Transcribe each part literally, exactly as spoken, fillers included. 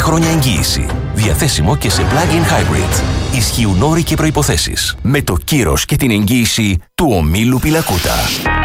χρόνια εγγύηση. Διαθέσιμο και σε plug-in hybrid. Ισχύουν όροι και προϋποθέσεις. Με το κύρος και την εγγύηση του ομίλου Πιλακούτα.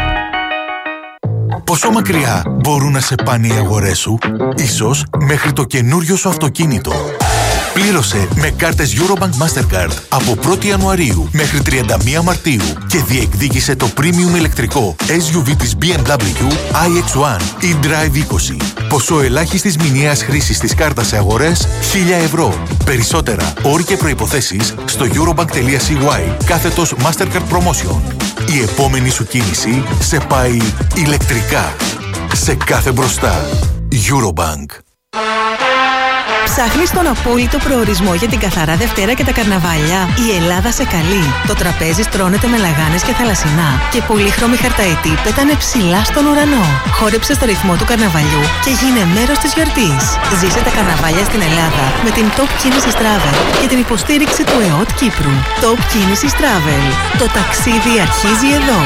Πόσο μακριά μπορούν να σε πάνε οι αγορές σου? Ίσως μέχρι το καινούριο σου αυτοκίνητο. Πλήρωσε με κάρτες Eurobank Mastercard από πρώτη Ιανουαρίου μέχρι τριάντα μία Μαρτίου και διεκδίκησε το premium ηλεκτρικό ες γιου βι της μπι εμ ντάμπλιου άι εξ ένα e-Drive είκοσι. Ποσό ελάχιστης μηνιαίας χρήσης της κάρτας σε αγορές χίλια ευρώ. Περισσότερα όροι και προϋποθέσεις στο eurobank.cy κάθετος Mastercard Promotion. Η επόμενη σου κίνηση σε πάει ηλεκτρικά. Σε κάθε μπροστά. Eurobank. Ψάχνεις τον απόλυτο προορισμό για την καθαρά Δευτέρα και τα καρναβάλια? Η Ελλάδα σε καλεί. Το τραπέζι στρώνεται με λαγάνες και θαλασσινά και πολύχρωμοι χαρταετοί πέτανε ψηλά στον ουρανό. Χόρεψε στο ρυθμό του καρναβαλιού και γίνε μέρος της γιορτής. Ζήσε τα καρναβάλια στην Ελλάδα με την Top Κίνησης Travel και την υποστήριξη του ΕΟΤ Κύπρου. Top Κίνησης Travel. Το ταξίδι αρχίζει εδώ.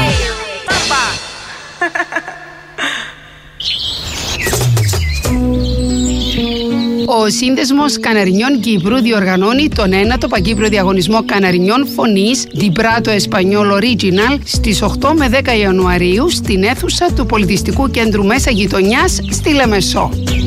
Ο Σύνδεσμος Καναρινιών Κύπρου διοργανώνει τον ένατο Παγκύπριο Διαγωνισμό Καναρινιών Φωνής Dibrato Español Original στις οκτώ με δέκα Ιανουαρίου στην αίθουσα του Πολιτιστικού Κέντρου Μέσα Γειτονιάς στη Λεμεσό.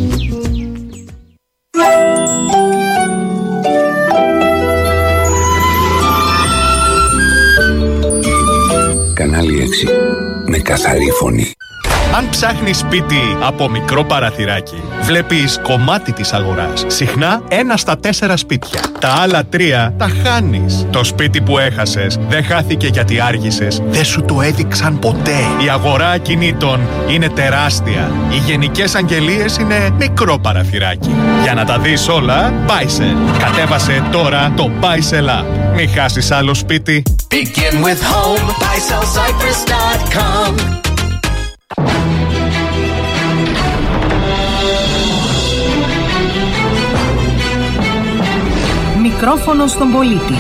Κανάλι έξι. Με καθαρή φωνή. Αν ψάχνεις σπίτι από μικρό παραθυράκι, βλέπεις κομμάτι της αγοράς. Συχνά ένα στα τέσσερα σπίτια. Τα άλλα τρία τα χάνεις. Το σπίτι που έχασες δεν χάθηκε γιατί άργησες. Δεν σου το έδειξαν ποτέ. Η αγορά ακινήτων είναι τεράστια. Οι γενικές αγγελίες είναι μικρό παραθυράκι. Για να τα δεις όλα, Buysell. Κατέβασε τώρα το Buysell App. Μην χάσεις άλλο σπίτι. Begin with home. buy sell cyprus dot com. Μικρόφωνο στον πολίτη.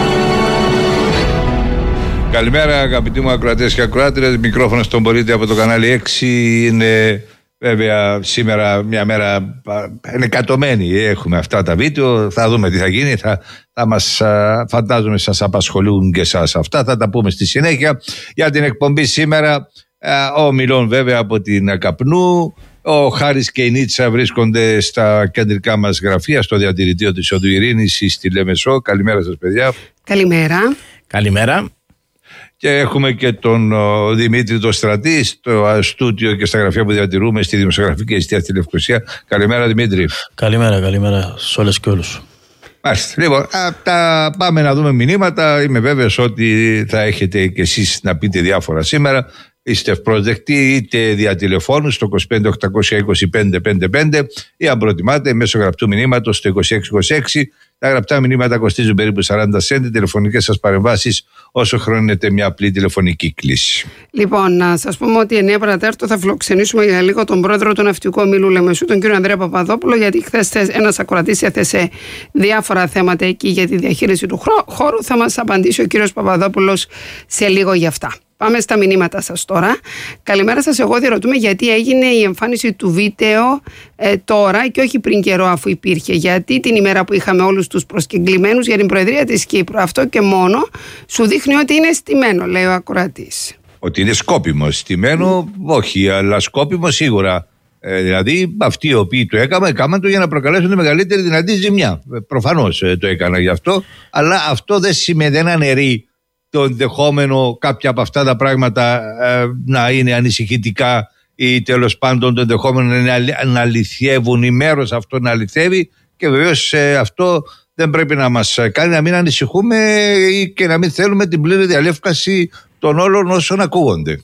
Καλημέρα αγαπητοί μου ακροατές και ακροάτριες. Μικρόφωνο στον πολίτη από το κανάλι έξι. Είναι βέβαια σήμερα μια μέρα ενεκατωμένη. Έχουμε αυτά τα βίντεο. Θα δούμε τι θα γίνει. Θα, θα μας φαντάζομαι σας απασχολούν και εσάς αυτά. Θα τα πούμε στη συνέχεια. Για την εκπομπή σήμερα ο Μιλών βέβαια από την Καπνού. Ο Χάρης και η Νίτσα βρίσκονται στα κεντρικά μας γραφεία, στο διατηρητήριο της Οδού Ειρήνης στη Λεμεσό. Καλημέρα σας παιδιά. Καλημέρα. Καλημέρα. Και έχουμε και τον ο, Δημήτρη το Στρατή στο στούτιο και στα γραφεία που διατηρούμε στη Δημοσιογραφική Εστία στη Λευκοσία. Καλημέρα Δημήτρη. Καλημέρα, καλημέρα σε όλες και όλους. Μάλιστα. Λοιπόν, α, τα πάμε να δούμε μηνύματα. Είμαι βέβαιος ότι θα έχετε και εσείς να πείτε διάφορα σήμερα. Είστε ευπρόσδεκτοι είτε δια τηλεφώνου στο είκοσι πέντε οκτακόσια είκοσι πέντε πενήντα πέντε ή αν προτιμάτε μέσω γραπτού μηνύματος στο είκοσι έξι είκοσι έξι. Τα γραπτά μηνύματα κοστίζουν περίπου σαράντα σέντι. Τηλεφωνικές σας παρεμβάσεις όσο χρονίζεται μια απλή τηλεφωνική κλήση. Λοιπόν, να σας πούμε ότι εννιά παρατέταρτο θα φιλοξενήσουμε για λίγο τον πρόεδρο του Ναυτικού Ομίλου Λεμεσού, τον κύριο Ανδρέα Παπαδόπουλο, γιατί χθες ένας ακροατής έθεσε διάφορα θέματα εκεί για τη διαχείριση του χώρου. Θα μας απαντήσει ο κύριος Παπαδόπουλος σε λίγο για αυτά. Πάμε στα μηνύματα σας τώρα. Καλημέρα σας. Εγώ διερωτούμε γιατί έγινε η εμφάνιση του βίντεο ε, τώρα και όχι πριν καιρό αφού υπήρχε. Γιατί την ημέρα που είχαμε όλους τους προσκεκλημένους για την Προεδρία της Κύπρου. Αυτό και μόνο σου δείχνει ότι είναι στημένο, λέει ο ακροατής. Ότι είναι σκόπιμο. Στημένο, mm. όχι, αλλά σκόπιμο σίγουρα. Ε, δηλαδή, αυτοί οι οποίοι το έκαναν, έκαναν το για να προκαλέσουν τη μεγαλύτερη δυνατή ζημιά. Ε, προφανώς ε, το έκανα γι' αυτό. Αλλά αυτό δεν σημαίνει, δεν αναιρεί το ενδεχόμενο κάποια από αυτά τα πράγματα ε, να είναι ανησυχητικά ή τέλος πάντων το ενδεχόμενο να, να αληθεύουν ή μέρος αυτό να αληθεύει, και βεβαίως ε, αυτό δεν πρέπει να μας κάνει να μην ανησυχούμε ή και να μην θέλουμε την πλήρη διαλεύκαση των όλων όσων ακούγονται.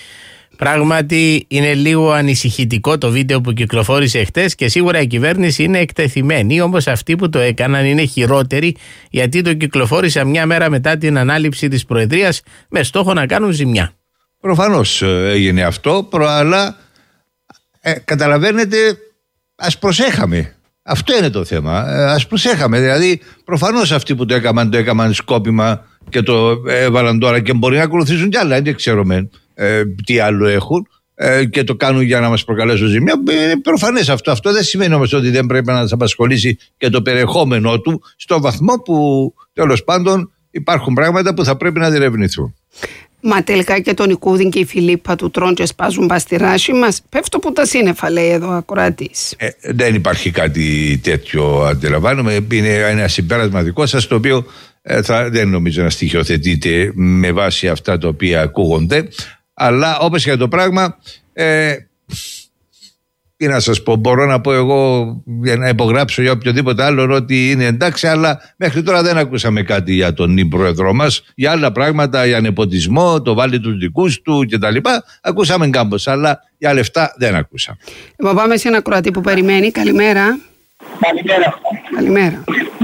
Πράγματι είναι λίγο ανησυχητικό το βίντεο που κυκλοφόρησε χτες και σίγουρα η κυβέρνηση είναι εκτεθειμένη, όμως αυτοί που το έκαναν είναι χειρότεροι γιατί το κυκλοφόρησαν μια μέρα μετά την ανάληψη της Προεδρίας με στόχο να κάνουν ζημιά. Προφανώς έγινε αυτό, αλλά ε, καταλαβαίνετε, ας προσέχαμε. Αυτό είναι το θέμα, ε, ας προσέχαμε. Δηλαδή προφανώς αυτοί που το έκαναν το έκαναν σκόπιμα και το έβαλαν τώρα και μπορεί να ακολουθήσουν κι άλλα, δεν ξέρω μεν. Ε, τι άλλο έχουν, ε, και το κάνουν για να μας προκαλέσουν ζημιά. Είναι προφανές αυτό. Αυτό δεν σημαίνει όμως ότι δεν πρέπει να μας απασχολήσει και το περιεχόμενό του, στο βαθμό που τέλος πάντων υπάρχουν πράγματα που θα πρέπει να διερευνηθούν. Μα τελικά και τον Ικούδιν και η Φιλίππα του τρώνε και σπάζουν παστιράσι μας. Πέφτω που τα σύννεφα, λέει εδώ ο ακροατής. Ε, δεν υπάρχει κάτι τέτοιο, αντιλαμβάνομαι. Είναι ένα συμπέρασμα δικό σας, το οποίο ε, θα, δεν νομίζω να στοιχειοθετείτε με βάση αυτά τα οποία ακούγονται. Αλλά όπως και το πράγμα, ε, τι να σας πω, μπορώ να πω εγώ για να υπογράψω για οποιοδήποτε άλλο ότι είναι εντάξει, αλλά μέχρι τώρα δεν ακούσαμε κάτι για τον νυν πρόεδρό μας. Για άλλα πράγματα, για νεποτισμό, το βάλει τους δικούς του κτλ. Ακούσαμε κάμπος, αλλά για λεφτά δεν ακούσαμε. Λοιπόν, πάμε σε ένα ακροατή που περιμένει. Καλημέρα. Καλημέρα. Καλημέρα.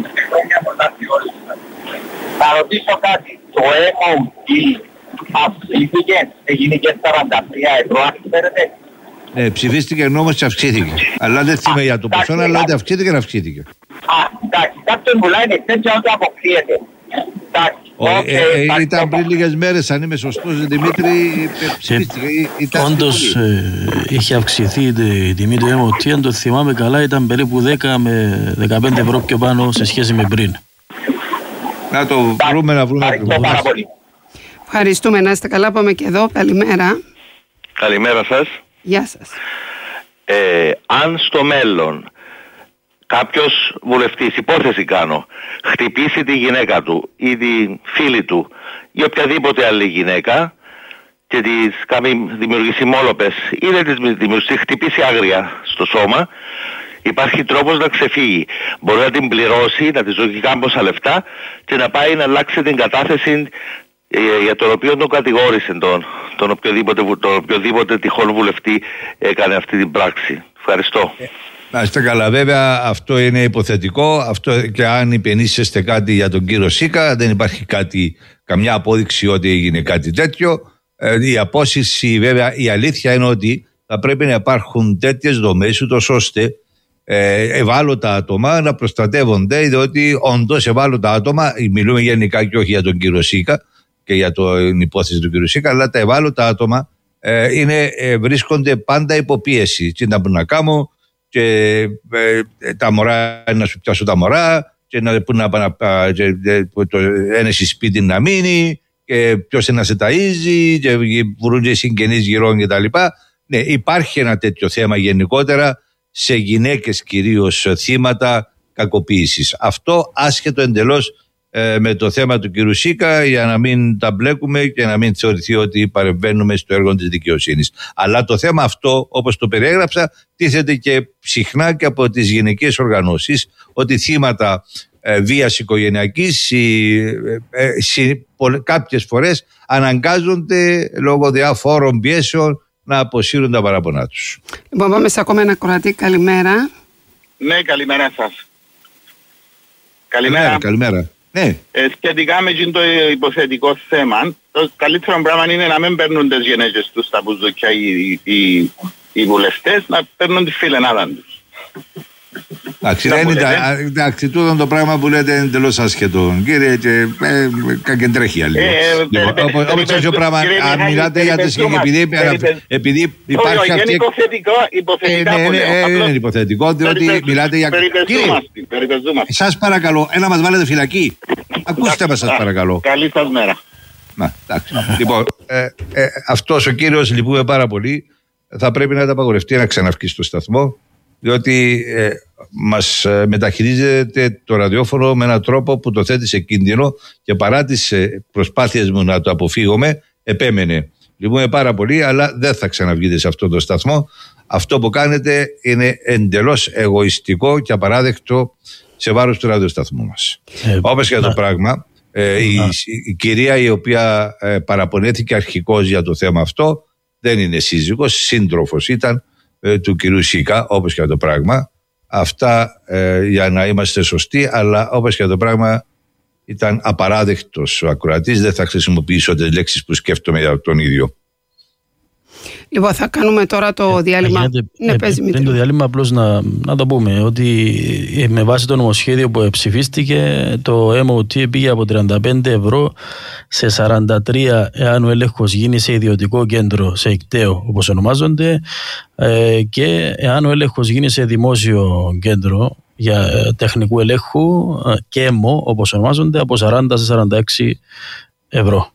Θα ρωτήσω κάτι. Το εμ ο ντι αυξήθηκε, έγινε και σαράντα τρία ευρώ, αν ξέρετε. Ναι, ψηφίστηκε νόμος και αυξήθηκε. Αλλά δεν θυμάμαι για το ποσό, αλλά ότι αυξήθηκε, αυξήθηκε. Α, εντάξει, κάποιον μιλάει τέτοια ότι αποκλείεται. Ήταν πριν λίγες μέρες, αν είμαι σωστός, Δημήτρη, ψηφίστηκε. Όντως είχε αυξηθεί η τιμή του εμ ο τι, αν το θυμάμαι καλά, ήταν περίπου δέκα με δεκαπέντε ευρώ πιο πάνω σε σχέση με πριν. Να το βρούμε, να βρούμε. Ευχαριστούμε, να είστε καλά, πάμε και εδώ. Καλημέρα. Καλημέρα σας. Γεια σας. Ε, αν στο μέλλον κάποιος βουλευτής, υπόθεση κάνω, χτυπήσει τη γυναίκα του ή τη φίλη του ή οποιαδήποτε άλλη γυναίκα και της κάνει δημιουργήσει μόλοπες ή δεν της δημιουργήσει, χτυπήσει άγρια στο σώμα, υπάρχει τρόπος να ξεφύγει. Μπορεί να την πληρώσει, να της δώσει κάμποσα λεφτά και να πάει να αλλάξει την κατάθεση για τον οποίο τον κατηγόρησε τον, τον, οποιοδήποτε, τον οποιοδήποτε τυχόν βουλευτή έκανε αυτή την πράξη. Ευχαριστώ. Να είστε καλά, βέβαια αυτό είναι υποθετικό, αυτό, και αν υπενήσεστε κάτι για τον κύριο Σίκα, δεν υπάρχει κάτι, καμιά απόδειξη ότι έγινε κάτι τέτοιο. Ε, η απόσυρση, βέβαια, η αλήθεια είναι ότι θα πρέπει να υπάρχουν τέτοιες δομές ούτως ώστε ε, ευάλωτα άτομα να προστατεύονται, διότι όντως ευάλωτα άτομα, μιλούμε γενικά και όχι για τον κύριο Σίκα και για την υπόθεση του κ. Σίκα, αλλά τα ευάλωτα άτομα ε, είναι, ε, βρίσκονται πάντα υπό πίεση. Τι να πούν να κάνω, και ε, τα μωρά να σου πιάσουν τα μωρά, και να πούν να πάνε το ένα σπίτι να μείνει, και ποιος να σε ταΐζει, και βρουν και συγγενείς γυρών κτλ. Ναι, υπάρχει ένα τέτοιο θέμα γενικότερα σε γυναίκες κυρίως θύματα κακοποίησης. Αυτό άσχετο εντελώς με το θέμα του κ. Σίκα, για να μην τα μπλέκουμε και να μην θεωρηθεί ότι παρεμβαίνουμε στο έργο της δικαιοσύνης. Αλλά το θέμα αυτό, όπως το περιέγραψα, τίθεται και συχνά και από τις γυναικές οργανώσεις, ότι θύματα ε, βίας οικογενειακής ε, ε, ε, κάποιες φορές αναγκάζονται λόγω διαφόρων πιέσεων να αποσύρουν τα παραπονά τους. Λοιπόν, πάμε σε ακόμα ένα κορατή. Καλημέρα. Ναι, καλημέρα σας. Καλημέρα. Καλημέρα. Ναι. Ε, σχετικά με το υποθετικό θέμα, το καλύτερο πράγμα είναι να μην παίρνουν τις γυναίκες τους στα μπουζούκια οι, οι, οι βουλευτές, να παίρνουν τη φιλενάδα τους. Εντάξει, τούτο το πράγμα που λέτε είναι εντελώς άσχετο, κύριε, και κακεντρέχει άλλη. Όπως τέτοιο πράγμα, αν μιλάτε για τις επειδή υπάρχει αυτή... Υποθετικά που λέω. Είναι υποθετικό, διότι μιλάτε για... Κύριε, σας παρακαλώ, ένα μας βάλετε φυλακή. Ακούστε μας, σας παρακαλώ. Καλή σας μέρα. Λοιπόν, αυτός ο κύριος, λυπούμε πάρα πολύ, θα πρέπει να απαγορευτεί να ξαναυκεί στο σταθμό, διότι ε, μας ε, μεταχειρίζεται το ραδιόφωνο με έναν τρόπο που το θέτει σε κίνδυνο, και παρά τις ε, προσπάθειες μου να το αποφύγουμε, επέμενε. Λυπούμε πάρα πολύ, αλλά δεν θα ξαναβγείτε σε αυτό το σταθμό. Αυτό που κάνετε είναι εντελώς εγωιστικό και απαράδεκτο σε βάρος του ραδιοσταθμού μας. Ε, Όπως και το πράγμα, ε, η, η κυρία η οποία ε, παραπονέθηκε αρχικώς για το θέμα αυτό δεν είναι σύζυγος, σύντροφος ήταν του κυρίου Σίκα, όπως και το πράγμα. Αυτά ε, για να είμαστε σωστοί, αλλά όπως και το πράγμα ήταν απαράδεκτος ο ακροατής. Δεν θα χρησιμοποιήσω τις λέξεις που σκέφτομαι για τον ίδιο. Λοιπόν, θα κάνουμε τώρα το ε, διάλειμμα. Γίνεται, ναι, ε, παίζει, πριν το διάλειμμα, απλώς να, να το πούμε ότι με βάση το νομοσχέδιο που ψηφίστηκε, το εμ ο τι πήγε από τριάντα πέντε ευρώ σε σαράντα τρία εάν ο έλεγχος γίνει σε ιδιωτικό κέντρο, σε ΙΚΤΕΟ όπως ονομάζονται, ε, και εάν ο έλεγχος γίνει σε δημόσιο κέντρο για τεχνικού ελέγχου και έμμο όπως ονομάζονται, από σαράντα σε σαράντα έξι ευρώ.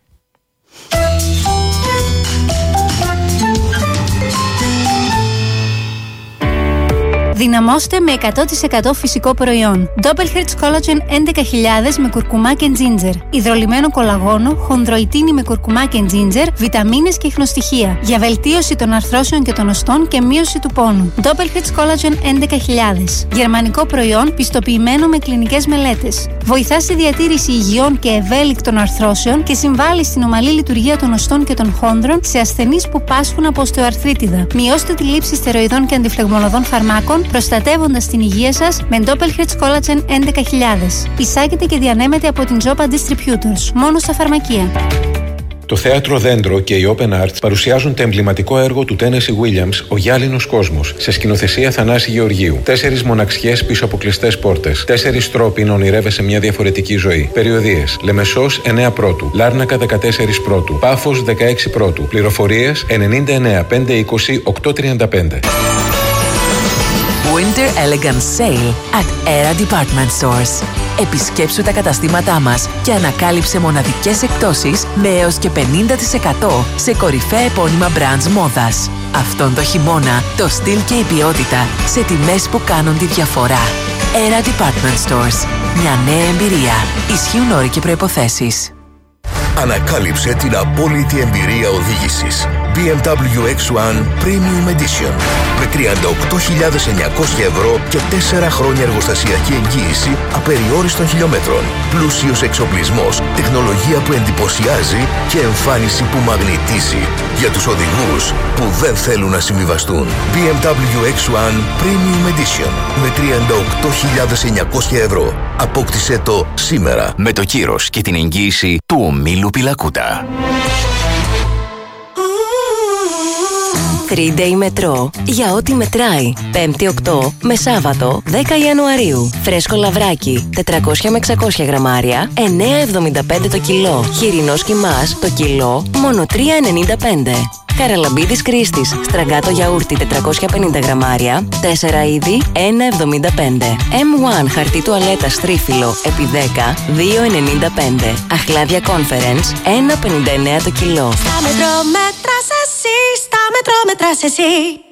Δυναμώστε με εκατό τοις εκατό φυσικό προϊόν. Doppelhertz Collagen έντεκα χιλιάδες με κουρκουμά και ginger. Υδρολυμμένο κολαγόνο, χονδροϊτίνη με κουρκουμά και ginger, βιταμίνες και ιχνοστοιχεία. Για βελτίωση των αρθρώσεων και των οστών και μείωση του πόνου. Doppelhertz Collagen έντεκα χιλιάδες. Γερμανικό προϊόν πιστοποιημένο με κλινικές μελέτες. Βοηθά στη διατήρηση υγιών και ευέλικτων αρθρώσεων και συμβάλλει στην ομαλή λειτουργία των οστών και των χόνδρων σε ασθενείς που πάσχουν από οστεοαρθρίτιδα. Μειώστε τη λήψη στεροειδών και αντιφλεγμονωδών φαρμάκων, προστατεύοντας την υγεία σας με Doppelhertz Collagen έντεκα χιλιάδες. Εισάγεται και διανέμεται από την Zopa Distributors, μόνο στα φαρμακεία. Το Θέατρο Δέντρο και η Open Arts παρουσιάζουν το εμβληματικό έργο του Tennessee Williams, Ο Γυάλινος Κόσμος, σε σκηνοθεσία Θανάση Γεωργίου. Τέσσερις μοναξιές πίσω από κλειστές πόρτες. Τέσσερις τρόποι να ονειρεύεσαι μια διαφορετική ζωή. Περιοδίες. Λεμεσός εννέα Πρώτου. Λάρνακα δεκατέσσερα Πρώτου. Πάφος δεκαέξι Πρώτου. Πληροφορίες ενενήντα εννέα πεντακόσια είκοσι οκτακόσια τριάντα πέντε. Winter Elegance Sale at Era Department Stores. Επισκέψου τα καταστήματά μας και ανακάλυψε μοναδικές εκπτώσεις με έως και πενήντα τοις εκατό σε κορυφαία επώνυμα brands μόδας. Αυτόν το χειμώνα, το στυλ και η ποιότητα σε τιμές που κάνουν τη διαφορά. Era Department Stores. Μια νέα εμπειρία. Ισχύουν όροι και προϋποθέσεις. Ανακάλυψε την απόλυτη εμπειρία οδήγησης. μπι εμ ντάμπλιου εξ ουάν Premium Edition με τριάντα οκτώ χιλιάδες εννιακόσια ευρώ και τέσσερα χρόνια εργοστασιακή εγγύηση απεριόριστων χιλιόμετρων. Πλούσιος εξοπλισμός, τεχνολογία που εντυπωσιάζει και εμφάνιση που μαγνητίζει. Για τους οδηγούς που δεν θέλουν να συμβιβαστούν. μπι εμ ντάμπλιου εξ ουάν Premium Edition με τριάντα οκτώ χιλιάδες εννιακόσια ευρώ. Απόκτησέ το σήμερα. Με το κύρος και την εγγύηση του ομίλου Πιλακούτα. τρία ντέι Μετρό για ό,τι μετράει. Πέμπτη οκτώ με Σάββατο δέκα Ιανουαρίου. Φρέσκο λαβράκι τετρακόσια με εξακόσια γραμμάρια εννέα εβδομήντα πέντε το κιλό. Χοιρινός κιμάς το κιλό μόνο τρία ενενήντα πέντε. Καραλαμπίδης Κρίστης στραγκάτο γιαούρτι τετρακόσια πενήντα γραμμάρια τέσσερα είδη ένα εβδομήντα πέντε. εμ ουάν χαρτί τουαλέτας τρίφυλλο επί δέκα δύο ενενήντα πέντε. Αχλάδια Conference ένα πενήντα εννέα το κιλό. Στα μετρό μέτρας εσύ, στα μετρό μετράς εσύ.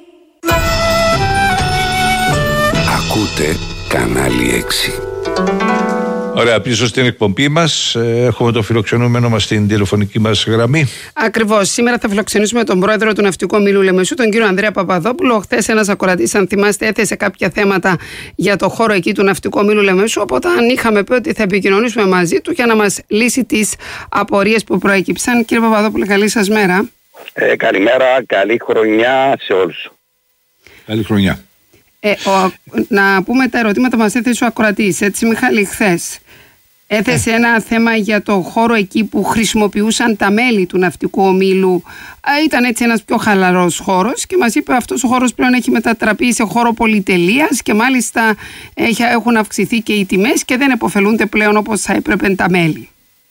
Ακούτε Κανάλι έξι. Ωραία, πίσω στην εκπομπή μας έχουμε το φιλοξενούμενο μας στην τηλεφωνική μας γραμμή. Ακριβώς. Σήμερα θα φιλοξενήσουμε τον πρόεδρο του Ναυτικού Ομίλου Λεμεσού, τον κύριο Ανδρέα Παπαδόπουλο. Χθες ένας ακροατής, αν θυμάστε, έθεσε κάποια θέματα για το χώρο εκεί του Ναυτικού Ομίλου Λεμεσού. Οπότε, αν είχαμε πει ότι θα επικοινωνήσουμε μαζί του για να μας λύσει τις απορίες που προέκυψαν. Κύριε Παπαδόπουλο, καλή σας μέρα. Ε, καλημέρα, καλή χρονιά σε όλους. Καλή χρονιά. Ε, ο, να πούμε τα ερωτήματα μας έθεσε ο ακροατής, έτσι Μιχάλη, χθες. Έθεσε ε. ένα θέμα για το χώρο εκεί που χρησιμοποιούσαν τα μέλη του Ναυτικού Ομίλου. Ε, ήταν έτσι ένας πιο χαλαρός χώρος και μας είπε αυτός ο χώρος πλέον έχει μετατραπεί σε χώρο πολυτελείας και μάλιστα έχει, έχουν αυξηθεί και οι τιμές και δεν επωφελούνται πλέον όπως θα έπρεπε τα μέλη.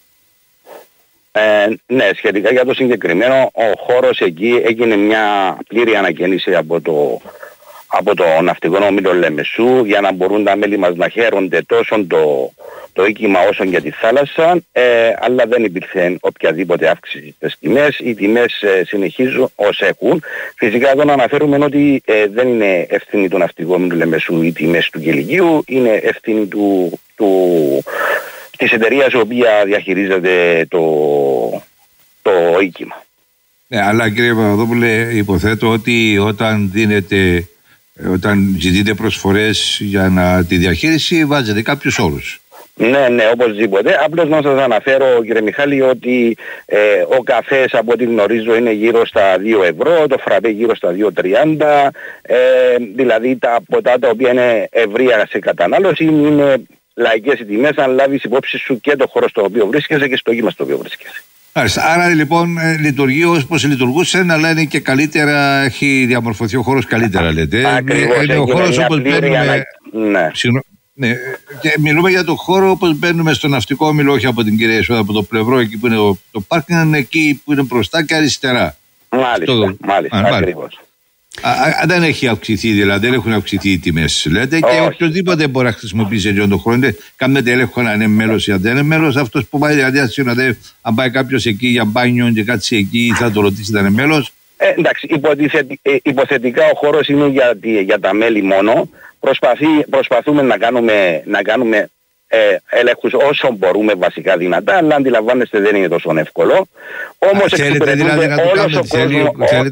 Ε, ναι, σχετικά για το συγκεκριμένο, ο χώρος εκεί έγινε μια πλήρη ανακαίνιση από το... από το Ναυτικό Ομίλο Λεμεσού για να μπορούν τα μέλη μας να χαίρονται τόσο το, το οίκημα όσο και τη θάλασσα, ε, αλλά δεν υπήρχε οποιαδήποτε αύξηση στις τιμές. Οι τιμές ε, συνεχίζουν ως έχουν. Φυσικά εδώ να αναφέρουμε ότι ε, δεν είναι ευθύνη του Ναυτικού Ομίλου Λεμεσού οι τιμές του κηλικίου, είναι ευθύνη του, του, της εταιρείας η οποία διαχειρίζεται το, το οίκημα. Ναι, αλλά κύριε Παπαδόπουλε, υποθέτω ότι όταν δίνεται όταν ζητείτε προσφορές για να τη διαχείριση βάζετε κάποιους όρους. Ναι, ναι, οπωσδήποτε. Απλώς να σας αναφέρω, κύριε Μιχάλη, ότι ε, ο καφές από ό,τι γνωρίζω είναι γύρω στα δύο ευρώ, το φραπέ γύρω στα δύο τριάντα, ε, δηλαδή τα ποτά τα οποία είναι ευρεία σε κατανάλωση είναι λαϊκές οι τιμές, αν λάβεις υπόψη σου και το χώρο στο οποίο βρίσκεσαι και στο οίκημα στο οποίο βρίσκεσαι. Άρα λοιπόν λειτουργεί όπως λειτουργούσε, αλλά είναι και καλύτερα, έχει διαμορφωθεί ο χώρος καλύτερα, λέτε. Ακριβώς, είναι ο χώρος όπως μπαίνουμε. ανα... ναι. Ναι. Και μιλούμε για το χώρο όπως μπαίνουμε στο ναυτικό όμιλο, όχι από την κυρία Ισόδα, από το πλευρό εκεί που είναι το, το πάρκινγκ, είναι εκεί που είναι μπροστά και αριστερά. Μάλιστα, το... μάλιστα, Α, ακριβώς. Α, α, δεν έχει αυξηθεί, δηλαδή δεν έχουν αυξηθεί οι τιμές, λέτε, και οποιοδήποτε μπορεί να χρησιμοποιήσει έτσι τον χρόνο. Κάνετε έλεγχο αν είναι μέλος ή αν δεν είναι μέλος. Αυτός που πάει, δηλαδή, δηλαδή, αν πάει κάποιος εκεί για μπάνιο και κάτσει εκεί, θα το ρωτήσει αν είναι μέλος. Ε, εντάξει, υποθετι, ε, υποθετικά ο χώρος είναι για, για τα μέλη μόνο. Προσπαθεί, προσπαθούμε να κάνουμε, να κάνουμε ε, έλεγχους όσο μπορούμε βασικά δυνατά, αλλά αντιλαμβάνεστε δεν είναι τόσο εύκολο. Όμως εξυπηρετούνται δηλαδή όλος ο κόσμος.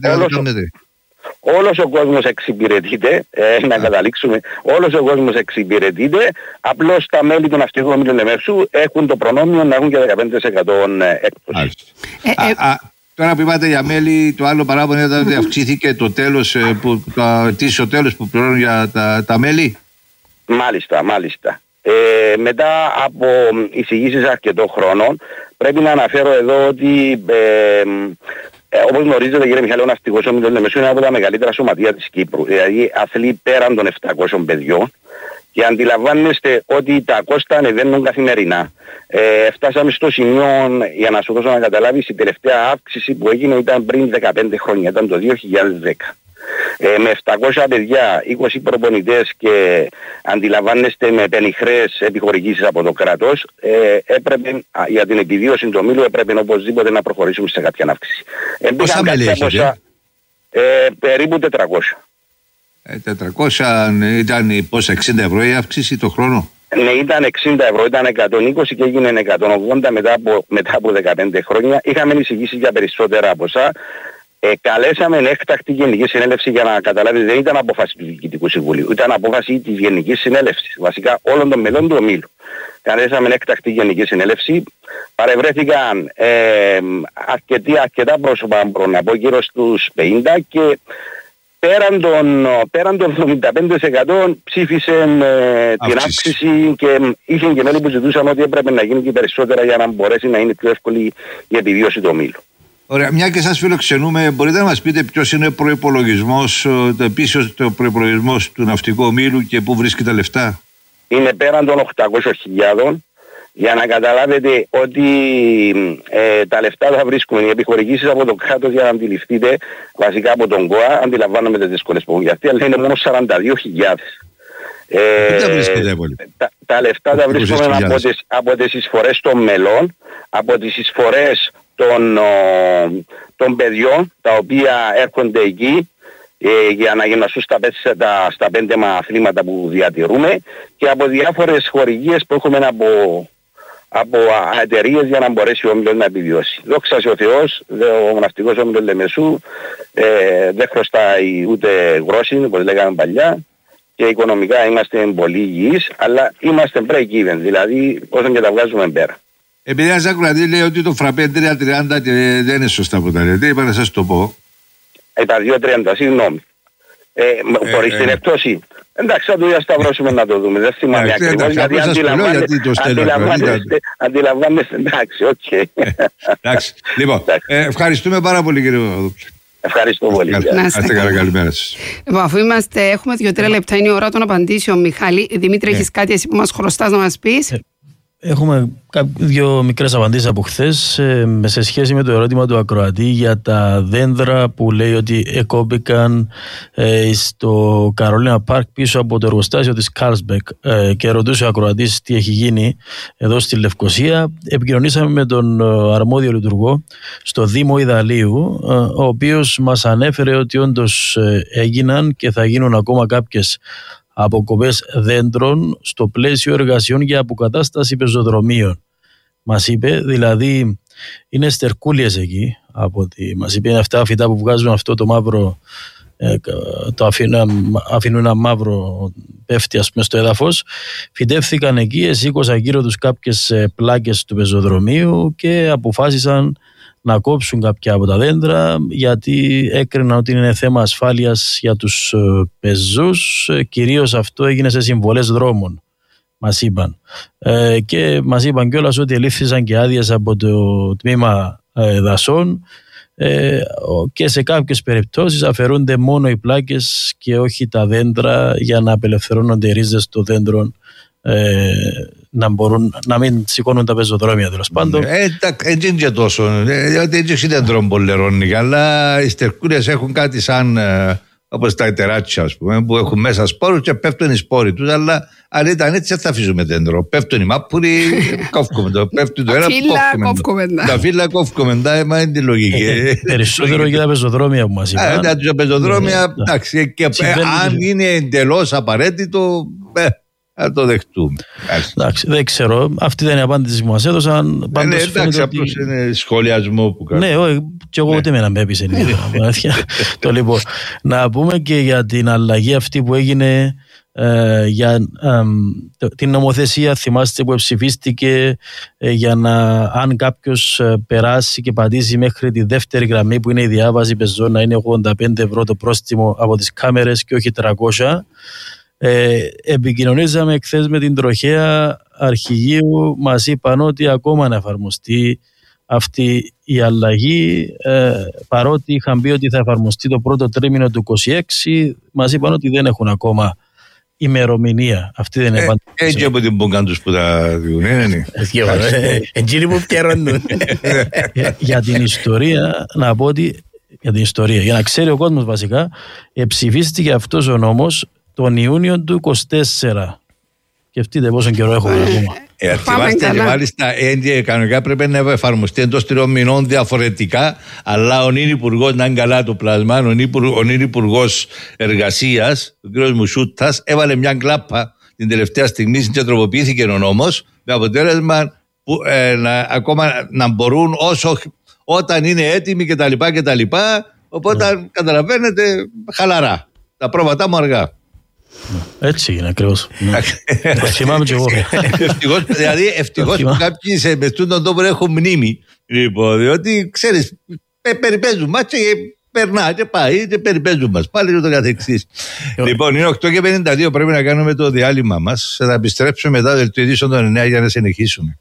Όλος ο κόσμος εξυπηρετείται, ε, να καταλήξουμε, όλος ο κόσμος εξυπηρετείται, απλώς τα μέλη του Ναυτικού Ομίλου Λεμεσού έχουν το προνόμιο να έχουν και δεκαπέντε τοις εκατό έκπτωση. Ε, ε, α, τώρα που είπατε για μέλη, το άλλο παράπονο ήταν ότι αυξήθηκε το τέλος, που, το αιτήσιο τέλος που πληρώνουν για τα, τα μέλη. Μάλιστα, μάλιστα. Ε, μετά από εισηγήσεις αρκετών χρόνων, πρέπει να αναφέρω εδώ ότι ε, Ε, όπως γνωρίζετε, κύριε Μιχάλη, ο Ναυτικός Όμιλος Λεμεσού είναι από τα μεγαλύτερα σωματεία της Κύπρου. Δηλαδή αθλεί πέραν των επτακόσιων παιδιών και αντιλαμβάνεστε ότι τα κόστα ανεβαίνουν καθημερινά. Ε, φτάσαμε στο σημείο, για να σου δώσω να καταλάβεις, η τελευταία αύξηση που έγινε ήταν πριν δεκαπέντε χρόνια, ήταν το δύο χιλιάδες δέκα. Ε, με επτακόσια παιδιά, είκοσι προπονητές και αντιλαμβάνεστε με πενιχρές επιχορηγήσεις από το κράτος, ε, έπρεπε για την επιβίωση του ομίλου έπρεπε οπωσδήποτε να προχωρήσουμε σε κάποια αύξηση. Ε, πόσα μέλη έχετε? Ε, περίπου τετρακόσια. Ε, τετρακόσια ήταν πόσα, εξήντα ευρώ η αύξηση το χρόνο? Ναι, ήταν εξήντα ευρώ, ήταν εκατόν είκοσι και έγινε εκατόν ογδόντα μετά από, μετά από δεκαπέντε χρόνια. Είχαμε εισηγήσει για περισσότερα ποσά. Ε, καλέσαμε έκτακτη Γενική Συνέλευση, για να καταλάβετε, δεν ήταν απόφαση του Διοικητικού Συμβουλίου, ήταν απόφαση της Γενικής Συνέλευσης, βασικά όλων των μελών του ομίλου. Καλέσαμε έκτακτη Γενική Συνέλευση, παρευρέθηκαν ε, αρκετή, αρκετά πρόσωπα, μπορώ να πω, γύρω στους πενήντα, και πέραν των, πέραν των εβδομήντα πέντε τοις εκατό ψήφισαν ε, την αύξηση, και είχαν και μέλη που ζητούσαν ότι έπρεπε να γίνει και περισσότερα για να μπορέσει να είναι πιο εύκολη η επιβίωση του ομίλου. Ωραία, μια και σας φιλοξενούμε, μπορείτε να μας πείτε ποιος είναι ο προϋπολογισμός, το επίσης το προϋπολογισμός του Ναυτικού Ομίλου και πού βρίσκει τα λεφτά? Είναι πέραν των οκτακόσιες χιλιάδες, για να καταλάβετε ότι ε, τα λεφτά θα βρίσκουμε, οι επιχορηγήσεις από το κράτος, για να αντιληφθείτε, βασικά από τον ΚΟΑ, αντιλαμβάνομαι τις δυσκολίες που έχουν για αυτή, αλλά είναι μόνο σαράντα δύο χιλιάδες. Ε, τα, τα λεφτά τα βρίσκουμε από τις, από τις εισφορές των μελών, από τις εισφορές των, ο, των παιδιών τα οποία έρχονται εκεί ε, για να γυμναστούν στα, στα, στα πέντε αθλήματα που διατηρούμε, και από διάφορες χορηγίες που έχουμε από, από εταιρείες για να μπορέσει ο Όμιλος να επιβιώσει. Δόξα ο Θεός, ο Ναυτικός Όμιλος Λεμεσού ε, δεν χρωστάει ούτε γρόση, όπως λέγαμε παλιά, και οικονομικά είμαστε πολύ υγιείς, αλλά είμαστε break-even, δηλαδή όσο και τα βγάζουμε πέρα. Επειδή ένας ακροατής λέει ότι το φραπέ τρία τριάντα και δεν είναι σωστά που τα λέτε, είπα να σας το πω. Ε, τα δύο τριάντα, συγγνώμη. Ε, ε, χωρίς ε, την εκτόση. Εντάξει, θα το διασταυρώσουμε να το δούμε. Δεν θυμάμαι ακριβώς, γιατί αντιλαμβάνεστε, εντάξει, οκ. Εντάξει, λοιπόν, ευχαριστούμε πάρα πολύ, κύριε Παπαδόπουλε. Ευχαριστώ πολύ. Να είστε καλά, καλημέρα σας. Λοιπόν, αφού είμαστε, έχουμε δύο-τρία λεπτά, είναι η ώρα των απαντήσεων. Μιχάλη, Δημήτρη, έχεις κάτι εσύ που μας χρωστάς να μας πεις? Έχουμε δύο μικρές απαντήσεις από χθες ε, σε σχέση με το ερώτημα του ακροατή για τα δέντρα που λέει ότι εκόπηκαν ε, στο Καρολίνα Πάρκ πίσω από το εργοστάσιο της Carlsberg, ε, και ρωτούσε ο ακροατής τι έχει γίνει εδώ στη Λευκοσία. Επικοινωνήσαμε με τον αρμόδιο λειτουργό στο Δήμο Ιδαλίου, ε, ο οποίος μας ανέφερε ότι όντως ε, έγιναν και θα γίνουν ακόμα κάποιες αποκοπές δέντρων στο πλαίσιο εργασιών για αποκατάσταση πεζοδρομίων. Μας είπε, δηλαδή είναι στερκούλιες εκεί, από ότι μας είπε είναι αυτά φυτά που βγάζουν αυτό το μαύρο, ε, το αφήνουν, αφήνουν ένα μαύρο, πέφτει ας πούμε στο έδαφος. Φυτεύθηκαν εκεί, εσήκωσαν γύρω τους κάποιες πλάκες του πεζοδρομίου και αποφάσισαν να κόψουν κάποια από τα δέντρα, γιατί έκριναν ότι είναι θέμα ασφάλειας για τους πεζούς. Κυρίως αυτό έγινε σε συμβολές δρόμων, μας είπαν. Ε, και μας είπαν κιόλας ότι ελήφθησαν και άδειες από το τμήμα ε, δασών ε, και σε κάποιες περιπτώσεις αφαιρούνται μόνο οι πλάκες και όχι τα δέντρα για να απελευθερώνονται οι ρίζες των δέντρων, ε, να μπορούν να μην σηκώνουν τα πεζοδρόμια τέλος πάντων. Έτσι είναι και τόσο, διότι έτσι δεν τρώνε πολερώνει, αλλά οι στερκούνες έχουν κάτι σαν όπως τα τεράτσια, ας πούμε, που έχουν μέσα σπόρους και πέφτουν οι σπόροι τους, αλλά αν ήταν έτσι θα αφήσουμε δέντρο. Πέφτουν οι μάπουροι, κόφκουμε το, πέφτουν το ένα, κόφκουμε το. Τα φύλλα κόφκουμε τα, έμα είναι τη λογική. Περισσότερο για τα πεζοδρόμια που μας είπαν. Τα πεζοδρόμια, εντάξει, και αν είναι εντελώς απαραίτητο, θα το δεχτούμε. Εντάξει, δεν ξέρω. Αυτή δεν είναι η απάντηση που μας έδωσαν. Ε, ναι, εντάξει, απλώς ότι... είναι σχολιασμό που κάνω. Ναι, όχι, και εγώ ούτε με να με έπεισε. Το λοιπόν, να πούμε και για την αλλαγή αυτή που έγινε ε, για ε, την νομοθεσία, θυμάστε, που ψηφίστηκε ε, για να, αν κάποιος ε, περάσει και πατήσει μέχρι τη δεύτερη γραμμή που είναι η διάβαση πεζών, να είναι ογδόντα πέντε ευρώ το πρόστιμο από τις κάμερες και όχι τριακόσια. Ε, επικοινωνήσαμε εχθές με την τροχέα αρχηγείου, μας είπαν ότι ακόμα να εφαρμοστεί αυτή η αλλαγή, ε, παρότι είχαν πει ότι θα εφαρμοστεί το πρώτο τρίμηνο του είκοσι έξι, μας είπαν ότι δεν έχουν ακόμα ημερομηνία. Αυτή δεν είναι απάντηση. Έτσι από την πούγκαν τους που τα διούν, είναι. Εκείνοι που πιερώνουν. Για την ιστορία, να πω ότι για την ιστορία, για να ξέρει ο κόσμος βασικά, ψηφίστηκε αυτός ο νόμος τον Ιούνιο του είκοσι τέσσερα. Σκεφτείτε πόσο καιρό έχουμε ακόμα. Ε, θυμάστε και μάλιστα ε, κανονικά πρέπει να εφαρμοστεί εντός τριών μηνών διαφορετικά, αλλά ο νυν υπουργός, να είναι καλά το πλασμά, ο νυν υπουργός εργασίας, ο κ. Μουσούτας, έβαλε μια κλάπα την τελευταία στιγμή και τροποποιήθηκε ο νόμος, με αποτέλεσμα που, ε, να, ακόμα να μπορούν όσο, όταν είναι έτοιμοι κτλ. κτλ. Οπότε yeah. καταλαβαίνετε χαλαρά. Τα πρόβατά μου αργά. Έτσι είναι ακριβώς. Το θυμάμαι και εγώ. Ευτυχώς, δηλαδή ευτυχώς που κάποιοι σε μεστούν τον τόπο έχουν μνήμη. Λοιπόν, διότι ξέρεις, περιπέζουν μας και περνά και πάει και περιπέζουν μας. Πάλι και το καθεξής. Λοιπόν, είναι οκτώ και πενήντα δύο, πρέπει να κάνουμε το διάλειμμα μας. Θα επιστρέψουμε μετά το ειδήσεων των εννέα για να συνεχίσουμε.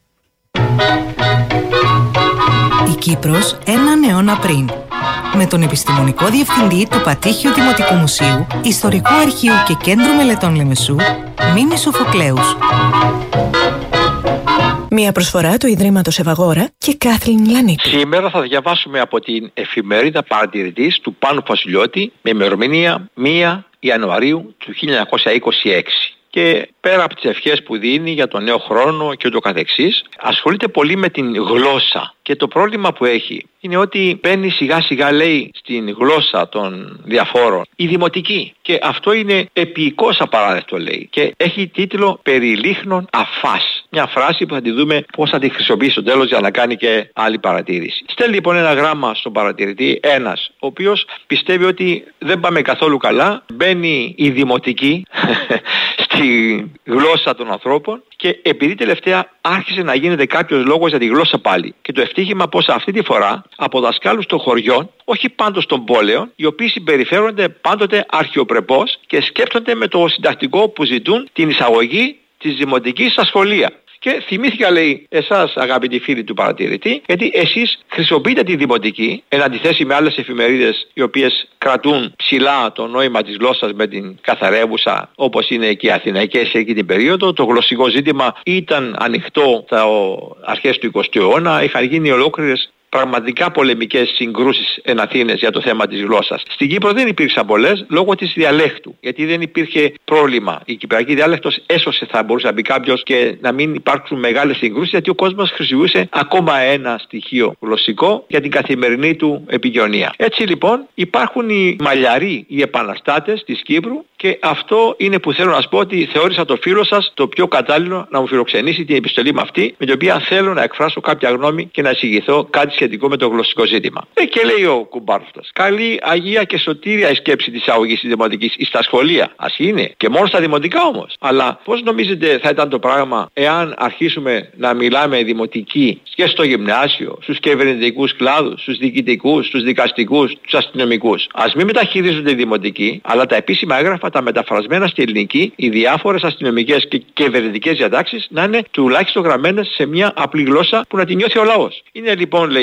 Η Κύπρος έναν αιώνα πριν. Με τον επιστημονικό διευθυντή του Πατήχιου Δημοτικού Μουσείου, Ιστορικού Αρχείου και Κέντρου Μελετών Λεμεσού, Μίμη Σοφοκλέους. Μια προσφορά του Ιδρύματος Ευαγόρα και Κάθλιν Λανίτη. Σήμερα θα διαβάσουμε από την εφημερίδα Παρατηρητής του Πάνου Φασιλιώτη με ημερομηνία πρώτη Ιανουαρίου του χίλια εννιακόσια είκοσι έξι. Και πέρα από τις ευχές που δίνει για τον νέο χρόνο και ούτω καθεξής, ασχολείται πολύ με την γλώσσα. Και το πρόβλημα που έχει είναι ότι μπαίνει σιγά σιγά, λέει, στην γλώσσα των διαφόρων η δημοτική. Και αυτό είναι επικώς απαράδεκτο, λέει. Και έχει τίτλο «Περί λίχνων αφάς». Μια φράση που θα τη δούμε πώς θα τη χρησιμοποιήσει στο τέλος για να κάνει και άλλη παρατήρηση. Στέλνει λοιπόν ένα γράμμα στον παρατηρητή ένας, ο οποίος πιστεύει ότι δεν πάμε καθόλου καλά. Μπαίνει η δημοτική στη γλώσσα των ανθρώπων και επειδή τελευταία άρχισε να γίνεται κάποιος λόγος για τη γλώσσα πάλι. Και το ευτύχημα πως αυτή τη φορά από δασκάλους των χωριών, όχι πάντως των πόλεων, οι οποίοι συμπεριφέρονται πάντοτε αρχιοπρεπώς και σκέφτονται με το συντακτικό που ζητούν την εισαγωγή της δημοτικής στα σχολεία. Και θυμήθηκα, λέει, εσάς αγαπητοί φίλοι του παρατηρητή, γιατί εσείς χρησιμοποιείτε τη δημοτική εν αντιθέσει με άλλες εφημερίδες οι οποίες κρατούν ψηλά το νόημα της γλώσσας με την καθαρεύουσα, όπως είναι και οι Αθηναϊκές εκεί την περίοδο. Το γλωσσικό ζήτημα ήταν ανοιχτό στα αρχές του εικοστού αιώνα, είχαν γίνει ολόκληρες πραγματικά πολεμικές συγκρούσεις εν Αθήνες για το θέμα της γλώσσας. Στην Κύπρο δεν υπήρξαν πολλές λόγω της διαλέκτου, γιατί δεν υπήρχε πρόβλημα. Η κυπριακή διάλεκτος έσωσε, θα μπορούσε να πει κάποιος, και να μην υπάρξουν μεγάλες συγκρούσεις, γιατί ο κόσμος χρησιμοποιούσε ακόμα ένα στοιχείο γλωσσικό για την καθημερινή του επικοινωνία. Έτσι λοιπόν υπάρχουν οι μαλλιαροί, οι επαναστάτες της Κύπρου, και αυτό είναι που θέλω να σας πω, ότι θεώρησα το φίλο σας το πιο κατάλληλο να μου φιλοξενήσει την επιστολή με αυτή, με την οποία θέλω να εκφράσω κάποια γνώμη και να εισηγηθώ κάτι σχετικό με το γλωσσικό ζήτημα. Ε, και λέει ο κουμπάρφτας, καλή, αγία και σωτήρια η σκέψη της αγωγής της δημοτικής στα σχολεία. Ας είναι, και μόνο στα δημοτικά όμως. Αλλά πώς νομίζετε θα ήταν το πράγμα εάν αρχίσουμε να μιλάμε δημοτική και στο γυμνάσιο, στους κυβερνητικούς κλάδους, στους διοικητικούς, στους δικαστικούς, στους αστυνομικούς? Ας μην μεταχειρίζονται οι δημοτικοί, αλλά τα επίσημα έγγραφα, τα μεταφρασμένα στη ελληνική, οι διάφορες αστυνομικές και κυβερνητικές διατάξεις να είναι τουλάχιστον γραμμένες σε μια απλή γλώσσα που να τη νιώθει ο λαός. Είναι λοιπόν, λέει,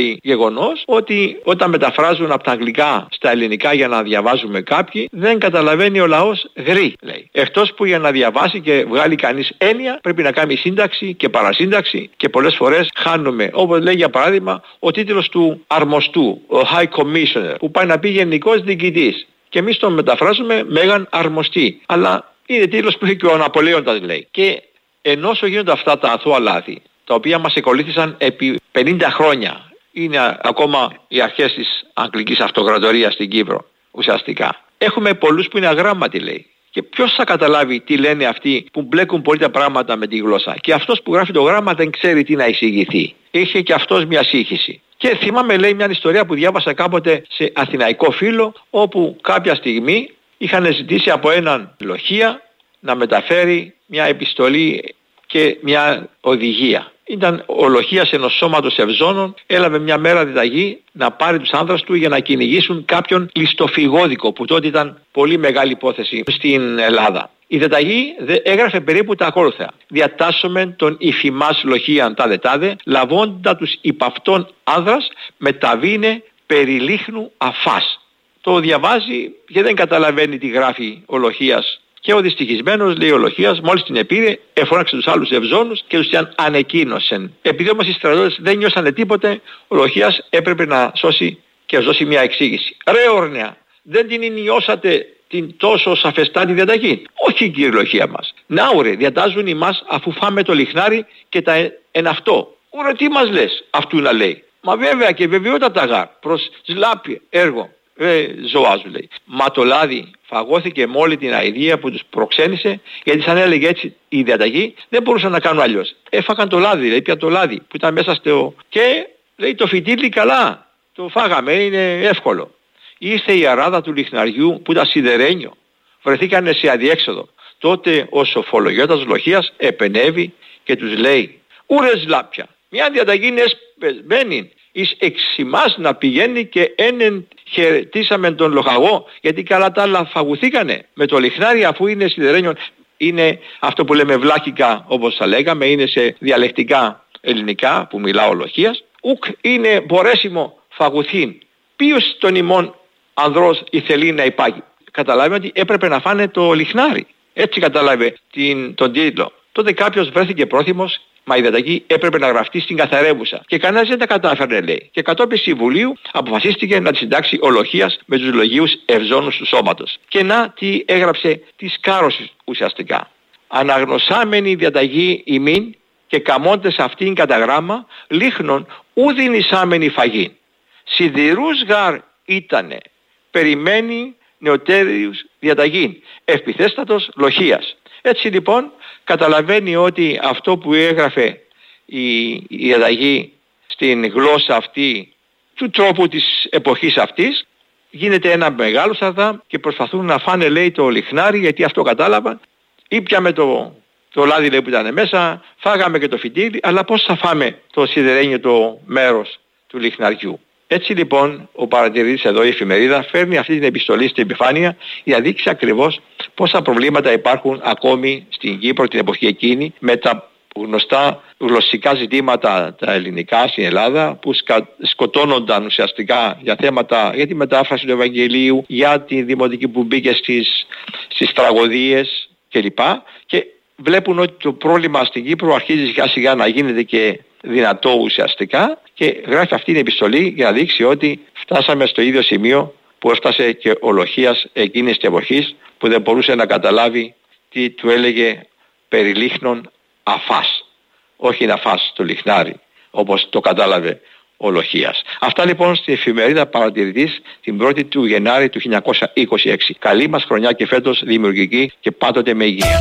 πάλι γεγονός ότι όταν μεταφράζουν από τα αγγλικά στα ελληνικά για να διαβάζουμε κάποιοι, δεν καταλαβαίνει ο λαός γρή, λέει. Εκτός που για να διαβάσει και βγάλει κανείς έννοια πρέπει να κάνει σύνταξη και παρασύνταξη και πολλές φορές χάνουμε. Όπως λέει για παράδειγμα ο τίτλος του αρμοστού, ο High Commissioner, που πάει να πει γενικός διοικητής. Και εμείς τον μεταφράζουμε μέγαν αρμοστή. Αλλά είναι τίτλος που είχε και ο Ναπολέοντας, λέει. Και ενώ όσο γίνονται αυτά τα αθώα λάθη, τα οποία μας εκολύθησαν επί πενήντα χρόνια, είναι ακόμα οι αρχές της Αγγλικής Αυτοκρατορίας στην Κύπρο, ουσιαστικά. Έχουμε πολλούς που είναι αγράμματοι, λέει. Και ποιος θα καταλάβει τι λένε αυτοί που μπλέκουν πολύ τα πράγματα με τη γλώσσα. Και αυτός που γράφει το γράμμα δεν ξέρει τι να εισηγηθεί. Είχε και αυτός μια σύγχυση. Και θυμάμαι, λέει, μια ιστορία που διάβασα κάποτε σε αθηναϊκό φύλλο, όπου κάποια στιγμή είχαν ζητήσει από έναν λοχεία να μεταφέρει μια επιστολή και μια οδηγία. Ήταν ο λοχείας ενός σώματος ευζώνων, έλαβε μια μέρα διδαγή να πάρει τους άνδρας του για να κυνηγήσουν κάποιον ληστοφυγόδικο, που τότε ήταν πολύ μεγάλη υπόθεση στην Ελλάδα. Η διδαγή έγραφε περίπου τα ακόλουθα. Διατάσσομεν τον υφημάς λοχείαν τάδε τάδε, λαβώντα τους υπ' αυτόν άνδρας, μεταβήνε περιλίχνου αφάς. Το διαβάζει και δεν καταλαβαίνει τι γράφει ο λοχείας. Και ο δυστυχισμένος, λέει ο λοχείας, μόλις την επήρε, εφώναξε τους άλλους ευζώνους και τους ανεκοίνωσεν. Επειδή όμως οι στρατιώτες δεν νιώσανε τίποτε, ο λοχείας έπρεπε να σώσει και να δώσει μια εξήγηση. Ρε όρνεα, δεν την ενιώσατε την τόσο σαφεστά τη διαταγή? Όχι, κύριε λοχεία μας. Νάουρε, διατάζουν ημάς αφού φάμε το λιχνάρι και τα εν αυτό. Ωραία, τι μας λες αυτού να λέει? Μα βέβαια και βεβαιότατα γάρ, προς σλάπη έργο. Ε, ζωάζου, λέει. Μα το λάδι φαγώθηκε με όλη την αηδία που τους προξένησε, γιατί σαν έλεγε έτσι η διαταγή δεν μπορούσαν να κάνουν αλλιώς. Έφαγαν το λάδι, λέει, πια το λάδι που ήταν μέσα στο... Και λέει το φυτίλι καλά, το φάγαμε, είναι εύκολο. Ήρθε η αράδα του λιχναριού που ήταν σιδερένιο, βρεθήκανε σε αδιέξοδο. Τότε ο σοφολογιώτας λοχείας επενεύει και τους λέει: ούρες λάπια, μια διαταγή είναι εσπεσμένη εις εξημάς να πηγαίνει και ένεν χαιρετήσαμε τον λοχαγό, γιατί καλά τα άλλα φαγουθήκανε με το λιχνάρι αφού είναι σιδερένιο. Είναι αυτό που λέμε βλάχικα, όπως θα λέγαμε, είναι σε διαλεκτικά ελληνικά που μιλά ο λοχείας. Ουκ είναι μπορέσιμο φαγουθήν. Ποιος τον ημών ανδρός ηθελεί να υπάγει? Καταλάβει ότι έπρεπε να φάνε το λιχνάρι. Έτσι κατάλαβε την, τον τίτλο. Τότε κάποιος βρέθηκε πρόθυμος, μα η διαταγή έπρεπε να γραφτεί στην καθαρεύουσα. Και κανένας δεν τα κατάφερνε, λέει. Και κατόπιν συμβουλίου αποφασίστηκε να τη συντάξει ο λοχείας με τους λογίους ευζώνους του σώματος. Και να τι έγραψε τη σκάρωση ουσιαστικά. Αναγνωσάμενη διαταγή ημίν και καμώντες αυτήν κατά γράμμα, λίχνον ούδιν εισάμενη φαγήν. Σιδηρούς γαρ ήτανε, περιμένει νεωτέριους διαταγήν, ευπιθέστατος λοχείας. Έτσι λοιπόν καταλαβαίνει ότι αυτό που έγραφε η, η διαταγή στην γλώσσα αυτή του τρόπου της εποχής αυτής, γίνεται ένα μεγάλο σαρδάμ και προσπαθούν να φάνε, λέει, το λιχνάρι, γιατί αυτό κατάλαβαν. Ήπιαμε το, το λάδι, λέει, που ήταν μέσα, φάγαμε και το φυτίλι, αλλά πώς θα φάμε το σιδερένιο το μέρος του λιχναριού? Έτσι λοιπόν ο παρατηρητής εδώ, η εφημερίδα, φέρνει αυτή την επιστολή στην επιφάνεια για να δείξει ακριβώς πόσα προβλήματα υπάρχουν ακόμη στην Κύπρο την εποχή εκείνη με τα γνωστά γλωσσικά ζητήματα τα ελληνικά στην Ελλάδα που σκα... σκοτώνονταν ουσιαστικά για θέματα, για τη μετάφραση του Ευαγγελίου, για τη δημοτική που μπήκε στις, στις τραγωδίες κλπ. Και βλέπουν ότι το πρόβλημα στην Κύπρο αρχίζει σιγά σιγά να γίνεται και δυνατό ουσιαστικά, και γράφει αυτή την επιστολή για να δείξει ότι φτάσαμε στο ίδιο σημείο που έφτασε και ο λοχείας εκείνης της εποχής, που δεν μπορούσε να καταλάβει τι του έλεγε περί λίχνων αφάς, όχι να φας το λιχνάρι όπως το κατάλαβε ο λοχείας. Αυτά λοιπόν στην εφημερίδα Παρατηρητής την πρώτη του Γενάρη του χίλια εννιακόσια είκοσι έξι. Καλή μας χρονιά και φέτος δημιουργική και πάντοτε με υγεία.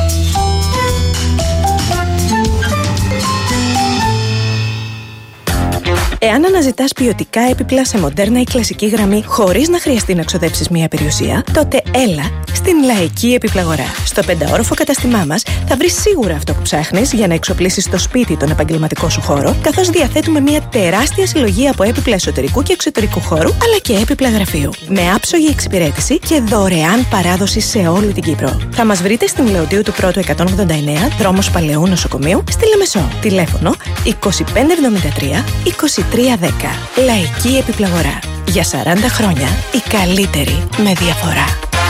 Εάν αναζητάς ποιοτικά έπιπλα σε μοντέρνα ή κλασική γραμμή χωρίς να χρειαστεί να ξοδέψεις μία περιουσία, τότε έλα στη στην Λαϊκή Επιπλαγορά. Στο πενταόροφο καταστημά μας θα βρεις σίγουρα αυτό που ψάχνεις για να εξοπλίσεις το σπίτι τον επαγγελματικό σου χώρο, καθώς διαθέτουμε μια τεράστια συλλογή από έπιπλα εσωτερικού και εξωτερικού χώρου, αλλά και έπιπλα γραφείου. Με άψογη εξυπηρέτηση και δωρεάν παράδοση σε όλη την Κύπρο. Θα μας βρείτε στην Λεωτίου του Πρώτου εκατόν ογδόντα εννέα, δρόμος Παλαιού Νοσοκομείου, στη Λεμεσό. Τηλέφωνο είκοσι πέντε εβδομήντα τρία είκοσι τρία δέκα. Λαϊκή Επιπλαγορά. Για σαράντα χρόνια η καλύτερη με διαφορά.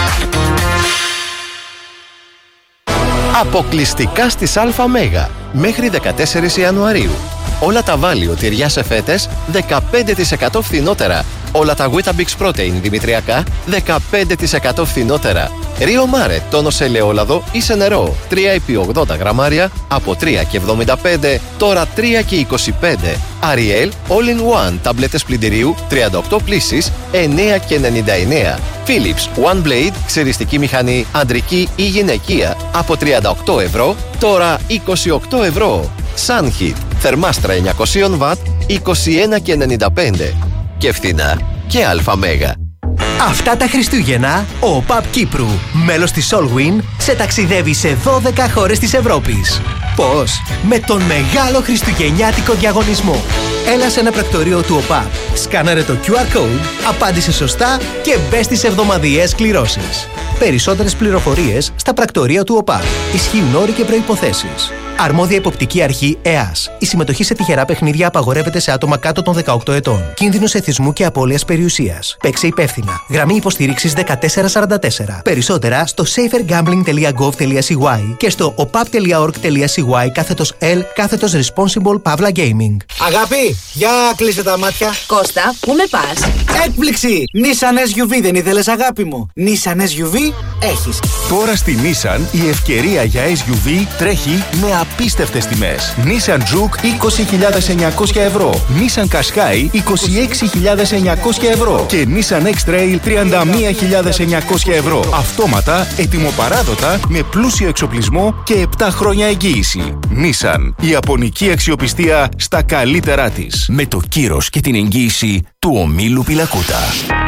Αποκλειστικά στις ΑΜ μέχρι δεκατέσσερις Ιανουαρίου. Όλα τα βάλιο τυριά σε φέτες δεκαπέντε τοις εκατό φθηνότερα. Όλα τα Weetabix Protein δημητριακά δεκαπέντε τοις εκατό φθηνότερα. Ρίο Μάρε τόνος ελαιόλαδο ή σε νερό τρία επί ογδόντα γραμμάρια από τρία και εβδομήντα πέντε, τώρα τρία και είκοσι πέντε. Ariel All-in-One ταμπλέτες πλυντηρίου τριάντα οκτώ πλύσεις εννέα και ενενήντα εννέα. Philips One Blade ξυριστική μηχανή αντρική ή γυναικεία από τριάντα οκτώ ευρώ, τώρα είκοσι οκτώ ευρώ. Sunheat θερμάστρα εννιακόσια βατ είκοσι ένα και ενενήντα πέντε. Και φθηνά και ΑΜΕΓΑ. Αυτά τα Χριστούγεννα, ο ΟΠΑΠ Κύπρου, μέλος της Solwyn, σε ταξιδεύει σε δώδεκα χώρες της Ευρώπης. Πώς? Με τον μεγάλο χριστουγεννιάτικο διαγωνισμό. Έλα σε ένα πρακτορείο του ΟΠΑΠ, σκάναρε το κιου αρ Code, απάντησε σωστά και μπες στις εβδομαδιαίες κληρώσεις. Περισσότερες πληροφορίες στα πρακτορεία του ΟΠΑΠ. Ισχύουν όροι και προϋποθέσεις. Αρμόδια Εποπτική Αρχή ΕΑΣ. Η συμμετοχή σε τυχερά παιχνίδια απαγορεύεται σε άτομα κάτω των δεκαοκτώ ετών. Κίνδυνος εθισμού και απώλειας περιουσίας. Παίξε υπεύθυνα. Γραμμή υποστήριξης δεκατέσσερα σαράντα τέσσερα. Περισσότερα στο safer gambling τελεία gov τελεία c y και στο opap τελεία org τελεία c y κάθετος L κάθετος responsible παύλα gaming. Αγάπη, για κλείσε τα μάτια. Κώστα, πού με πας? Έκπληξη! Nissan ες γιου βι δεν ήθελες, αγάπη μου? Nissan ες γιου βι έχεις. Τώρα στη Nissan η ευκαιρία για ες γιου βι τρέχει με απίστευτες τιμές. Nissan Juke είκοσι χιλιάδες εννιακόσια ευρώ, Nissan Qashqai είκοσι έξι χιλιάδες εννιακόσια ευρώ και Nissan X-Trail τριάντα μία χιλιάδες εννιακόσια ευρώ. Αυτόματα, ετοιμοπαράδοτα, με πλούσιο εξοπλισμό και επτά χρόνια εγγύηση. Nissan, η ιαπωνική αξιοπιστία στα καλύτερά της. Με το κύρος και την εγγύηση του ομίλου Πιλακούτα.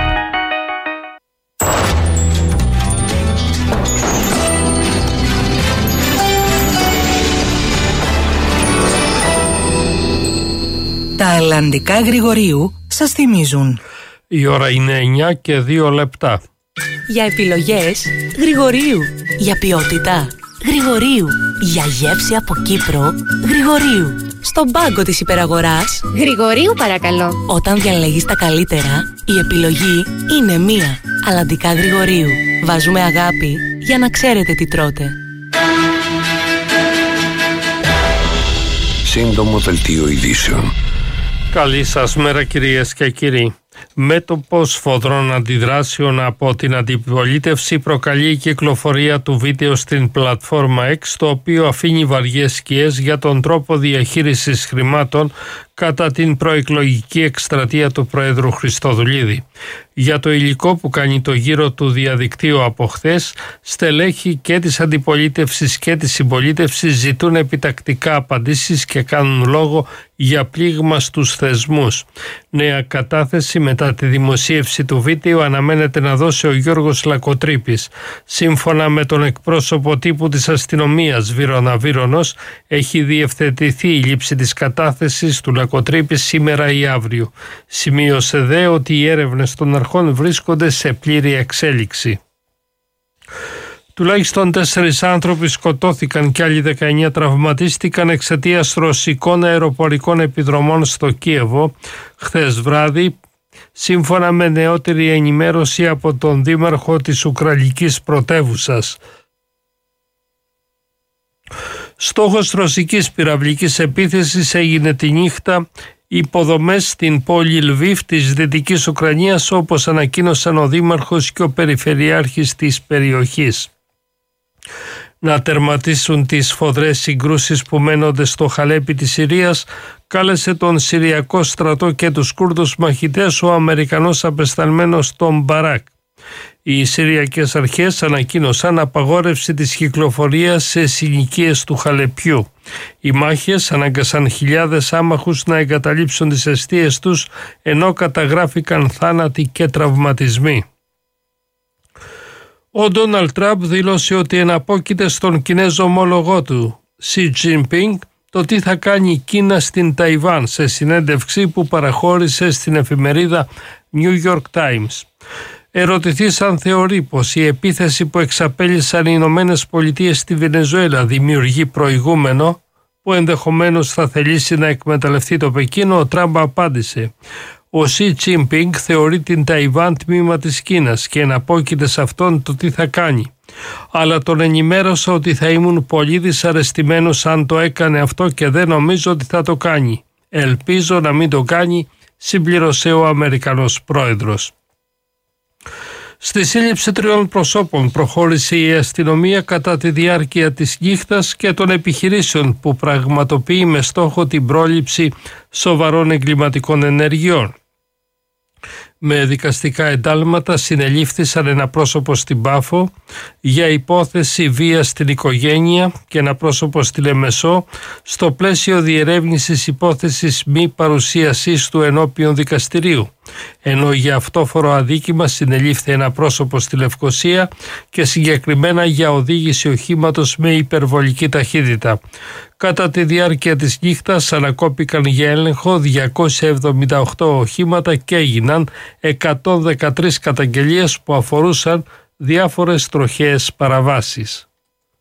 Τα Ελλαντικά Γρηγορίου σας θυμίζουν. Η ώρα είναι εννιά και δύο λεπτά. Για επιλογές Γρηγορίου. Για ποιότητα Γρηγορίου. Για γεύση από Κύπρο Γρηγορίου. Στον πάγκο της υπεραγοράς Γρηγορίου παρακαλώ. Όταν διαλέγεις τα καλύτερα, η επιλογή είναι μία. Αλλαντικά Γρηγορίου. Βάζουμε αγάπη για να ξέρετε τι τρώτε. Σύντομο δελτίο ειδήσεων. Καλή σας μέρα κυρίες και κύριοι. Μέτωπος σφοδρών αντιδράσεων από την αντιπολίτευση προκαλεί η κυκλοφορία του βίντεο στην πλατφόρμα X, το οποίο αφήνει βαριές σκιές για τον τρόπο διαχείρισης χρημάτων κατά την προεκλογική εκστρατεία του Προέδρου Χριστοδουλίδη. Για το υλικό που κάνει το γύρο του διαδικτύου από χθες, στελέχη και της αντιπολίτευσης και της συμπολίτευσης ζητούν επιτακτικά απαντήσεις και κάνουν λόγο για πλήγμα στους θεσμούς. Νέα κατάθεση μετά τη δημοσίευση του βίντεο αναμένεται να δώσει ο Γιώργος Λακοτρίπης. Σύμφωνα με τον εκπρόσωπο τύπου της αστυνομίας Βύρωνα Βύρωνος, έχει διευθετηθεί η λήψη της κατάθεσης του Λακοτρίπη σήμερα ή αύριο. Σημείωσε δε ότι οι έρευνες των αρχών βρίσκονται σε πλήρη εξέλιξη. Τουλάχιστον τέσσερις άνθρωποι σκοτώθηκαν και άλλοι δεκαεννέα τραυματίστηκαν εξαιτίας ρωσικών αεροπορικών επιδρομών στο Κίεβο χθες βράδυ, σύμφωνα με νεότερη ενημέρωση από τον δήμαρχο της Ουκρανικής πρωτεύουσας. Στόχος ρωσικής πυραυλικής επίθεσης έγινε τη νύχτα υποδομές στην πόλη Λβίβ της Δυτικής Ουκρανίας, όπως ανακοίνωσαν ο δήμαρχος και ο περιφερειάρχης της περιοχής. Να τερματίσουν τις σφοδρές συγκρούσεις που μένονται στο Χαλέπι της Συρίας, κάλεσε τον Συριακό στρατό και τους Κούρδους μαχητές ο Αμερικανός απεσταλμένος Τον Μπαράκ. Οι Συριακές αρχές ανακοίνωσαν απαγόρευση της κυκλοφορίας σε συνοικίες του Χαλεπιού. Οι μάχες ανάγκασαν χιλιάδες άμαχους να εγκαταλείψουν τις εστίες τους, ενώ καταγράφηκαν θάνατοι και τραυματισμοί. Ο Ντόναλντ Τραμπ δήλωσε ότι εναπόκειται στον Κινέζο ομόλογό του, Σι Τζινπίνγκ, το τι θα κάνει η Κίνα στην Ταϊβάν σε συνέντευξη που παραχώρησε στην εφημερίδα New York Times. Ερωτηθείς αν θεωρεί πως η επίθεση που εξαπέλυσαν οι Ηνωμένες Πολιτείες στη Βενεζουέλα δημιουργεί προηγούμενο που ενδεχομένως θα θελήσει να εκμεταλλευτεί το Πεκίνο, ο Τραμπ απάντησε: ο Σι Τζινπίνγκ θεωρεί την Ταϊβάν τμήμα της Κίνας και εναπόκειται σε αυτόν το τι θα κάνει. Αλλά τον ενημέρωσα ότι θα ήμουν πολύ δυσαρεστημένος αν το έκανε αυτό και δεν νομίζω ότι θα το κάνει. Ελπίζω να μην το κάνει, συμπλήρωσε ο Αμερικανός πρόεδρος. Στη σύλληψη τριών προσώπων προχώρησε η αστυνομία κατά τη διάρκεια της νύχτας και των επιχειρήσεων που πραγματοποιεί με στόχο την πρόληψη σοβαρών εγκληματικών ενεργειών. Με δικαστικά εντάλματα συνελήφθησαν ένα πρόσωπο στην Πάφο για υπόθεση βία στην οικογένεια και ένα πρόσωπο στη Λεμεσό στο πλαίσιο διερεύνησης υπόθεσης μη παρουσίασής του ενώπιον δικαστηρίου, ενώ για αυτόφορο αδίκημα συνελήφθη ένα πρόσωπο στη Λευκοσία και συγκεκριμένα για οδήγηση οχήματος με υπερβολική ταχύτητα. Κατά τη διάρκεια της νύχτας ανακόπηκαν για έλεγχο διακόσια εβδομήντα οκτώ οχήματα και έγιναν εκατόν δεκατρείς καταγγελίες που αφορούσαν διάφορες τροχαίες παραβάσεις.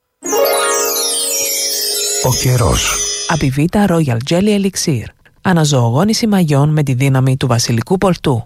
Ο καιρός. Απιβίτα Royal Jelly Elixir. Αναζωογόνηση μαγιών με τη δύναμη του βασιλικού πολτού.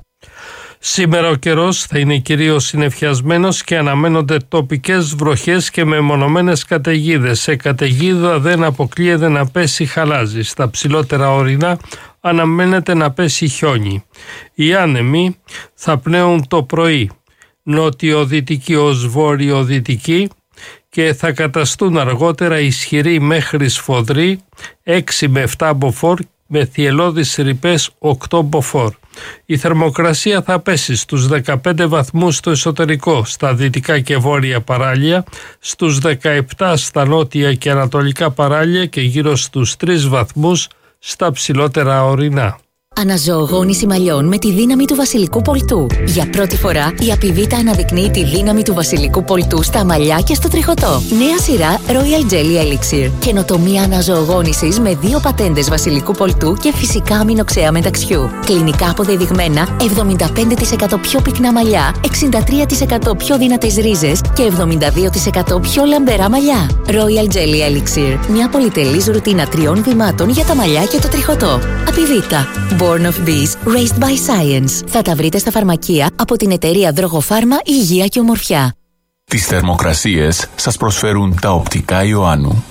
Σήμερα ο καιρός θα είναι κυρίως συννεφιασμένος και αναμένονται τοπικές βροχές και μεμονωμένες καταιγίδες. Σε καταιγίδα δεν αποκλείεται να πέσει χαλάζι. Στα ψηλότερα ορεινά αναμένεται να πέσει χιόνι. Οι άνεμοι θα πνέουν το πρωί νότιο-δυτική ως βόρειο-δυτική και θα καταστούν αργότερα ισχυροί μέχρι σφοδροί έξι με επτά μποφόρ με θυελλώδεις ρηπές οκτώ μποφόρ. Η θερμοκρασία θα πέσει στους δεκαπέντε βαθμούς στο εσωτερικό, στα δυτικά και βόρεια παράλια, στους δεκαεπτά στα νότια και ανατολικά παράλια και γύρω στους τρεις βαθμούς στα ψηλότερα ορεινά. Αναζωογόνηση μαλλιών με τη δύναμη του βασιλικού πολτού. Για πρώτη φορά η Απιβίτα αναδεικνύει τη δύναμη του βασιλικού πολτού στα μαλλιά και στο τριχωτό. Νέα σειρά Royal Jelly Elixir. Καινοτομία αναζωογόνησης με δύο πατέντες βασιλικού πολτού και φυσικά αμινοξέα μεταξιού. Κλινικά αποδεδειγμένα εβδομήντα πέντε τοις εκατό πιο πυκνά μαλλιά, εξήντα τρία τοις εκατό πιο δυνατές ρίζες και εβδομήντα δύο τοις εκατό πιο λαμπερά μαλλιά. Royal Jelly Elixir. Μια πολυτελής ρουτίνα τριών βημάτων για τα μαλλιά και το τριχωτό. Απιβίτα. Born of Bees, Raised by Science. Θα τα βρείτε στα φαρμακεία από την εταιρεία Δρογοφάρμα Υγεία και Ομορφιά. Τις θερμοκρασίες σας προσφέρουν τα οπτικά Ιωάννου.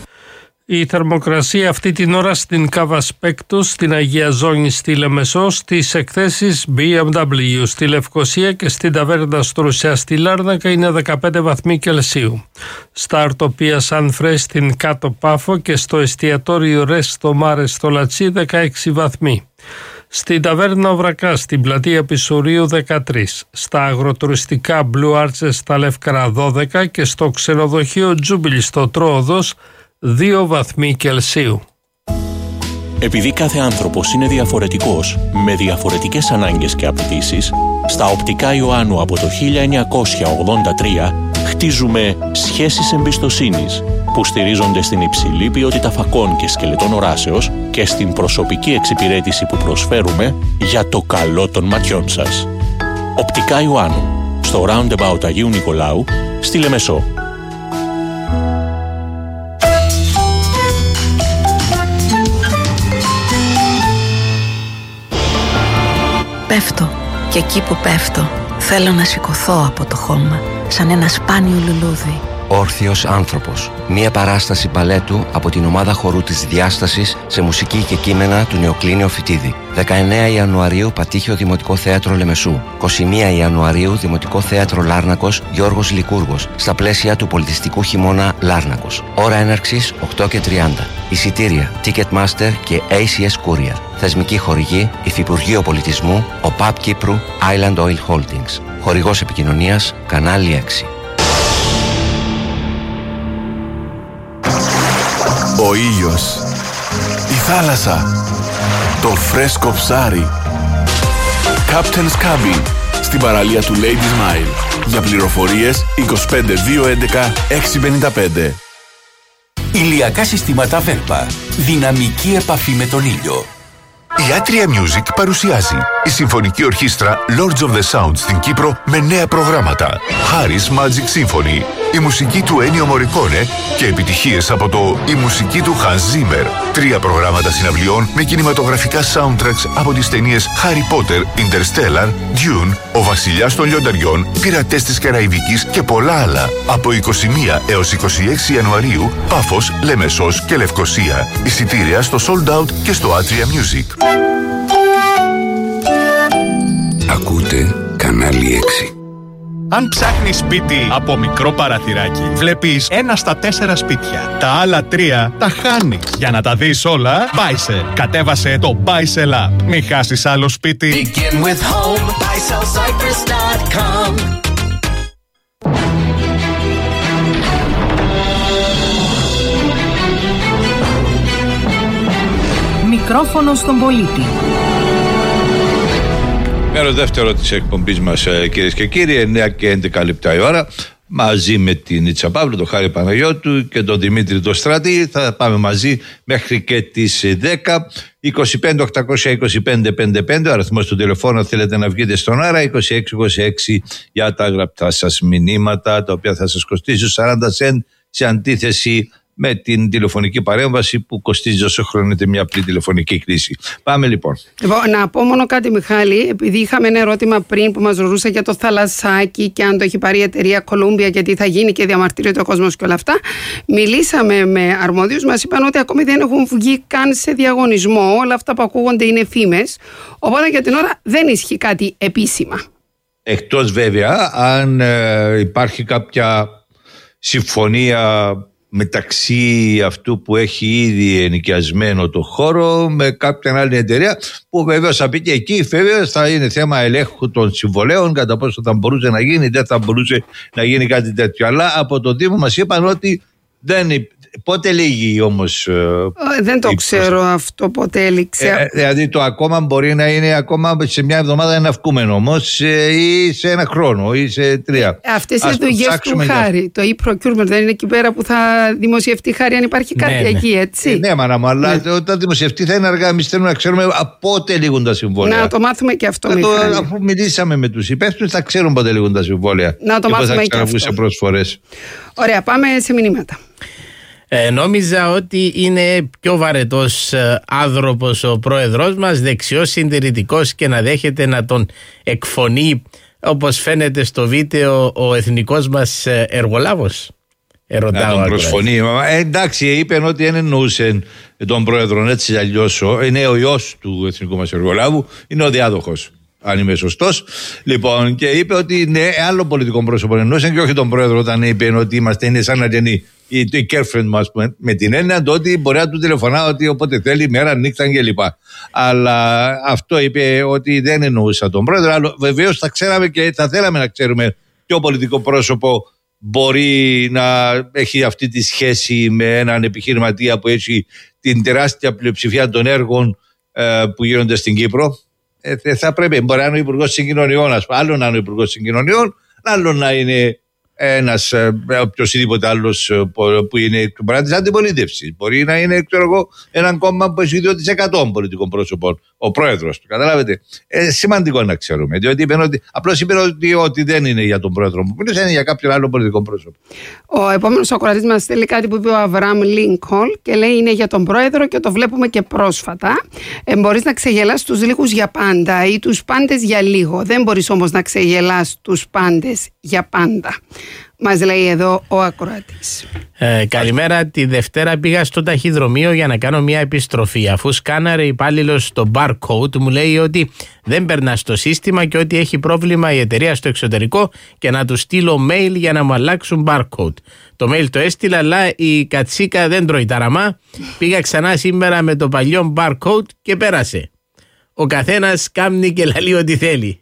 Η θερμοκρασία αυτή την ώρα στην Κάβα Σπέκτους, στην Αγία Ζώνη στη Λεμεσό, στις εκθέσεις μπι εμ ντάμπλιου στη Λευκοσία και στην Ταβέρνα Στρουσιά στη Λάρνακα είναι δεκαπέντε βαθμοί Κελσίου. Στα Αρτοπία Σαν Φρέ στην Κάτω Πάφο και στο εστιατόριο Ρέστο Μάρε στο Λατσί δεκαέξι βαθμοί. Στην Ταβέρνα Βρακά στην πλατεία Πισουρίου δεκατρείς, στα αγροτουριστικά Blue Arches στα Λεύκαρα δώδεκα και στο ξενοδοχείο Τζούμπιλι στο Τρόοδος δύο βαθμοί Κελσίου. Επειδή κάθε άνθρωπος είναι διαφορετικός, με διαφορετικές ανάγκες και απαιτήσεις, στα οπτικά Ιωάννου από το χίλια εννιακόσια ογδόντα τρία χτίζουμε σχέσεις εμπιστοσύνης που στηρίζονται στην υψηλή ποιότητα φακών και σκελετών οράσεως και στην προσωπική εξυπηρέτηση που προσφέρουμε για το καλό των ματιών σας. Οπτικά Ιωάννου, στο Roundabout Αγίου Νικολάου, στη Λεμεσό. Πέφτω και εκεί που πέφτω θέλω να σηκωθώ από το χώμα σαν ένα σπάνιο λουλούδι. Όρθιος άνθρωπος. Μία παράσταση μπαλέτου από την ομάδα χορού της Διάστασης σε μουσική και κείμενα του Νεοκλήνιο Φυτίδη. δεκαεννέα Ιανουαρίου Πατήχιο Δημοτικό Θέατρο Λεμεσού. είκοσι μία Ιανουαρίου Δημοτικό Θέατρο Λάρνακος Γιώργος Λικούργος. Στα πλαίσια του πολιτιστικού χειμώνα Λάρνακος. Ώρα έναρξης οκτώ και τριάντα. Εισιτήρια Ticketmaster και έι σι ες Courier. Θεσμική χορηγή Υφυπουργείο Πολιτισμού, ο ΠΑΠ Κύπρου, Island Oil Holdings. Χορηγός επικοινωνίας Κανάλι έξι. Ο ήλιος, η θάλασσα, το φρέσκο ψάρι. Captain's Cabin στην παραλία του Ladies Mile. Για πληροφορίες είκοσι πέντε δύο έντεκα έξι πενήντα πέντε. Ηλιακά συστήματα Velpa. Δυναμική επαφή με τον ήλιο. Η Atria Music παρουσιάζει η Συμφωνική Ορχήστρα Lords of the Sound στην Κύπρο με νέα προγράμματα. Harris Magic Symphony, η μουσική του Ennio Morricone και επιτυχίες από το «Η μουσική του Hans Zimmer». Τρία προγράμματα συναυλιών με κινηματογραφικά soundtracks από τις ταινίες Harry Potter, Interstellar, Dune, Ο Βασιλιάς των Λιονταριών, Πειρατές της Καραϊβικής και πολλά άλλα. Από είκοσι μία έως είκοσι έξι Ιανουαρίου, Πάφος, Λεμεσός και Λευκοσία. Εισιτήρια στο Sold Out και στο Atria Music. Ακούτε κανάλι έξι. Αν ψάχνεις σπίτι από μικρό παραθυράκι, βλέπεις ένα στα τέσσερα σπίτια. Τα άλλα τρία τα χάνεις. Για να τα δεις όλα, Buysell. Κατέβασε το Buysell App. Μην χάσεις άλλο σπίτι. Begin with home, buy sell cyprus dot com. Μικρόφωνο στον πολίτη. Μέρο δεύτερο της εκπομπής μας, κυρίες και κύριοι, εννιά και έντεκα λεπτά η ώρα, μαζί με την Ιτσα Παύλου, τον Χάρη Παναγιώτου και τον Δημήτρη τον Στράτη. Θα πάμε μαζί μέχρι και τις δέκα. είκοσι πέντε οκτακόσια είκοσι πέντε πενήντα πέντε, ο αριθμός του τηλεφώνου, θέλετε να βγείτε στον αέρα, είκοσι έξι είκοσι έξι για τα γραπτά σας μηνύματα, τα οποία θα σας κοστίζουν σαράντα σεντ, σε αντίθεση με την τηλεφωνική παρέμβαση που κοστίζει όσο χρονείται μια απλή τηλεφωνική κρίση. Πάμε λοιπόν. Λοιπόν, να πω μόνο κάτι, Μιχάλη, επειδή είχαμε ένα ερώτημα πριν που μας ρωτούσε για το θαλασσάκι και αν το έχει πάρει η εταιρεία Columbia και τι θα γίνει και διαμαρτύρεται ο κόσμος και όλα αυτά. Μιλήσαμε με αρμόδιους, μας είπαν ότι ακόμη δεν έχουν βγει καν σε διαγωνισμό. Όλα αυτά που ακούγονται είναι φήμες. Οπότε για την ώρα δεν ισχύει κάτι επίσημα. Εκτός βέβαια αν ε, υπάρχει κάποια συμφωνία μεταξύ αυτού που έχει ήδη ενοικιασμένο το χώρο με κάποια άλλη εταιρεία, που βέβαια θα πει και εκεί βέβαια θα είναι θέμα ελέγχου των συμβολέων, κατά πόσο θα μπορούσε να γίνει, δεν θα μπορούσε να γίνει κάτι τέτοιο. Αλλά από το Δήμο μας είπαν ότι δεν. Πότε λύγει όμως? Ε, δεν το ξέρω αυτό πότε έληξε. Ε, δηλαδή το ακόμα μπορεί να είναι ακόμα σε μια εβδομάδα ένα αυκούμενο όμως, ε, ή σε ένα χρόνο ή σε τρία. Ε, αυτές οι δουλειές του Χάρη, το e-procurement δεν είναι εκεί πέρα που θα δημοσιευτεί, Χάρη, αν υπάρχει κάτι, ναι, εκεί, έτσι? Ε, ναι, μάνα μου, αλλά ναι, όταν δημοσιευτεί θα είναι αργά. Εμείς θέλουμε να ξέρουμε πότε λήγουν τα συμβόλαια. Να το μάθουμε και αυτό, το, αφού μιλήσαμε με τους υπεύθυνους, θα ξέρουν πότε λήγουν τα συμβόλαια. Να το μάθουμε και αυτό. Σε προσφορές. Ωραία, πάμε σε μηνύματα. Ε, νόμιζα ότι είναι πιο βαρετός ε, άνθρωπος ο πρόεδρος μας, δεξιός, συντηρητικός και να δέχεται να τον εκφωνεί, όπως φαίνεται στο βίντεο, ο εθνικός μας ε, εργολάβος. Να τον προσφωνεί. Ε, εντάξει, είπε ότι δεν εννοούσε τον πρόεδρο έτσι αλλιώς. Είναι ο ιός του εθνικού μας εργολάβου, είναι ο διάδοχος, αν είμαι σωστός. Λοιπόν, και είπε ότι είναι άλλο πολιτικό πρόσωπο εννοούσε και όχι τον πρόεδρο, όταν είπε ότι είμαστε, είναι σαν να είναι η girlfriend μας, με την έννοια το ότι μπορεί να του τηλεφωνά ότι όποτε θέλει, μέρα, νύχτα κλπ. Αλλά αυτό είπε ότι δεν εννοούσα τον πρόεδρο. Αλλά βεβαίως θα ξέραμε και θα θέλαμε να ξέρουμε ποιο πολιτικό πρόσωπο μπορεί να έχει αυτή τη σχέση με έναν επιχειρηματία που έχει την τεράστια πλειοψηφία των έργων ε, που γίνονται στην Κύπρο. Ε, θα πρέπει, μπορεί να είναι ο Υπουργός Συγκοινωνιών, ας πούμε, άλλο να είναι ο Υπουργός Συγκοινωνιών, άλλο να είναι ένας οποιοσδήποτε άλλος που είναι του της αντιπολίτευσης. Μπορεί να είναι, ξέρω εγώ, έναν κόμμα που έχει δύο τοις εκατό πολιτικών πρόσωπων, ο πρόεδρος του. Καταλάβετε. Ε, σημαντικό να ξέρουμε. Διότι είπε ότι, απλώς είπε ότι, ότι δεν είναι για τον πρόεδρο μου, είναι για κάποιον άλλο πολιτικό πρόσωπο. Ο επόμενος ακροατής μας στέλνει κάτι που είπε ο Αβραάμ Λίνκολν και λέει είναι για τον πρόεδρο και το βλέπουμε και πρόσφατα. Ε, μπορείς να ξεγελάς τους λίγους για πάντα ή τους πάντες για λίγο. Δεν μπορείς όμως να ξεγελάς τους πάντες για πάντα. Μας λέει εδώ ο ακροατής. Ε, καλημέρα. Τη Δευτέρα πήγα στο ταχυδρομείο για να κάνω μια επιστροφή. Αφού σκάναρε υπάλληλος το barcode, μου λέει ότι δεν περνά στο σύστημα και ότι έχει πρόβλημα η εταιρεία στο εξωτερικό και να του στείλω mail για να μου αλλάξουν barcode. Το mail το έστειλα, αλλά η κατσίκα δεν τρώει ταραμά. Πήγα ξανά σήμερα με το παλιό barcode και πέρασε. Ο καθένας κάμνει και λαλεί ό,τι θέλει.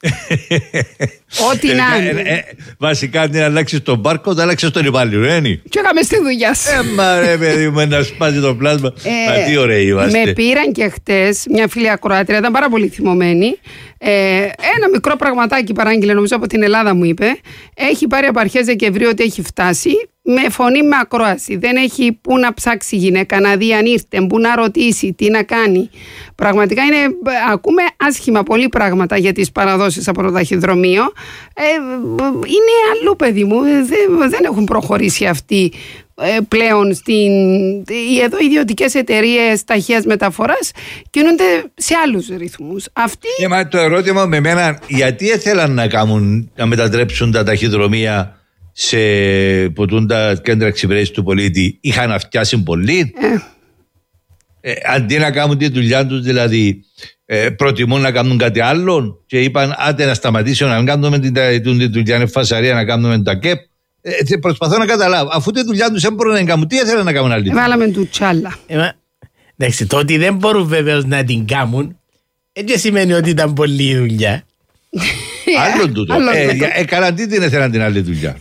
Ό,τι να είναι. Ε, ε, βασικά, αν αλλάξει τον πάρκο, θα αλλάξει τον υπάλληλο, έτσι. Και έκαμε στη δουλειά σου. Ε, μα ρε παιδί μου, να σπάζει το πλάσμα. Ε, μα τι ωραίοι είμαστε. Με πήραν και χτες μια φίλη ακροάτρια, ήταν πάρα πολύ θυμωμένη. Ε, ένα μικρό πραγματάκι παράγγειλε, νομίζω από την Ελλάδα μου είπε. Έχει πάρει από αρχές Δεκεμβρίου ότι έχει φτάσει. Με φωνή, με ακρόαση. Δεν έχει πού να ψάξει η γυναίκα, να δει αν ήρθε, πού να ρωτήσει, τι να κάνει. Πραγματικά είναι, ακούμε άσχημα πολλοί πράγματα για τις παραδόσεις από το ταχυδρομείο. Ε, είναι αλλού, παιδί μου. Δεν, δεν έχουν προχωρήσει αυτοί ε, πλέον στην. Εδώ οι ιδιωτικές εταιρείες ταχείας μεταφοράς κινούνται σε άλλους ρυθμούς. Αυτοί... Και μα το ερώτημα με μένα, γιατί ήθελαν να, κάνουν, να μετατρέψουν τα ταχυδρομεία σε ποτούντα κέντρα εξυπηρέτησης του πολίτη, είχαν αυτιάσει πολύ. Ε. Ε, αντί να κάνουν τη δουλειά τους, δηλαδή ε, προτιμούν να κάνουν κάτι άλλο και είπαν άντε να σταματήσουν να κάνουμε την, την, την δουλειά, είναι φασαρία να κάνουμε τα ΚΕΠ. Ε, προσπαθώ να καταλάβω, αφού τη δουλειά τους δεν μπορούν να κάνουν, τι ήθελαν να κάνουν άλλη. Βάλαμε του τσάλα. Ε, εντάξει, το ότι δεν μπορούν βεβαίως να την κάνουν έτσι σημαίνει ότι ήταν πολλή η δουλειά. Άλλον τούτο. Έκαναν τι την ήθελαν την άλλη δουλειά.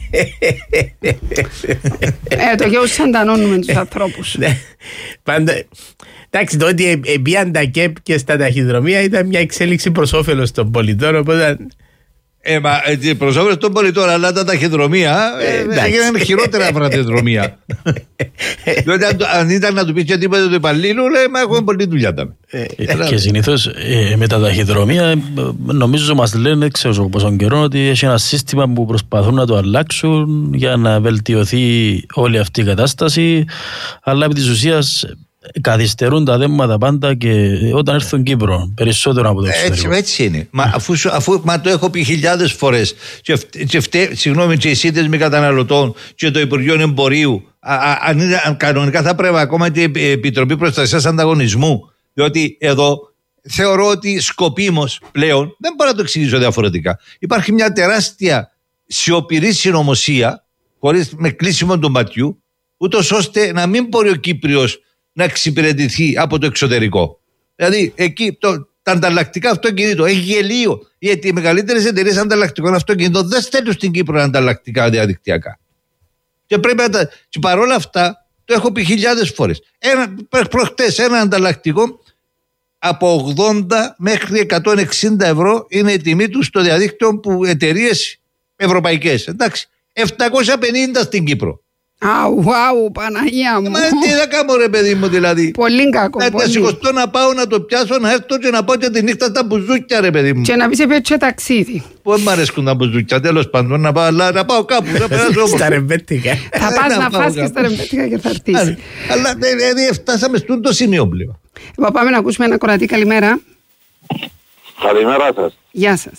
Ε, το γεώσαν τανώνουμε τους ανθρώπους. Πάντα. Εντάξει, το ότι μπήκαν τα ΚΕΠ και στα ταχυδρομεία ήταν μια εξέλιξη προς όφελος των πολιτών. Οπότε... Ε, μα προς όφελος των πολιτών, αλλά τα ταχυδρομεία ε, έγιναν χειρότερα από τα ταχυδρομεία. Διότι αν, αν ήταν να του πεις και τίποτα του υπαλλήλου, λέει, μα έχουμε πολλή δουλειά. Ε, και συνήθως ε, με τα ταχυδρομεία, νομίζω μας λένε, ξέρω πόσο καιρό, ότι έχει ένα σύστημα που προσπαθούν να το αλλάξουν για να βελτιωθεί όλη αυτή η κατάσταση, αλλά επί της ουσίας καθυστερούν τα δέματα πάντα και όταν έρθουν Κύπρο περισσότερο από το εξωτερικό. Έτσι, έτσι είναι. Μα, αφού, αφού μα το έχω πει χιλιάδες φορές και, και φταί, συγγνώμη, και οι σύνδεσμοι καταναλωτών και το Υπουργείο Εμπορίου, α, α, αν, αν κανονικά θα πρέπει ακόμα και η Επιτροπή Προστασίας Ανταγωνισμού, διότι εδώ θεωρώ ότι σκοπίμως πλέον, δεν μπορώ να το εξηγήσω διαφορετικά, υπάρχει μια τεράστια σιωπηρή συνωμοσία χωρίς με κλείσιμο του ματιού, ούτως ώστε να μην μπορεί ο Κύπριος να εξυπηρετηθεί από το εξωτερικό. Δηλαδή, εκεί το, τα ανταλλακτικά αυτοκίνητο έχει γελίο. Γιατί οι μεγαλύτερες εταιρείες ανταλλακτικών αυτοκίνητων δεν στέλνουν στην Κύπρο ανταλλακτικά διαδικτυακά. Και πρέπει να τα. Και παρόλα αυτά, το έχω πει χιλιάδες φορές. Ένα, προχτές ένα ανταλλακτικό από ογδόντα μέχρι εκατόν εξήντα ευρώ είναι η τιμή του στο διαδίκτυο που εταιρείες ευρωπαϊκές. Εντάξει. επτακόσια πενήντα στην Κύπρο. Αου, αου, Παναγία μου. Μα τι θα κάνω ρε παιδί μου δηλαδή. Πολύ κακό. Να τα σηκωστώ να πάω να το πιάσω, να έρθω και να πάω και τη νύχτα στα μπουζούκια ρε παιδί μου. Και να πεις επέτυχε ταξίδι. Πώς μ' αρέσκουν τα μπουζούκια, τέλος πάντων να πάω, αλλά να πάω κάπου, να περάσω όμως. Στα ρεμπέτικα. Θα πας να φας και στα ρεμπέτικα και θα έρθεις. Αλλά δηλαδή φτάσαμε στον το σημείο πλέον. Πάμε να ακούσουμε ένα κορατή, καλημέρα. Καλημέρα σας. Γεια σας.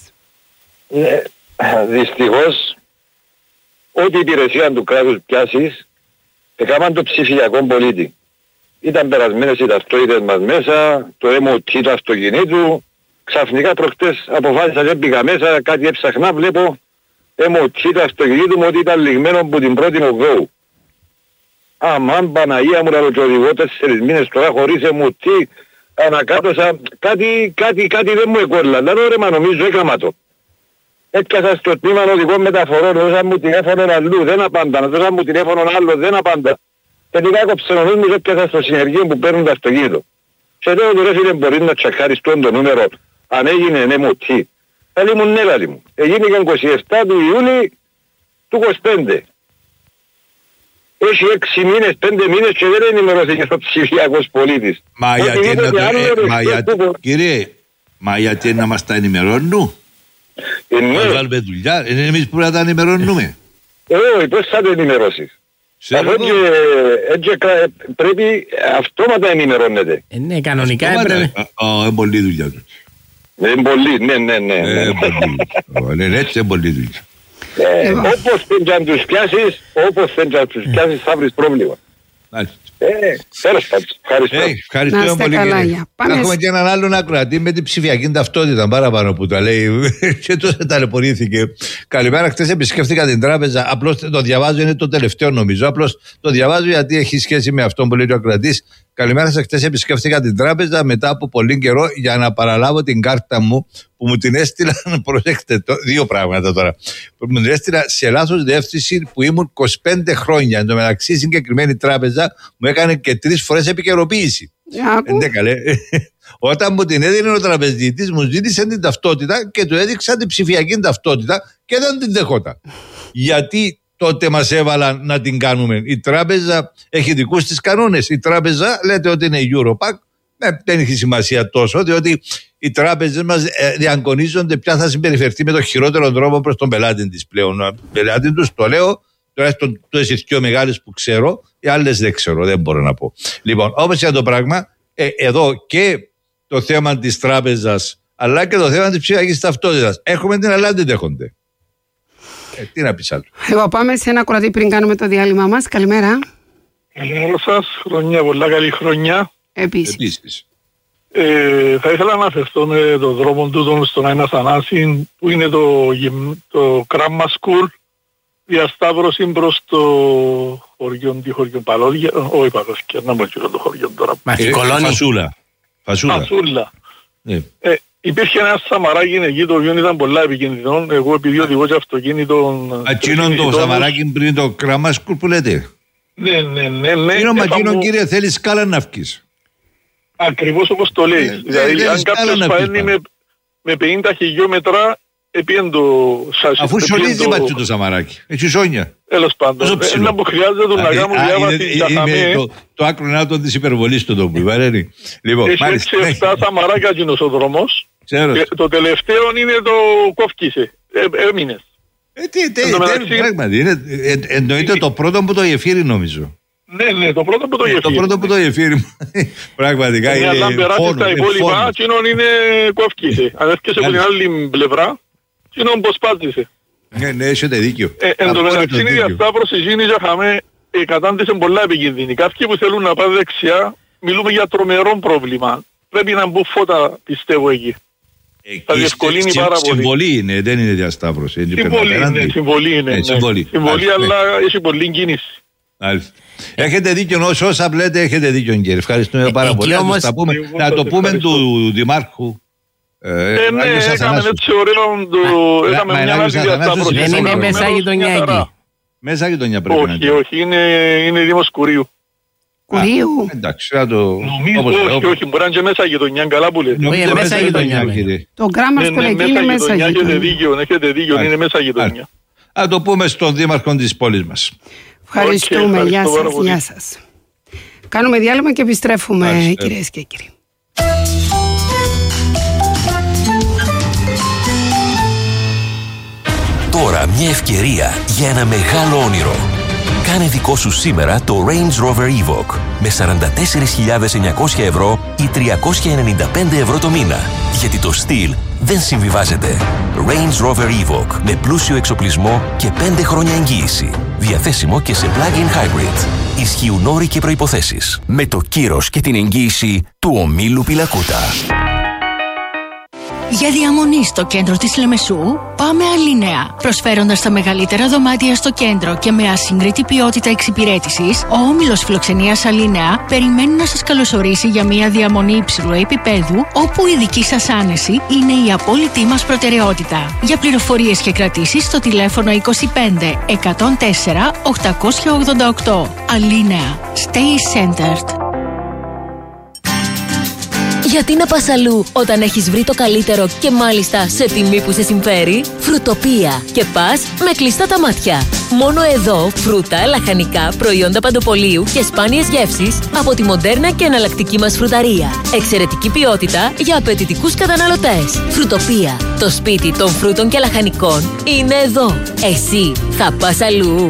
Δυστυχώς, ό,τι υπηρεσία του κράτους πιάσεις, έκαναν το ψηφιακό πολίτη. Ήταν περασμένες οι ταυτότητες μας μέσα, το εμ ο τι του αυτοκινήτου, ξαφνικά προχτές αποφάσισα και πήγα μέσα, κάτι έψαχνα, βλέπω εμ ο τι του αυτοκινήτου μου ότι ήταν λιγμένο από την πρώτη ογδόου. Αμάν Παναγία μου, λαλό και οδηγώ τέσσερις μήνες τώρα χωρίς εμ ο τι, ανακάτωσα, κάτι, κάτι, κάτι δεν μου εκόρλα. Λαλό ρε μα νομίζω έκαμα το. Έπιασα στο τμήμα οδικών μεταφορών, δώσα μου τηλέφωνο αλλού, δεν απάντα, δώσα μου τηλέφωνο άλλο, δεν απάντα. Τελικά έκοψε ο νους μου και έπιασα στο συνεργείο που παίρνουν το αυτοκίνητο. Σε λέω του ρε φίλε μπορείς να τσεκάρεις το νούμερο, αν έγινε ναι μου τι. Καλή μου ναι λαλή μου. Έγινε είκοσι επτά του Ιούλη του είκοσι πέντε. Έχει έξι μήνες, πέντε μήνες και δεν ενημερώθηκε ο ψηφιακός πολίτης. Μα γιατί να το... Ε, μα γιατί, κύριε, μα γιατί να μας τα ενημερώνουν. Ε, ναι. Να βάλουμε δουλειά, είναι εμείς που να τα ενημερώνουμε. Ε, όχι, πώς θα το ενημερώσεις. Αυτό και, έτσι, πρέπει αυτόματα ενημερώνεται. Ε, ναι, κανονικά έπρεπε. Είναι πολλή δουλειά του. Είναι πολύ, ναι, ναι, ναι. Είναι έτσι, είναι πολλή δουλειά. Όπως θέλει να τους πιάσεις, όπως θέλει να τους πιάσεις θα βρεις πρόβλημα. Ε, τέλος πάντων. Ευχαριστώ. Ε, ευχαριστούμε πολύ. Έχουμε και έναν άλλον ακροατή με την ψηφιακή ταυτότητα παραπάνω που τα λέει και τόσο ταλαιπωρήθηκε. Καλημέρα, χτες επισκέφτηκα την τράπεζα. Απλώς το διαβάζω, είναι το τελευταίο νομίζω. Απλώς το διαβάζω γιατί έχει σχέση με αυτό που λέει ο ακροατής. Καλημέρα σας, χτες επισκέφτηκα την τράπεζα μετά από πολύ καιρό για να παραλάβω την κάρτα μου που μου την έστειλαν. Προσέξτε, το, δύο πράγματα τώρα. Που μου την έστειλα σε λάθος διεύθυνση που ήμουν είκοσι πέντε χρόνια. Εν τω μεταξύ, η συγκεκριμένη τράπεζα μου έκανε και τρεις φορές επικαιροποίηση. Εντέκαλε. Όταν μου την έδινε ο τραπεζίτης, μου ζήτησε την ταυτότητα και του έδειξα την ψηφιακή ταυτότητα και δεν την δεχόταν. Γιατί τότε μας έβαλαν να την κάνουμε. Η τράπεζα έχει δικούς της κανόνες. Η τράπεζα λέτε ότι είναι Europac. Ε, δεν έχει σημασία τόσο, διότι οι τράπεζες μας ε, διαγωνίζονται ποια θα συμπεριφερθεί με τον χειρότερο τρόπο προς τον πελάτη της πλέον. Ο πελάτη τους, το λέω, τουλάχιστον οι πιο μεγάλες που ξέρω, οι άλλες δεν ξέρω, δεν μπορώ να πω. Λοιπόν, όπως για το πράγμα, ε, εδώ και το θέμα της τράπεζας, αλλά και το θέμα της ψηφιακής ταυτότητας. Έχουμε την, αλλά δεν δέχονται. Ε, τι να πεις άλλο. Εγώ πάμε σε ένα κουρατή πριν κάνουμε το διάλειμμα μας. Καλημέρα. Καλημέρα σας. Χρονιά, πολλά καλή χρονιά. Επίσης. Επίσης. Ε, θα ήθελα να αφαιρθώ με τον δρόμο τούτον στον Άινα Θανάση που είναι το, το Κράμα School, διασταύρωση προς το χωριό, τη χωριό Παλόδια, όχι Παλόδια, να μου το χωριό τώρα. Μαθηκολόνη. Φασούλα. Φασούλα. Φασούλα. Ναι. Ε, υπήρχε ένα σαμαράκι εκεί, το οποίο ήταν πολλά επικίνδυνο. Εγώ επειδή οδηγώ και αυτοκίνητο. Ατσίνον το σαμαράκι πριν το Κράμα School που λέτε. Ναι, ναι, ναι. ναι. Είναι μακίνο, κύριε, θέλει σκάλα να βγεις. Ακριβώς όπως το λέει. Ε, δηλαδή, ε, αν κάποιος παίρνει με, με πενήντα χιλιόμετρα, επίεν το σάσι. Αφού σιωνίζει το... το σαμαράκι. Έχει σόνια. Τέλος πάντων. Ένα που χρειάζεται να κάνουν διάβαση για χαμέ. Το, το άκρο άτομο της υπερβολής του τόπου. Λοιπόν, έχει έξι εφτά σαμαράκια εκείνος ο δρόμος. Και το τελευταίο είναι το κόφκισε. Ε, έμεινες. Ε, τι, τι, τι, πράγματι. Είναι, ε, εννοείται το πρώτο που το γεφύρι νομίζω. Ναι, ναι, το πρώτο που το γεφύρι. Το πρώτο που το γεφύρι. Πραγματικά είναι πόνο. Αν περάσεις τα υπόλοιπα, κοινών είναι κόφκισε. Αν έρχεσαι από την άλλη πλευρά, κοινών πως πάτησε. Ναι, ναι, έχετε δίκιο. Εν τω μεταξύ η διασταύρωση γίνει για χαμέ, κατάντησε πολλά επικίνδυνη. Κάποιοι που θέλουν να πάνε δεξιά, μιλούμε για τρομερό πρόβλημα. Πρέπει να μπουν φώτα, πιστεύω εκεί. Θα διευκολύνει πάρα πολύ. Συμβολή είναι, δεν είναι διασταύρωση. Συμβολή είναι, συμβολή είναι. Συμβολή, αλλά έχει πολλή κίνηση. Έχετε δίκιο, όσα λέτε έχετε δίκιο, κύριε. Ευχαριστούμε πάρα πολύ. Να το πούμε του Δημάρχου. Ε, ναι, έκαμε έτσι ωραίο, έκαμε μια άλλη διασταύρωση. Δεν είναι μέσα γειτονιά εκεί. Μέσα γειτονιά πρέπει να είναι. Όχι, όχι, είναι Δήμος Κουρίου. Κουρίου. Εντάξει, να το... Όχι, όχι, μπορεί να είναι και μέσα γειτονιά, καλά που λέτε. Είναι μέσα γειτονιά. Το γράμμα σχολική είναι μέσα γειτονιά. Έχετε δίκιο, έχετε δίκιο, είναι μέσα γειτονιά. Να το πούμε στον Δήμαρχο της πόλης μας. Ευχαριστούμε, okay, γεια σας, γεια σας. Κάνουμε διάλειμμα και επιστρέφουμε, Άς, κυρίες και κύριοι. Τώρα μια ευκαιρία για ένα μεγάλο όνειρο. Κάνε δικό σου σήμερα το Range Rover Evoque με σαράντα τέσσερις χιλιάδες εννιακόσια ευρώ ή τριακόσια ενενήντα πέντε ευρώ το μήνα. Γιατί το στυλ δεν συμβιβάζεται. Range Rover Evoque με πλούσιο εξοπλισμό και πέντε χρόνια εγγύηση. Διαθέσιμο και σε plug-in hybrid. Ισχύουν όροι και προϋποθέσεις. Με το κύρος και την εγγύηση του ομίλου Πιλακούτα. Για διαμονή στο κέντρο της Λεμεσού, πάμε Αλίνεα. Προσφέροντας τα μεγαλύτερα δωμάτια στο κέντρο και με ασύγκριτη ποιότητα εξυπηρέτησης, ο όμιλος φιλοξενίας Αλίνεα περιμένει να σας καλωσορίσει για μια διαμονή υψηλού επίπεδου, όπου η δική σας άνεση είναι η απόλυτη μας προτεραιότητα. Για πληροφορίες και κρατήσεις στο τηλέφωνο είκοσι πέντε εκατόν τέσσερα οκτακόσια ογδόντα οκτώ. Αλίνεα. Stay centered. Γιατί να πας αλλού όταν έχεις βρει το καλύτερο και μάλιστα σε τιμή που σε συμφέρει? Φρουτοπία. Και πας με κλειστά τα μάτια. Μόνο εδώ φρούτα, λαχανικά, προϊόντα παντοπολίου και σπάνιες γεύσεις από τη μοντέρνα και εναλλακτική μας φρουταρία. Εξαιρετική ποιότητα για απαιτητικούς καταναλωτές. Φρουτοπία. Το σπίτι των φρούτων και λαχανικών είναι εδώ. Εσύ θα πας αλλού?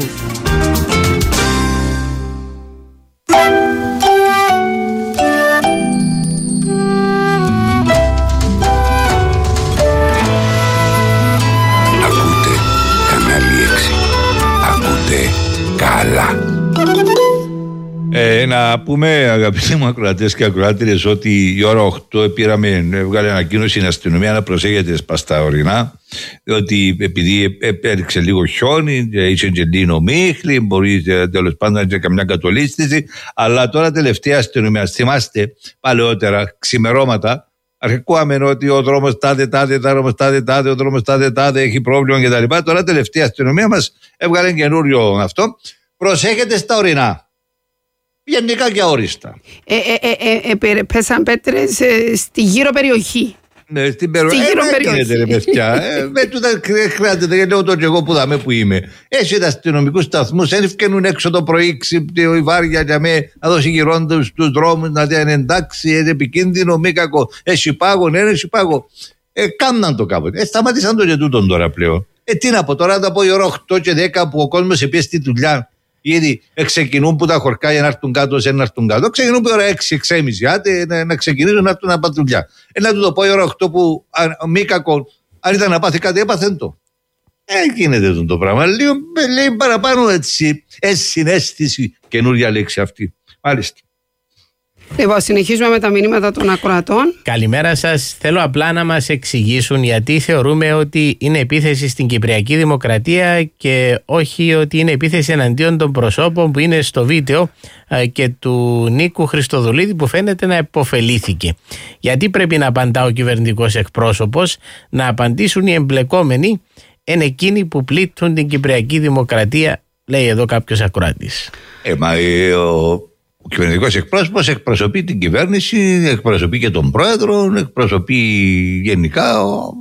Να πούμε, αγαπητοί μου ακροατές και ακροάτριες, ότι η ώρα οκτώ πήραμε, έβγαλε ανακοίνωση η αστυνομία να προσέχετε στα ορεινά, διότι επειδή έριξε λίγο χιόνι, είσαι και λίγο μίχλη, μπορεί τέλος πάντων να είναι καμιά κατολίσθηση, αλλά τώρα τελευταία αστυνομία, θυμάστε παλαιότερα, ξημερώματα, αρχικούαμε ότι ο δρόμος τάδε τάδε, ο δρόμος τάδε τάδε, ο δρόμος τάδε τάδε έχει πρόβλημα κτλ. Τώρα τελευταία αστυνομία μας έβγαλε καινούριο αυτό. Προσέχετε στα ορεινά. Γενικά και αόριστα. Ε, ε, ε, ε, πέσαν πέτρες ε, στη γύρω περιοχή. Ναι, στην περιοχή. Στη γύρω ε, περιοχή. Γίνεται, ρε παιδιά. ε, με τούτα χρειάζεται, γιατί λέω τότε εγώ που δαμε που είμαι. Έχει τα αστυνομικούς σταθμούς, δεν ευκαινούν έξω το πρωί, ξύπτει η βάρια για με να δώσει γυρόντους στους δρόμους, να είναι εντάξει, είναι επικίνδυνο, μη κακό. Έχει πάγο, ναι, έχει πάγο. Ε, κάμναν το κάποτε. Ε, σταματήσαν το για τούτον τώρα πλέον. Ε, τι να πω τώρα, να πω η ώρα οκτώ και δέκα που ο κόσμος επίε στη δουλειά. Ήδη ξεκινούν που τα χορκά για να έρθουν κάτω, σε να έρθουν κάτω. Ξεκινούν που η ώρα έξι έξι και μισή, άντε να, να ξεκινήσουν να έρθουν να πάνε δουλειά. Ε, να του το πω η ώρα οκτώ που αν, μη κακό, αν ήταν να πάθει κάτι, έπαθεν το. Ε, γίνεται το, το πράγμα. Λίγο, λέει παραπάνω έτσι, έτσι συναίσθηση, καινούργια λέξη αυτή. Μάλιστα. Λοιπόν, συνεχίζουμε με τα μηνύματα των ακροατών. Καλημέρα σας. Θέλω απλά να μας εξηγήσουν γιατί θεωρούμε ότι είναι επίθεση στην Κυπριακή Δημοκρατία και όχι ότι είναι επίθεση εναντίον των προσώπων που είναι στο βίντεο και του Νίκου Χριστοδουλίδη που φαίνεται να επωφελήθηκε. Γιατί πρέπει να απαντά ο κυβερνητικός εκπρόσωπος, να απαντήσουν οι εμπλεκόμενοι, είναι εκείνοι που πλήττουν την Κυπριακή Δημοκρατία, λέει εδώ κάποιος ακροατής. Ε, μα ε, ο... Ο κυβερνητικός εκπρόσωπος εκπροσωπεί την κυβέρνηση, εκπροσωπεί και τον πρόεδρο, εκπροσωπεί γενικά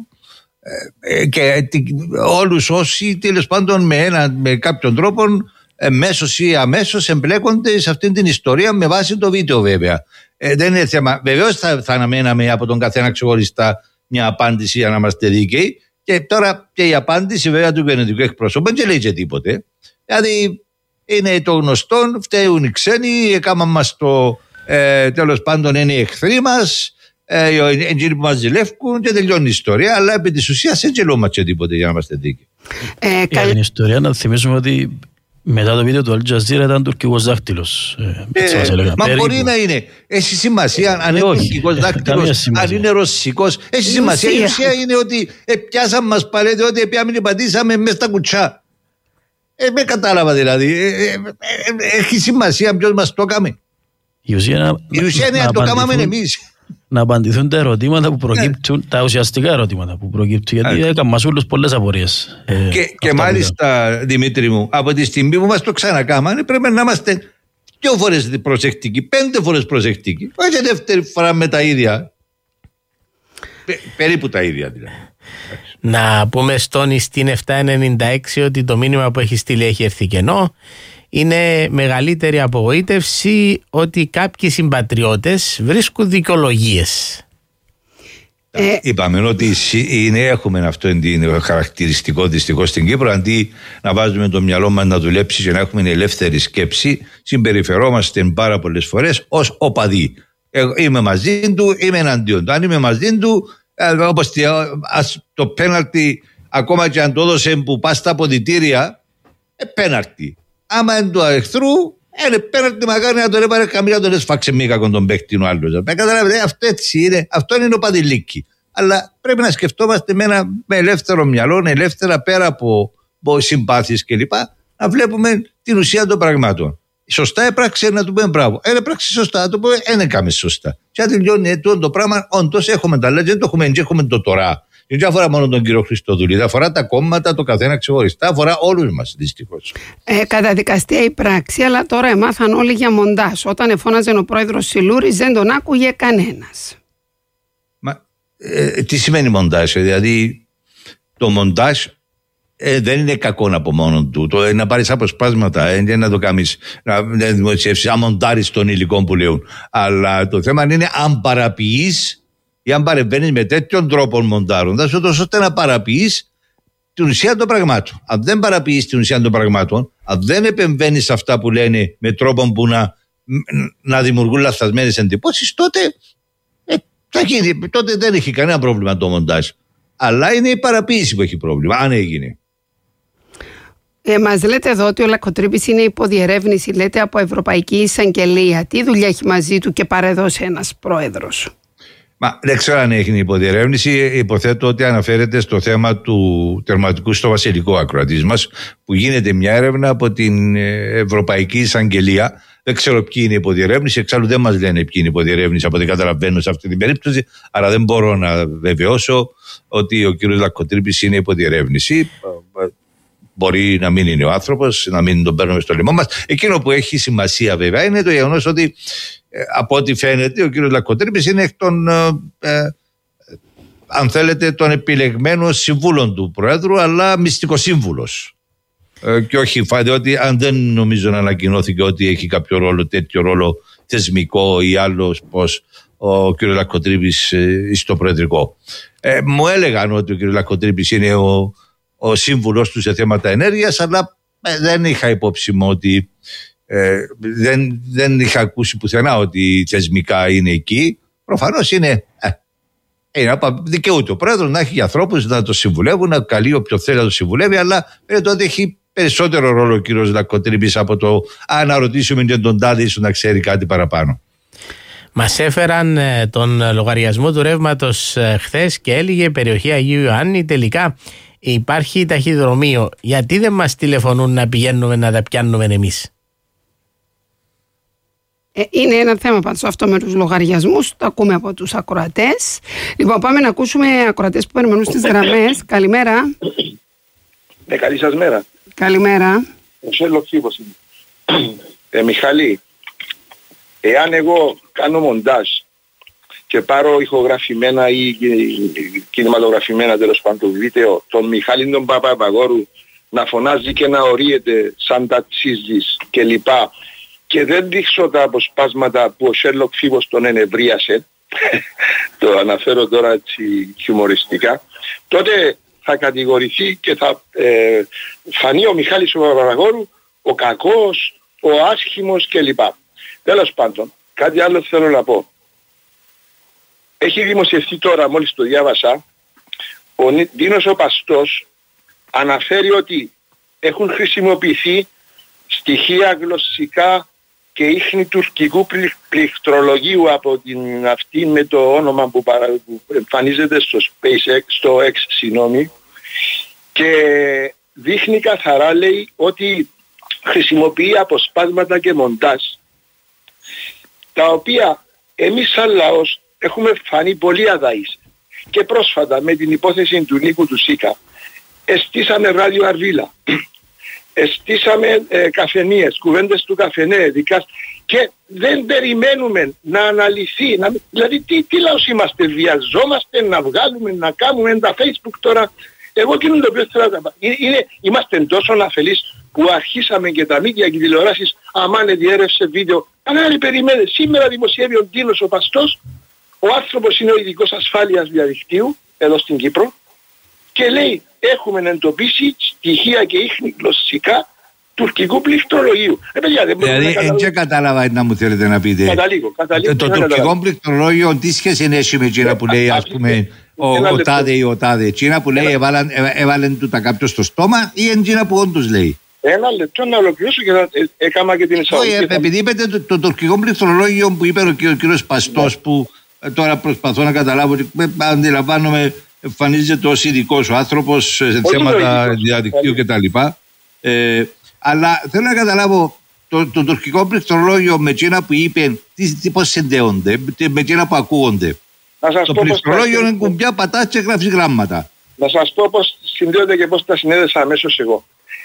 ε, και όλους όσοι τέλος πάντων με, ένα, με κάποιον τρόπο μέσως ή αμέσως εμπλέκονται σε αυτήν την ιστορία με βάση το βίντεο βέβαια. Ε, δεν είναι θέμα. Βεβαίως θα, θα αναμέναμε από τον καθένα ξεχωριστά μια απάντηση για να είμαστε δίκαιοι και τώρα και η απάντηση βέβαια του κυβερνητικού εκπρόσωπου δεν λέει και τίποτε. Δηλαδή είναι το γνωστό, φταίουν οι ξένοι, έκαναν μας το ε, τέλος πάντων είναι οι εχθροί μας, ε, οι εγγύροι που μας ζηλεύκουν και τελειώνει η ιστορία, αλλά επί της ουσίας δεν γελώμα και τίποτε για να είμαστε δίκαιοι. Ε, για την ιστορία να θυμίσουμε ότι μετά το βίντεο του Al Jazeera ήταν τουρκικός δάχτυλος. Ε, ε, μα περίπου. Μπορεί να είναι. Έχει σημασία αν είναι τουρκικός δάχτυλος, αν είναι ρωσικός. Έχει σημασία. Η ουσία είναι ότι ε, πιάσαμε μας παλέτε ότι πιάμε πατήσαμε μέσα στα κουτσά. Ε, με κατάλαβα δηλαδή. Ε, ε, ε, ε, έχει σημασία ποιος μας το έκαμε. Η ουσία, να, η ουσία είναι να το κάναμε εμείς. Να απαντηθούν τα ερωτήματα που προκύπτουν, yeah. τα ουσιαστικά ερωτήματα που προκύπτουν. Γιατί yeah. έκαμε μας όλους πολλές απορίες. Ε, και και μάλιστα, Δημήτρη μου, από τη στιγμή που μας το ξανακάμανε, πρέπει να είμαστε δύο φορές προσεκτικοί, πέντε φορές προσεκτικοί. Όχι δεύτερη φορά με τα ίδια. Πε, περίπου τα ίδια δηλαδή. Να πούμε στον Ιστίν επτακόσια ενενήντα έξι ότι το μήνυμα που έχει στείλει έχει έρθει κενό. Είναι μεγαλύτερη απογοήτευση ότι κάποιοι συμπατριώτες βρίσκουν δικαιολογίες. Ε, Είπαμε ότι είναι, έχουμε αυτό το χαρακτηριστικό δυστυχώς στην Κύπρο. Αντί να βάζουμε το μυαλό μας να δουλέψει και να έχουμε ελεύθερη σκέψη, συμπεριφερόμαστε πάρα πολλές φορές ως οπαδοί. Εγώ είμαι μαζί του, είμαι εναντίον του. Αν είμαι μαζί του, όπως το πέναλτι, ακόμα και αν το έδωσε που πας στα αποδυτήρια, ε, πέναλτι. Άμα είναι του εχθρού, είναι πέναλτι, μακάρι να τον έπαρε καμία, τον έσφαξε μήκα con τον παίκτη ο άλλος. Καταλάβετε, αυτό έτσι είναι, αυτό είναι ο παδιλίκι. Αλλά πρέπει να σκεφτόμαστε με ένα με ελεύθερο μυαλό, ελεύθερα πέρα από, από συμπάθειες κλπ. Να βλέπουμε την ουσία των πραγμάτων. Σωστά έπραξε να του πούμε μπράβο. Ε, έπραξε σωστά, να του πούμε δεν έκαμε σωστά. Και αν τελειώνει το πράγμα, όντως έχουμε τα λέγια, δεν το έχουμε, έχουμε το τώρα. Δεν αφορά μόνο τον κύριο Χριστοδουλίδη, αφορά τα κόμματα, το καθένα ξεχωριστά, αφορά όλους μας δυστυχώς. Ε, καταδικαστεί η πράξη, αλλά τώρα έμαθαν όλοι για μοντάζ. Όταν εφώναζε ο πρόεδρος Σιλούρης, δεν τον άκουγε κανένας. Μα ε, τι σημαίνει μοντάζ, δηλαδή το μοντάζ ε, δεν είναι κακό από μόνο του. Το, ε, να πάρεις αποσπάσματα, ε, να το κάνεις, να, να δημοσιεύσεις, να μοντάρεις τον υλικό που λέουν. Αλλά το θέμα είναι αν παραποιείς ή αν παρεμβαίνεις με τέτοιον τρόπο μοντάροντας, ώστε να παραποιείς την ουσία των πραγμάτων. Αν δεν παραποιείς την ουσία των πραγμάτων, αν δεν επεμβαίνεις σε αυτά που λένε με τρόπο που να, να δημιουργούν λαθασμένες εντυπώσεις, τότε, ε, θα γίνει, τότε δεν έχει κανένα πρόβλημα το μοντάζ. Αλλά είναι η παραποίηση που έχει πρόβλημα, αν έγινε. Ε, Ε, μας λέτε εδώ ότι ο Λακκοτρίπης είναι υποδιερεύνηση, λέτε, από Ευρωπαϊκή Εισαγγελία. Τι δουλειά έχει μαζί του και παρεδώσει ένας πρόεδρος? Μα δεν ξέρω αν έχει υποδιερεύνηση. Υποθέτω ότι αναφέρεται στο θέμα του τερματικού στο βασιλικό ακροατής μας, που γίνεται μια έρευνα από την Ευρωπαϊκή Εισαγγελία. Δεν ξέρω ποιοι είναι υποδιερεύνηση. Εξάλλου δεν μας λένε ποιοι είναι υποδιερεύνηση από ό,τι καταλαβαίνω σε αυτή την περίπτωση. Άρα δεν μπορώ να βεβαιώσω ότι ο κ. Λακκοτρίπης είναι υποδιερεύνηση. Μπορεί να μην είναι ο άνθρωπος, να μην τον παίρνουμε στο λαιμό μας. Εκείνο που έχει σημασία βέβαια είναι το γεγονός ότι ε, από ό,τι φαίνεται ο κ. Λακκοτρίπης είναι εκ των, ε, ε, αν θέλετε, των επιλεγμένων συμβούλων του Προέδρου, αλλά μυστικοσύμβουλος. Ε, και όχι, διότι αν δεν νομίζω να ανακοινώθηκε ότι έχει κάποιο ρόλο, τέτοιο ρόλο θεσμικό ή άλλος πως ο κ. Λακκοτρίπης ε, στο Προεδρικό. Ε, μου έλεγαν ότι ο κ. Λακκοτρίπης είναι ο ο σύμβουλος του σε θέματα ενέργειας, αλλά ε, δεν είχα υπόψη μου ότι ε, δεν, δεν είχα ακούσει πουθενά ότι θεσμικά είναι εκεί. Προφανώς είναι, ε, είναι δικαιούται ο πρόεδρος να έχει ανθρώπους να το συμβουλεύουν, να καλεί όποιο θέλει να το συμβουλεύει, αλλά φαίνεται ότι έχει περισσότερο ρόλο ο κύριος Λακκοτρίπης από το αν να ρωτήσουμε και τον τάδε ίσως να ξέρει κάτι παραπάνω. Μας έφεραν ε, τον λογαριασμό του ρεύματος ε, χθες και έλεγε περιοχή Αγίου Ιωάννη τελικά υπάρχει ταχυδρομείο. Γιατί δεν μας τηλεφωνούν να πηγαίνουμε να τα πιάνουμε εμείς? Ε, είναι ένα θέμα πάντως αυτό με τους λογαριασμούς. Το ακούμε από τους ακροατές. Λοιπόν, πάμε να ακούσουμε ακροατές που περιμένουν στις γραμμές. Καλημέρα. Ναι, καλή σας μέρα. Καλημέρα. Ο Σέρλοκ Φίβος είναι. Ε, Μιχάλη, εάν εγώ κάνω μοντάζ και πάρω ηχογραφημένα ή κινηματογραφημένα τέλος πάντων βίντεο τον Μιχάλη τον Παπαπαγόρου να φωνάζει και να ορίεται σαν τα τσίζεις και λοιπά, και δεν δείξω τα αποσπάσματα που ο Σέρλοκ Φίβος τον ενευρίασε, το αναφέρω τώρα έτσι χιουμοριστικά, τότε θα κατηγορηθεί και θα ε, φανεί ο Μιχάλης ο Παπαπαγόρου ο κακός, ο άσχημος κλπ. Τέλος πάντων, κάτι άλλο θέλω να πω. Έχει δημοσιευτεί τώρα, μόλις το διάβασα, ο Ντίνος ο Παστός αναφέρει ότι έχουν χρησιμοποιηθεί στοιχεία γλωσσικά και ίχνη τουρκικού πληκτρολογίου από την αυτή με το όνομα που, παρα, που εμφανίζεται στο SpaceX, στο X, συγγνώμη, και δείχνει καθαρά, λέει, ότι χρησιμοποιεί αποσπάσματα και μοντάζ, τα οποία εμείς σαν λαός έχουμε φανεί πολύ αδαείς. Και πρόσφατα με την υπόθεση του Νίκου του Σίκα εστίσαμε ράδιο Αρβίλα, εστίσαμε ε, καφενείες, κουβέντες του καφενέ, δικάς, και δεν περιμένουμε να αναλυθεί. Να, δηλαδή τι, τι λαός είμαστε, βιαζόμαστε να βγάλουμε, να κάνουμε τα Facebook τώρα. Εγώ εκείνο το οποίο θέλω να πω, είναι, είμαστε τόσο αφελείς που αρχίσαμε και τα μίδια και οι τηλεοράσεις, αμάνε διέρευσε βίντεο. Κανένα περιμένει. Σήμερα δημοσιεύει ο Ντίνος ο Παστός. Ο άνθρωπος είναι ο ειδικός ασφάλειας διαδικτύου εδώ στην Κύπρο και λέει έχουμε εντοπίσει στοιχεία και ίχνη γλωσσικά τουρκικού πληκτρολογίου. Ε, παιδιά, δεν δηλαδή δεν και κατάλαβα να μου θέλετε να πείτε. Καταλήγω, καταλήγω. Το, το τουρκικό πληκτρολόγιο τι σχέση έχει με εκείνα που λέει ας πούμε ο, ο τάδε ή ο τάδε? Εκείνα που λέει έβαλαν, έβαλαν του τα κάποιο στο στόμα ή εκείνα που όντως λέει? Ένα λεπτό να ολοκληρώσω και να έκανα και την εισαγωγή. Όχι, επειδή είπετε το, το τουρκικό πληκτρολόγιο που είπε ο, ο κύριος Παστός, που τώρα προσπαθώ να καταλάβω ότι αντιλαμβάνομαι εμφανίζεται ως ειδικός ο άνθρωπος σε θέματα διαδικτύου κτλ. Ε, αλλά θέλω να καταλάβω το, το τουρκικό πληκτρολόγιο με εκείνα που είπε, τι, τι, πώς συνδέονται, με εκείνα που ακούγονται. Το πληκτρολόγιο είναι κουμπιά, πατάς και γράφεις γράμματα. Να σας πω πώς συνδέονται και πώς τα συνέδεσα αμέσως εγώ.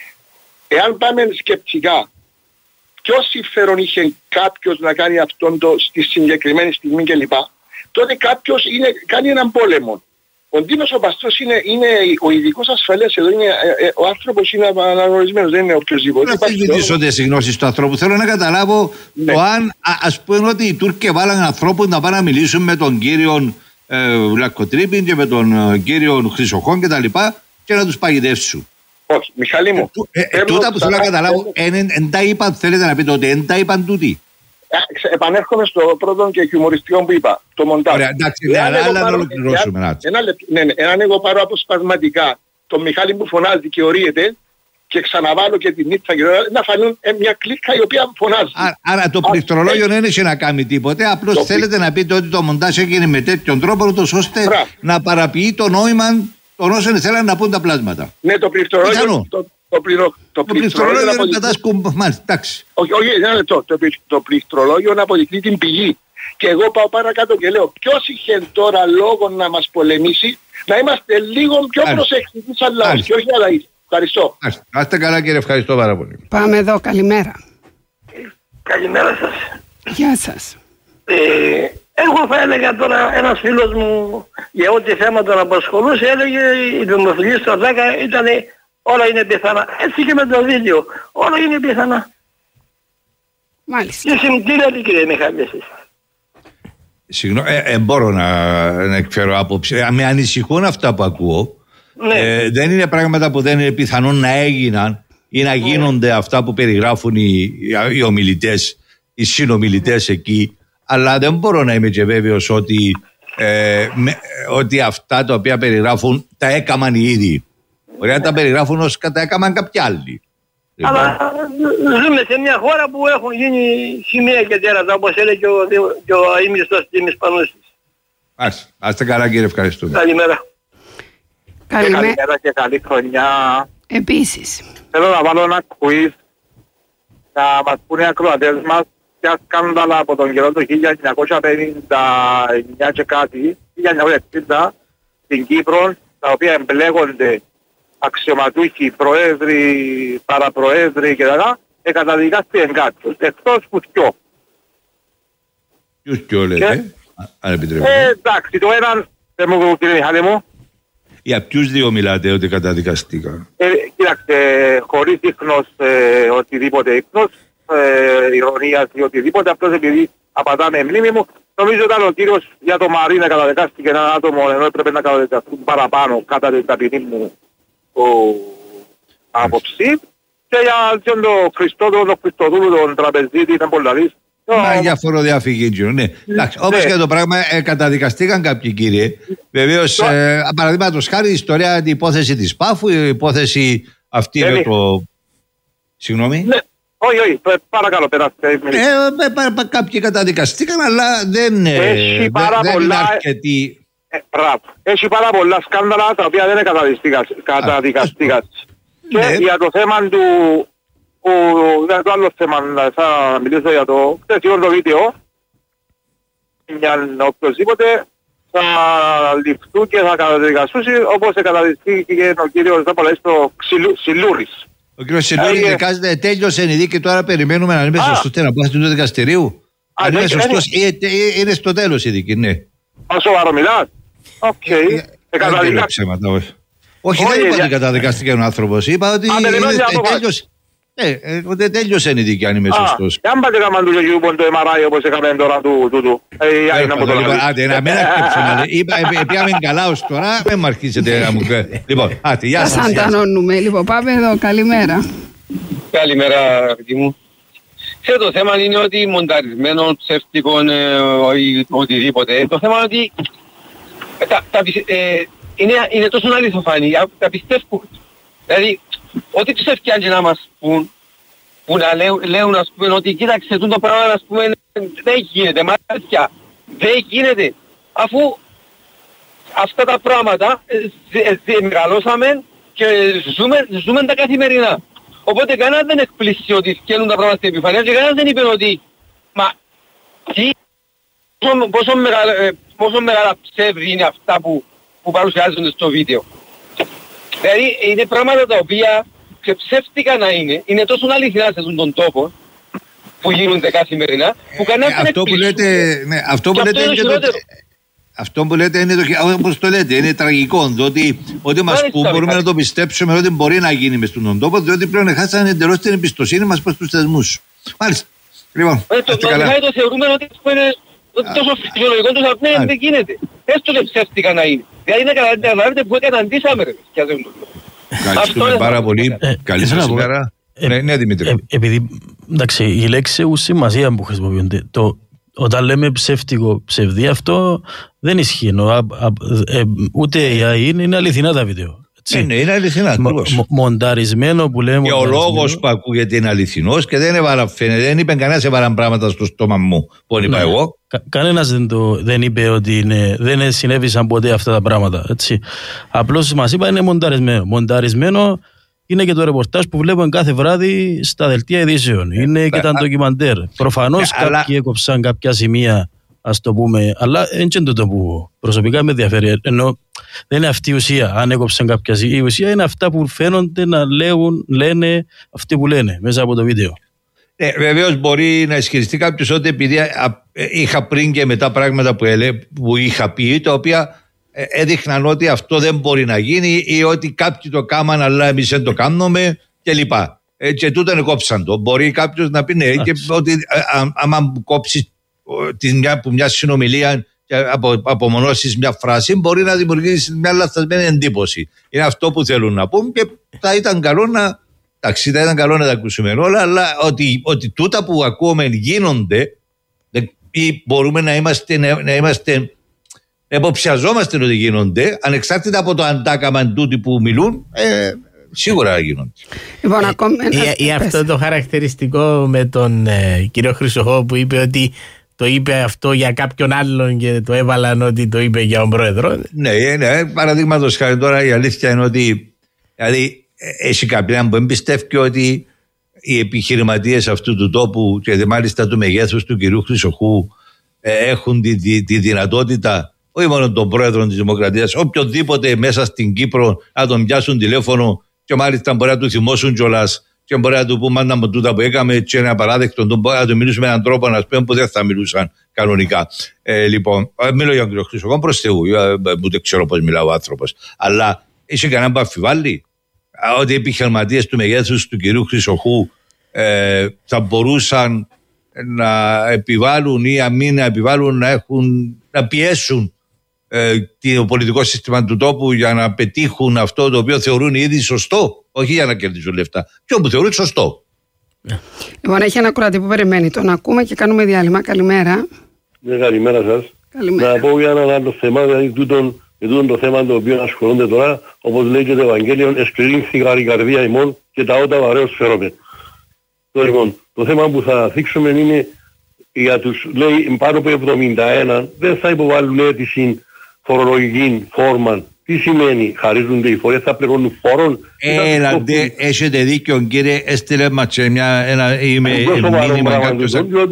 Εάν πάμε σκεπτικά, ποιο συμφέρον είχε κάποιος να κάνει αυτόν το στη συγκεκριμένη στιγμή κλπ. Τότε κάποιος είναι, κάνει έναν πόλεμο. Ο Ντίνος ο Παστός είναι, είναι ο ειδικός ασφαλείας εδώ, είναι, ε, ε, ο άνθρωπος είναι αναγνωρισμένος, δεν είναι οποιοσδήποτε. Δεν θα συζητήσω τις γνώσεις του ανθρώπου. Θέλω να καταλάβω ναι. το αν, α, ας πούμε ότι οι Τούρκοι βάλαν ανθρώπους να πάνε να μιλήσουν με τον κύριο ε, Λακκοτρίπη και με τον ε, κύριο Χρυσοχών κτλ. Και, και να τους παγιδεύσουν. Όχι, Μιχάλη μου. Ε, ε, ε, τούτα που θέλω να καταλάβω, εν τα είπαν, θέλετε να πείτε ότι εν τα είπαν τούτοι? Επανέρχομαι στο πρώτο και χιουμοριστικό που είπα, το μοντάζ. Ωραία, εντάξει, ναι, αλλά να ολοκληρώσουμε. Εάν εγώ πάρω αποσπασματικά τον Μιχάλη που φωνάζει και ορίεται και ξαναβάλω και την νύχτα και να φανούν ε, μια κλίκα η οποία φωνάζει. Άρα, άρα το πληκτρολόγιο δεν έχει να κάνει τίποτε. Απλώς θέλετε να πείτε ότι το μοντάζ έγινε με τέτοιον τρόπο ώστε Μπράβο. να παραποιεί το νόημα των όσων θέλουν να πούν τα πλάσματα. Ναι, το πληκτρολόγιο. Το, το, πληρο, το, το πληκτρολόγιο είναι κατάσκου. Μάλιστα, εντάξει. Όχι, όχι, ένα λεπτό. Το, το, το πληκτρολόγιο να αποδεικνύει την πηγή. Και εγώ πάω παρακάτω και λέω: ποιος είχε τώρα λόγο να μας πολεμήσει, να είμαστε λίγο πιο προσεκτικοί σαν λαός και όχι άλλα. Ευχαριστώ. Να είστε καλά, κύριε, ευχαριστώ πάρα πολύ. Πάμε εδώ, καλημέρα. Καλημέρα σας. Γεια σας. Ε, εγώ θα έλεγα τώρα, ένας φίλος μου για ό,τι θέμα τον απασχολούσε, έλεγε η δημοφιλή στο δέκα ήταν όλα είναι πιθανά. Έτσι και με το βίντεο, όλα είναι πιθανά. Μάλιστα. Και συμπτήρια τι κύριε Μιχάλη εσείς. Συγγνώμη, ε, ε, μπορώ να, να εκφέρω άποψη. Ε, με ανησυχούν αυτά που ακούω. Ναι. Ε, δεν είναι πράγματα που δεν είναι πιθανόν να έγιναν ή να γίνονται ναι. αυτά που περιγράφουν οι, οι ομιλητές, οι συνομιλητές εκεί, αλλά δεν μπορώ να είμαι και βέβαιος ότι, ε, με, ότι αυτά τα οποία περιγράφουν τα έκαμαν οι ίδιοι. Μπορεί να τα περιγράφουν ως τα έκαμαν κάποιοι άλλοι. Αλλά ζούμε σε μια χώρα που έχουν γίνει σημεία και τέρατα, όπως έλεγε και ο, και ο αείμνηστος Τίμης Πανούσης. Ας, άστε καλά κύριε, ευχαριστούμε. Καλημέρα. Καλημέρα. Καλημέρα και καλή χρονιά. Επίσης. Θέλω να βάλω ένα quiz να μας πούνε οι ακροατές μας ποια σκάνδαλα από τον καιρό του χίλια εννιακόσια πενήντα εννιά και κάτι, χίλια εννιακόσια εξήντα στην Κύπρο, τα οποία εμπλέγονται αξιωματούχοι, προέδροι, παραπροέδροι κτλ. Εκαταδικάστηκαν κάποιος, εκτός που θκιο. Ποιους θκιο λέτε, αν επιτρέπετε. Ε, εντάξει, το έναν, δεν μου κύριε Μιχάλη μου. Για ποιους δύο μιλάτε ότι καταδικαστήκαν? Ε, κοίταξε, χωρίς ίχνος, ε, οτιδήποτε ίχνος, ε, ηρωνίας ή οτιδήποτε, απλώς επειδή απαντάμε μνήμη μου, νομίζω ήταν ο κύριος για το Μαρίνα καταδικάστηκε ένα άτομο, ενώ έπρεπε να καταδικαστούν παραπάνω κατά την ταπεινή μου άποψη. Και για τον Χριστόδουλο, τον Χριστοδούλου, τον τραπεζίτη, ήταν πολλά δεις. Μα για φοροδιαφυγή, ναι. Εντάξει, όπως και το πράγμα, ε, καταδικαστήκαν κάποιοι κύριε. Βεβαίως, ε, παραδείγματος χάρη, η ιστορία, η υπόθεση της Πάφου, η υπόθεση αυτή με το. Συγγνώμη. Ναι, όχι, όχι, παρακαλώ, περάστε. Ε, κάποιοι καταδικαστήκαν, αλλά δεν, Έχει πάρα δεν πολλά... είναι αρκετοί. Ε, Έχει πάρα πολλά σκάνδαλα τα οποία δεν καταδικαστήκαν. Και ναι. για το θέμα του. Ο, για το άλλο θέμα θα μιλήσω για το χθεσινό το βίντεο. Για οποιοσδήποτε θα ληφθούν και θα καταδικαστούν όπως καταδικαστήκε ο κύριος στο Σιλούρης. Ο κύριος Σιλούρης δικάζεται, τέλειωσε η δίκη, τώρα περιμένουμε να είναι σωστός να πάει του δικαστηρίου. Αν είναι σωστός, είναι στο τέλος η δίκη, ναι. Α, σοβαρό μιλάς. Οκ. Όχι, δεν είπα ότι καταδικαστήκε ο άνθρωπος, είπα ότι τέλειωσε. Ε, ε, τέλειωσε η δίκη αν είμαι σωστός. Και αν πάτε καμάν του λογιούπον το εμ αρ άι όπως έκαμε τώρα του τούτου. Άντε, να μην αρκέψουμε. Είπα, πήγαμε καλά ως τώρα, δεν μου αρχίσετε να μου πείτε. Λοιπόν, άντε, γεια σας. Θα σαντανώνουμε, λοιπόν, πάμε εδώ, καλημέρα. Καλημέρα, αγαπητοί μου. Σε το θέμα είναι ότι μονταρισμένο, ψεύτικο, οτιδήποτε. Το θέμα είναι ότι είναι τόσο αληθοφανή, τα πιστεύω. Δηλαδή, ό,τι τους ευκιάνει να μας πούν, που να λέουν, λέουν ας πούμε ότι κοίταξε το πράγμα ας πούμε δεν γίνεται, μάτια, δεν γίνεται, αφού αυτά τα πράγματα μεγαλώσαμε και ζούμε, ζούμε τα καθημερινά. Οπότε κανένας δεν εκπλήσει ότι φτιάχνουν τα πράγματα στην επιφανεία και κανένας δεν είπε ότι μα τι, πόσο, πόσο, μεγάλα, πόσο μεγάλα ψεύδι είναι αυτά που, που παρουσιάζονται στο βίντεο. Δηλαδή είναι πράγματα τα οποία ξεψεύτικα να είναι, είναι τόσο αληθινά σε αυτόν τον τόπο που γίνονται καθημερινά, που κανένας δεν αυτό που λέτε, ναι, αυτό που λέτε είναι το, αυτό που λέτε είναι το, όπως το λέτε, είναι τραγικό, διότι ό,τι μας πούν μπορούμε να το πιστέψουμε ότι μπορεί να γίνει μες στον τόπο, διότι πλέον χάσανε εντελώς την εμπιστοσύνη μας προς τους θεσμούς. Μάλιστα. Λοιπόν, το, το, το θεωρούμε ότι είναι τόσο φυσιολογικό, τόσο απλά δεν γίνεται. Έστω και ψεύτικα να είναι. Δηλαδή είναι καταλάβετε που καταντήσαμε ρε. Ευχαριστούμε πάρα πολύ. Καλή σας ημέρα. Ναι, Δημήτρη. Επειδή, εντάξει, οι λέξεις έχουν σημασία που χρησιμοποιούνται. Όταν λέμε ψεύτικο, ψευδή, αυτό δεν ισχύει. Ούτε η έι άι είναι αληθινά τα βίντεο. Έτσι. Είναι, είναι αληθινά. Μο, μο, μονταρισμένο που λέμε. Και ο λόγος που ακούγεται είναι αληθινός και δεν έβαλα, δεν είπε κανένας έβαλαν πράγματα στο στόμα μου που είπα ναι. εγώ. Κα, κανένας δεν, το, δεν είπε ότι είναι, δεν συνέβησαν ποτέ αυτά τα πράγματα. Έτσι. Απλώς μας είπα είναι μονταρισμένο. Μονταρισμένο είναι και το ρεπορτάζ που βλέπουμε κάθε βράδυ στα δελτία ειδήσεων. Είναι ε, και τα ντοκιμαντέρ. Προφανώς ε, κάποιοι αλλά... έκοψαν κάποια σημεία, ας το πούμε, αλλά δεν είναι το που προσωπικά με ενδιαφέρει. Ενώ δεν είναι αυτή η ουσία. Αν έκοψαν κάποια σημεία, η ουσία είναι αυτά που φαίνονται να λέγουν, λένε αυτοί που λένε μέσα από το βίντεο. Ε, βεβαίως μπορεί να ισχυριστεί κάποιος ότι επειδή είχα πριν και μετά πράγματα που, έλε, που είχα πει, τα οποία έδειχναν ότι αυτό δεν μπορεί να γίνει ή ότι κάποιοι το κάμαν αλλά εμείς δεν το κάνουμε κλπ. Ε, και τούτον κόψαν το. Μπορεί κάποιος να πει ναι, και ότι άμα κόψει μια, μια συνομιλία και απο, απομονώσεις μια φράση, μπορεί να δημιουργήσει μια λαθασμένη εντύπωση. Είναι αυτό που θέλουν να πούν και θα ήταν καλό να. Εντάξει, θα ήταν καλό να τα ακούσουμε όλα, αλλά ότι, ότι τούτα που ακούμε γίνονται ή μπορούμε να είμαστε, να, να είμαστε υποψιαζόμαστε ότι γίνονται, ανεξάρτητα από το αντάκαμαν τούτοι που μιλούν, ε, σίγουρα γίνονται. Λοιπόν, ε, ακόμη ή, ή αυτό το χαρακτηριστικό με τον ε, κύριο Χρυσοχό που είπε ότι το είπε αυτό για κάποιον άλλον και το έβαλαν ότι το είπε για τον πρόεδρο. Ναι, ναι, παραδείγματος χάρη τώρα η αλήθεια είναι ότι δηλαδή, έχει κάποιον που εμπιστεύει ότι οι επιχειρηματίες αυτού του τόπου και μάλιστα του μεγέθους του κυρίου Χρυσοχού ε, έχουν τη, τη, τη δυνατότητα, όχι μόνο των πρόεδρων της Δημοκρατίας, οποιοδήποτε μέσα στην Κύπρο να τον πιάσουν τηλέφωνο και μάλιστα μπορεί να του θυμώσουν κιόλας και μπορεί να του πούμε μάντα από τούτα που έκαμε και ένα παράδεκτο, να του μιλήσουμε με έναν τρόπο να πούμε που δεν θα μιλούσαν κανονικά. Ε, λοιπόν, μιλώ για τον κύριο Χρυσοχό προς Θεού, ούτε ξέρω πώς μιλά ο άνθρωπος, αλλά είσαι κανένα που αμφιβάλλει ότι οι επιχειρηματίες του μεγέθους του κυρίου Χρυσοχού ε, θα μπορούσαν να επιβάλλουν ή να μην επιβάλλουν, να, έχουν, να πιέσουν ε, το πολιτικό σύστημα του τόπου για να πετύχουν αυτό το οποίο θεωρούν ήδη σωστό, όχι για να κερδίσουν λεφτά, και που θεωρούν σωστό. Λοιπόν, έχει ένα κουράτι που περιμένει. Τον ακούμε και κάνουμε διάλειμμα. Καλημέρα. Ναι, καλημέρα σας. Καλημέρα. Να πω για ένα άλλο θέμα, δηλαδή τούτον, με τούτον το θέμα το οποίο ασχολούνται τώρα, όπως λέει και το Ευαγγέλιο, εσκληρύνθηκα η καρδία ημών και τα ότα βαρέως φέρομαι. Το, λοιπόν, το θέμα που θα θίξουμε είναι για τους, λέει, πάνω από εβδομήντα ένα δεν θα υποβάλουν αίτηση φορολογική φόρμα. Τι σημαίνει, χαρίζονται οι φορές, θα πληρώνουν φόρων. Έλα, ντε, έχετε δίκιο κύριε, έστειλε μας μια, ένα μήνυμα κάποιος.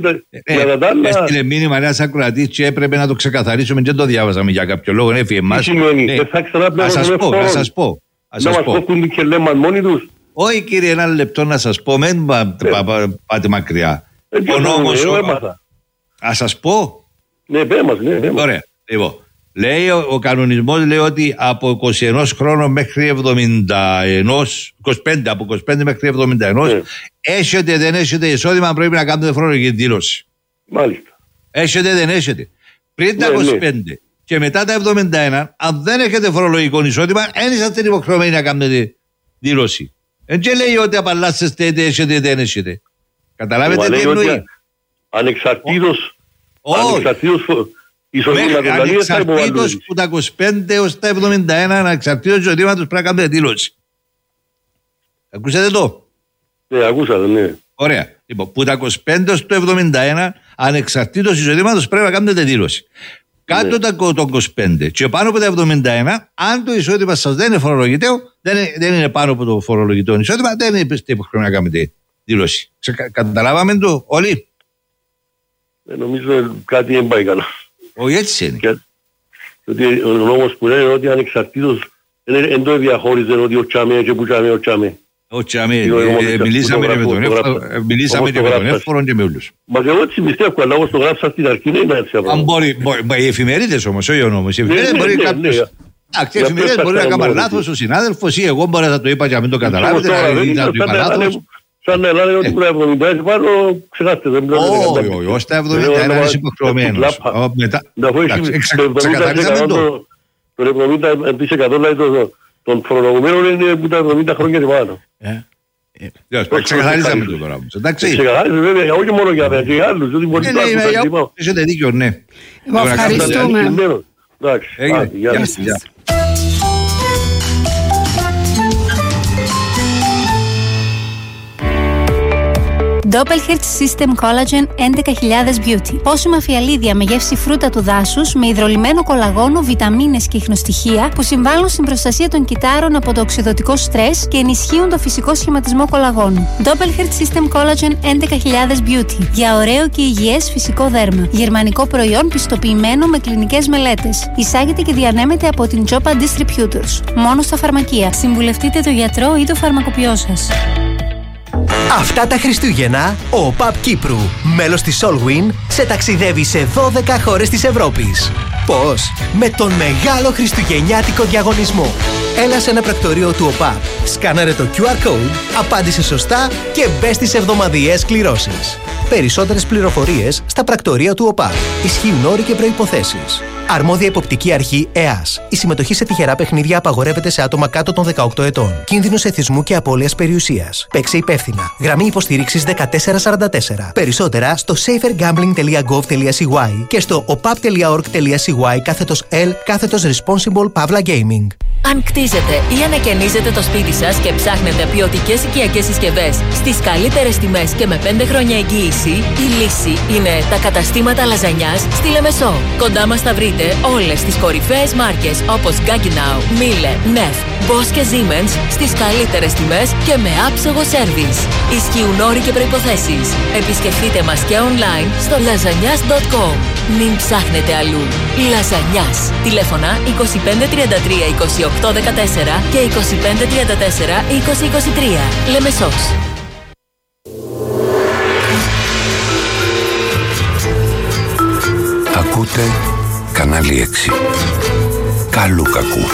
Έστειλε μήνυμα ένας ακροατής και έπρεπε να το ξεκαθαρίσουμε και το διάβασαμε για κάποιο λόγο, έφυγε εμάς. Τι σημαίνει, δεν θα ξαναπληρώνουν φόρων. Να σας πω, να μας κόκκουν και λέμε μόνοι τους. Όχι κύριε, ένα λεπτό να σας πω, μην πάτε μακριά. Ο νόμος, ας σας πω. Ναι, πέ μας, ναι, πέ μας. Ωραία, λοιπόν. Λέει ο, ο κανονισμός λέει ότι από είκοσι ένα χρόνων μέχρι εβδομήντα ένα, είκοσι πέντε, από είκοσι πέντε μέχρι εβδομήντα ένα, ναι. Έχετε δεν έχετε εισόδημα, πρέπει να κάνετε φορολογική δήλωση. Μάλιστα. Έχετε δεν έχετε. Πριν τα ναι, είκοσι πέντε ναι. Και μετά τα εβδομήντα ένα, αν δεν έχετε φορολογικό εισόδημα, δεν είσαστε υποχρεωμένοι να κάνετε δήλωση. Δεν λέει ότι απαλλάσσεστε είτε έχετε είτε δεν έχετε. Καταλάβετε τι εννοεί. Ανεξαρτήτως. Ανεξαρτήτως. Μέχρι ανεξαρτήτως που τα είκοσι πέντε έως τα εβδομήντα ένα ανεξαρτήτως εισοδήματος πρέπει να κάνετε δήλωση. Ακούσατε το? Ναι, ακούσατε, ναι. Ωραία. Λοιπόν, που τα είκοσι πέντε έως το εβδομήντα ένα ανεξαρτήτως εισοδήματος πρέπει να κάνετε δήλωση. Κάτω ναι. τα είκοσι πέντε και πάνω από τα εβδομήντα ένα, αν το εισόδημα σας δεν είναι φορολογητέο, δεν είναι, δεν είναι πάνω από το φορολογητέο εισόδημα, δεν είναι υποχρεωμένοι να κάνετε δήλωση. Ξεκα, καταλάβαμε το όλοι? Ε, νομίζω κάτι δεν πάει καλά. Όχι, έτσι είναι. Και, ότι ο νόμος που λέει ότι ανεξαρτήτως δεν το διαχώριζε ότι ο Τσάμε και που Τσάμε ο Τσάμε. Ο Τσάμε, μιλήσαμε και με τον Εύφορο και με όλους. Μα και εγώ έτσι πιστεύω, αλλά όπως το γράψα στην αρχή δεν είναι έτσι. Αν μπορεί, οι εφημερίδες όμως, όχι ο νόμος. Οι εφημερίδες μπορεί κάποιος... Οι εφημερίδες μπορεί να κάνουν λάθος ο συνάδελφος ή εγώ μπορεί να το είπα και να μην το καταλάβετε, να το είπα λάθος. Σαν να λένε ότι πρέπει εβδομήντα ένα πάνω, ξεχάστε, δεν πρέπει να όχι, όχι, όχι, στα εβδομήντα ένα είναι υποχρεωμένος. Το εβδομήντα τοις εκατό των φορολογουμένων είναι που τα εβδομήντα χρόνια και πάνω. Ξεκαθαρίσαμε το τώρα όμως, εντάξει. Ξεκαθαρίσαμε βέβαια, όχι μόνο για για άλλους, διότι μπορεί να υπάρχουν. Έχετε δίκιο, ναι. Ευχαριστούμε. Εντάξει, γεια σας. Doppelherz System Collagen έντεκα χιλιάδες Beauty. Πόσιμα φιαλίδια με γεύση φρούτα του δάσους με υδρολιμένο κολαγόνο, βιταμίνες και ιχνοστοιχεία που συμβάλλουν στην προστασία των κυττάρων από το οξυδωτικό στρες και ενισχύουν το φυσικό σχηματισμό κολαγόνου. Doppelherz System Collagen έντεκα χιλιάδες Beauty. Για ωραίο και υγιές φυσικό δέρμα. Γερμανικό προϊόν πιστοποιημένο με κλινικές μελέτες. Εισάγεται και διανέμεται από την Jopa Distributors. Μόνο στα φαρμακεία. Συμβουλευτείτε τον γιατρό ή το φαρμακοποιό σας. Αυτά τα Χριστούγεννα, ο ΟΠΑΠ Κύπρου, μέλος της Solwyn, σε ταξιδεύει σε δώδεκα χώρες της Ευρώπης. Πώς? Με τον μεγάλο χριστουγεννιάτικο διαγωνισμό. Έλα σε ένα πρακτορείο του ΟΠΑΠ, σκάναρε το κιου αρ code, απάντησε σωστά και μπες στις εβδομαδιαίες κληρώσεις. Περισσότερες πληροφορίες στα πρακτορεία του ΟΠΑΠ. Ισχύουν όροι και προϋποθέσεις. Αρμόδια υποπτική αρχή ΕΑΣ. Η συμμετοχή σε τυχερά παιχνίδια απαγορεύεται σε άτομα κάτω των δεκαοκτώ ετών. Κίνδυνος εθισμού και απώλειας περιουσίας. Παίξε υπεύθυνα. Γραμμή υποστήριξης δεκατέσσερα σαράντα τέσσερα. Περισσότερα στο safergambling τελεία gov τελείαcy και στο opap.org τελεία cy κάθετος L κάθετος responsible pavla gaming. Αν κτίζετε ή ανακαινίζετε το σπίτι σας και ψάχνετε ποιοτικές οικιακές συσκευές στις καλύτερες τιμές και με πέντε χρόνια εγγύηση, η λύση είναι τα καταστήματα λαζανιάς στη Λεμεσό. Κοντά μας θα βρείτε όλες τις κορυφαίες μάρκες όπως Gaggenau, Miele, Neff, Bosch και Siemens στις καλύτερες τιμές και με άψογο σέρβις. Ισχύουν όροι και προϋποθέσεις. Επισκεφτείτε μας και online στο lasagnas τελεία com. Μην ψάχνετε αλλού. Λαζανιάς. Τηλέφωνα είκοσι πέντε τριάντα τρία είκοσι οκτώ δεκατέσσερα και είκοσι πέντε τριάντα τέσσερα είκοσι είκοσι τρία. Λεμεσός. Ακούτε κανάλι έξι. Καλού κακού.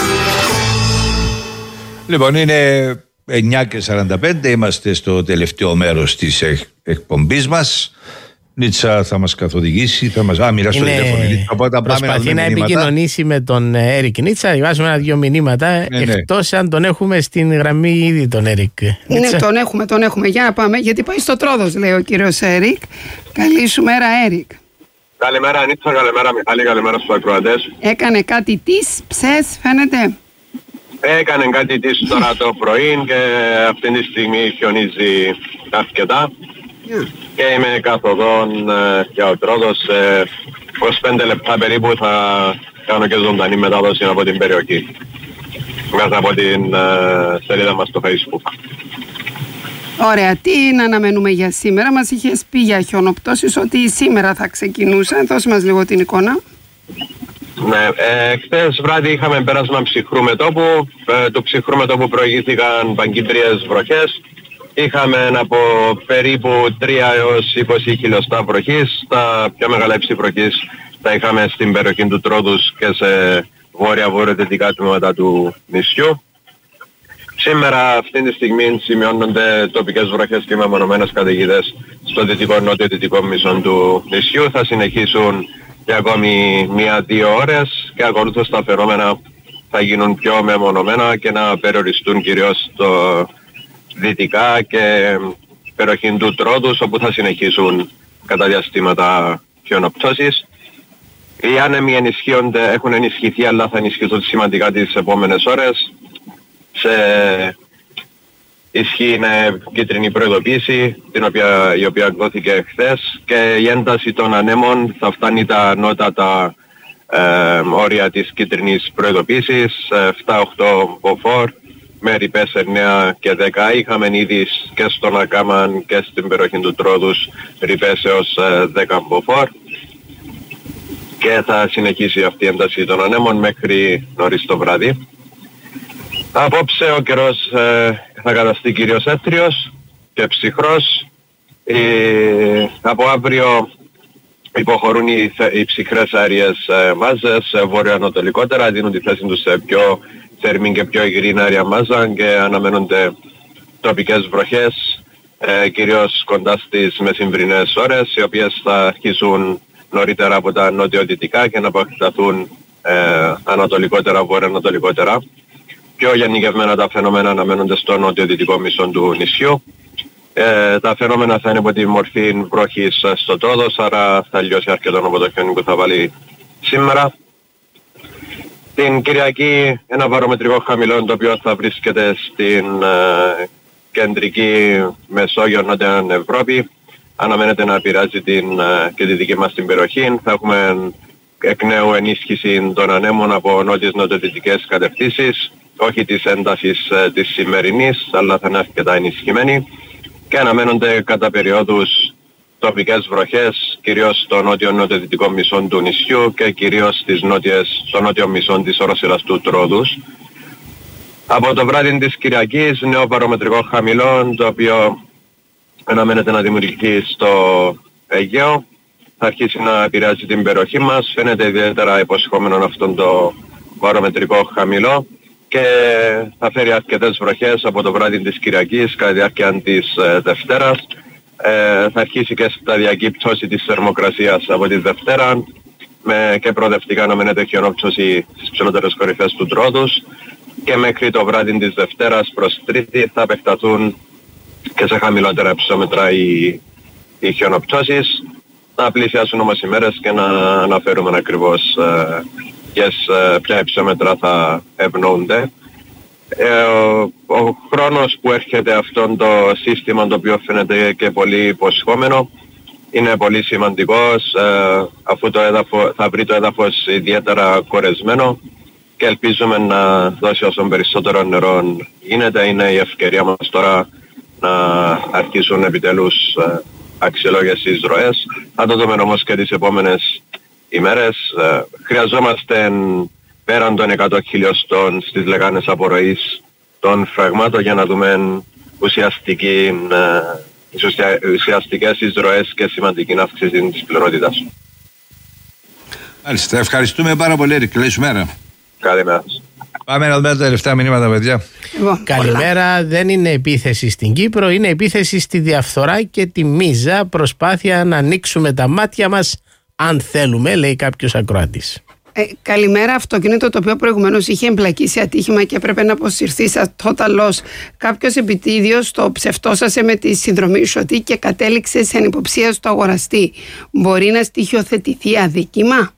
Λοιπόν, είναι εννιά και σαράντα πέντε, είμαστε στο τελευταίο μέρος της εκ, εκπομπής μας. Νίτσα θα μας καθοδηγήσει, θα μας... Α, μοιράσει το τηλέφωνο. Προσπαθεί να, να επικοινωνήσει με τον Έρικ Νίτσα. Διαβάζουμε ένα-δυο μηνύματα. Ναι, ναι. Εκτός αν τον έχουμε στην γραμμή ήδη τον Έρικ. Ναι, τον έχουμε, τον έχουμε. Για να πάμε, γιατί πάει στο Τρόδος, λέει ο κύριος Έρικ. Καλή σου μέρα, Έρικ. Καλημέρα, Νίτσα, καλημέρα, Μιχάλη, καλημέρα στους ακροατές. Έκανε κάτι της, ψες, φαίνεται. Έκανε κάτι της τώρα το πρωί και αυτή τη στιγμή χιονίζει αρκετά. Yeah. Και είμαι καθοδόν ε, για ο Τρόδος. Ε, είκοσι πέντε λεπτά περίπου θα κάνω και ζωντανή μετάδοση από την περιοχή. Μέσα από την ε, σελίδα μας στο Facebook. Ωραία. Τι να αναμένουμε για σήμερα? Μας είχες πει για χιονοπτώσεις ότι σήμερα θα ξεκινούσαν. Δώσε μας λίγο την εικόνα. Ναι, ε, χθες βράδυ είχαμε πέρασμα ψυχρού μετώπου. Ε, του ψυχρού μετώπου προηγήθηκαν παγκύπριες βροχές. Είχαμε από περίπου τρία έως είκοσι χιλιοστά βροχής. Τα πιο μεγάλα ύψη βροχής τα είχαμε στην περιοχή του Τρόδους και σε βόρεια-βορειοδυτικά τμήματα του νησιού. Σήμερα αυτή τη στιγμή σημειώνονται τοπικές βροχές και μεμονωμένες καταιγίδες στο δυτικό-νότιο-δυτικό μισό του νησιού. Θα συνεχίσουν για ακόμη μία-δύο ώρες και ακολούθως τα φαινόμενα θα γίνουν πιο μεμονωμένα και να περιοριστούν κυρίως στο δυτικά και περιοχή του Τρόδους, όπου θα συνεχίσουν κατά διαστήματα χιονοπτώσεις. Οι άνεμοι ενισχύονται, έχουν ενισχυθεί, αλλά θα ενισχυθούν σημαντικά τις επόμενες ώρες. Σε ισχύ είναι κίτρινη προειδοποίηση, την οποία, η οποία εκδόθηκε χθες, και η ένταση των ανέμων θα φτάνει τα ανώτατα ε, όρια της κίτρινης προειδοποίησης, επτά οκτώ μποφόρ, με ρηπές εννέα και δέκα. Είχαμε ήδη και στον Ακάμαν και στην περιοχή του Τρόδους ρηπές έως δέκα μποφόρ. Και θα συνεχίσει αυτή η ένταση των ανέμων μέχρι νωρίς το βράδυ. Απόψε ο καιρός ε, θα καταστεί κυρίως έθριος και ψυχρός. Ε, από αύριο υποχωρούν οι, οι ψυχρές αέριες ε, μάζες ε, βορειοανατολικότερα, δίνουν τη θέση τους σε πιο θερμή και πιο υγρή αέρια μάζα και αναμένονται τοπικές βροχές, ε, κυρίως κοντά στις μεσημβρινές ώρες, οι οποίες θα αρχίσουν νωρίτερα από τα νότιο-δυτικά και να επεκταθούν ε, ανατολικότερα, βορειοανατολικότερα. Πιο γενικευμένα τα φαινόμενα αναμένονται στο νότιο-δυτικό μισό του νησιού. Ε, τα φαινόμενα θα είναι από τη μορφή βροχής στο Τρόδος, άρα θα λιώσει αρκετό από το χιόνι που θα βάλει σήμερα. Την Κυριακή ένα βαρομετρικό χαμηλό, το οποίο θα βρίσκεται στην ε, κεντρική Μεσόγειο, Νότια Ευρώπη, αναμένεται να επηρεάζει την, και τη δική μας την περιοχή. Θα έχουμε εκ νέου ενίσχυση των ανέμων από νότιες νοτιοδυτικές κατευθύνσεις, όχι της έντασης της σημερινής, αλλά θα είναι αρκετά ενισχυμένη, και αναμένονται κατά περιόδους τοπικές βροχές, κυρίως στο νότιο-νοτιοδυτικό μισό του νησιού και κυρίως στις νότιες, στο νότιο μισό της οροσειράς του Τρόδους. Από το βράδυ της Κυριακής, νέο παρομετρικό χαμηλό, το οποίο αναμένεται να δημιουργηθεί στο Αιγαίο, θα αρχίσει να επηρεάζει την περιοχή μας. Φαίνεται ιδιαίτερα υποσχόμενο αυτόν το παρομετρικό χαμηλό και θα φέρει αρκετές βροχές από το βράδυ της Κυριακής κατά τη διάρκεια της ε, Δευτέρας. Ε, θα αρχίσει και σταδιακή πτώση της θερμοκρασίας από τη Δευτέρα, με και προοδευτικά αναμένεται χιονόπτωση στις ψηλότερες κορυφές του Τρόδους, και μέχρι το βράδυ της Δευτέρας προς Τρίτη θα επεκταθούν και σε χαμηλότερα υψόμετρα οι, οι χιονοπτώσεις. Να πλησιάσουν όμως οι μέρες και να αναφέρουμε ακριβώς ε, ποιες, ε, ποια υψόμετρα θα ευνοούνται. Ε, ο, ο χρόνος που έρχεται αυτό το σύστημα, το οποίο φαίνεται και πολύ υποσχόμενο, είναι πολύ σημαντικός, ε, αφού το έδαφο, θα βρει το έδαφος ιδιαίτερα κορεσμένο και ελπίζουμε να δώσει όσο περισσότερο νερό γίνεται. Είναι η ευκαιρία μας τώρα να αρχίσουν επιτέλους ε, αξιολόγες ροές. Θα το δούμε όμως και τις επόμενες ημέρες. Ε, χρειαζόμαστε πέραν των εκατό χιλιοστών στις λεκάνες απορροής των φραγμάτων για να δούμε ουσιαστική, ε, ουσιαστικές εισρωές και σημαντική αύξηση της πληρότητας. Μάλιστα, ευχαριστούμε πάρα πολύ, Ερικ. Καλή σου μέρα. Καλημέρα. Πάμε να δούμε τα τελευταία μηνύματα, παιδιά. Καλημέρα. Δεν είναι επίθεση στην Κύπρο, είναι επίθεση στη διαφθορά και τη μίζα. Προσπάθεια να ανοίξουμε τα μάτια μας, αν θέλουμε, λέει κάποιος ακροατής. Ε, καλημέρα. Αυτοκίνητο το οποίο προηγουμένως είχε εμπλακεί σε ατύχημα και έπρεπε να αποσυρθεί σαν total loss. Κάποιος επιτίδιος το ψευτόσασε με τη συνδρομή σωτή και κατέληξε σε ανυποψία στο αγοραστή. Μπορεί να στοιχειοθετηθεί αδίκημα?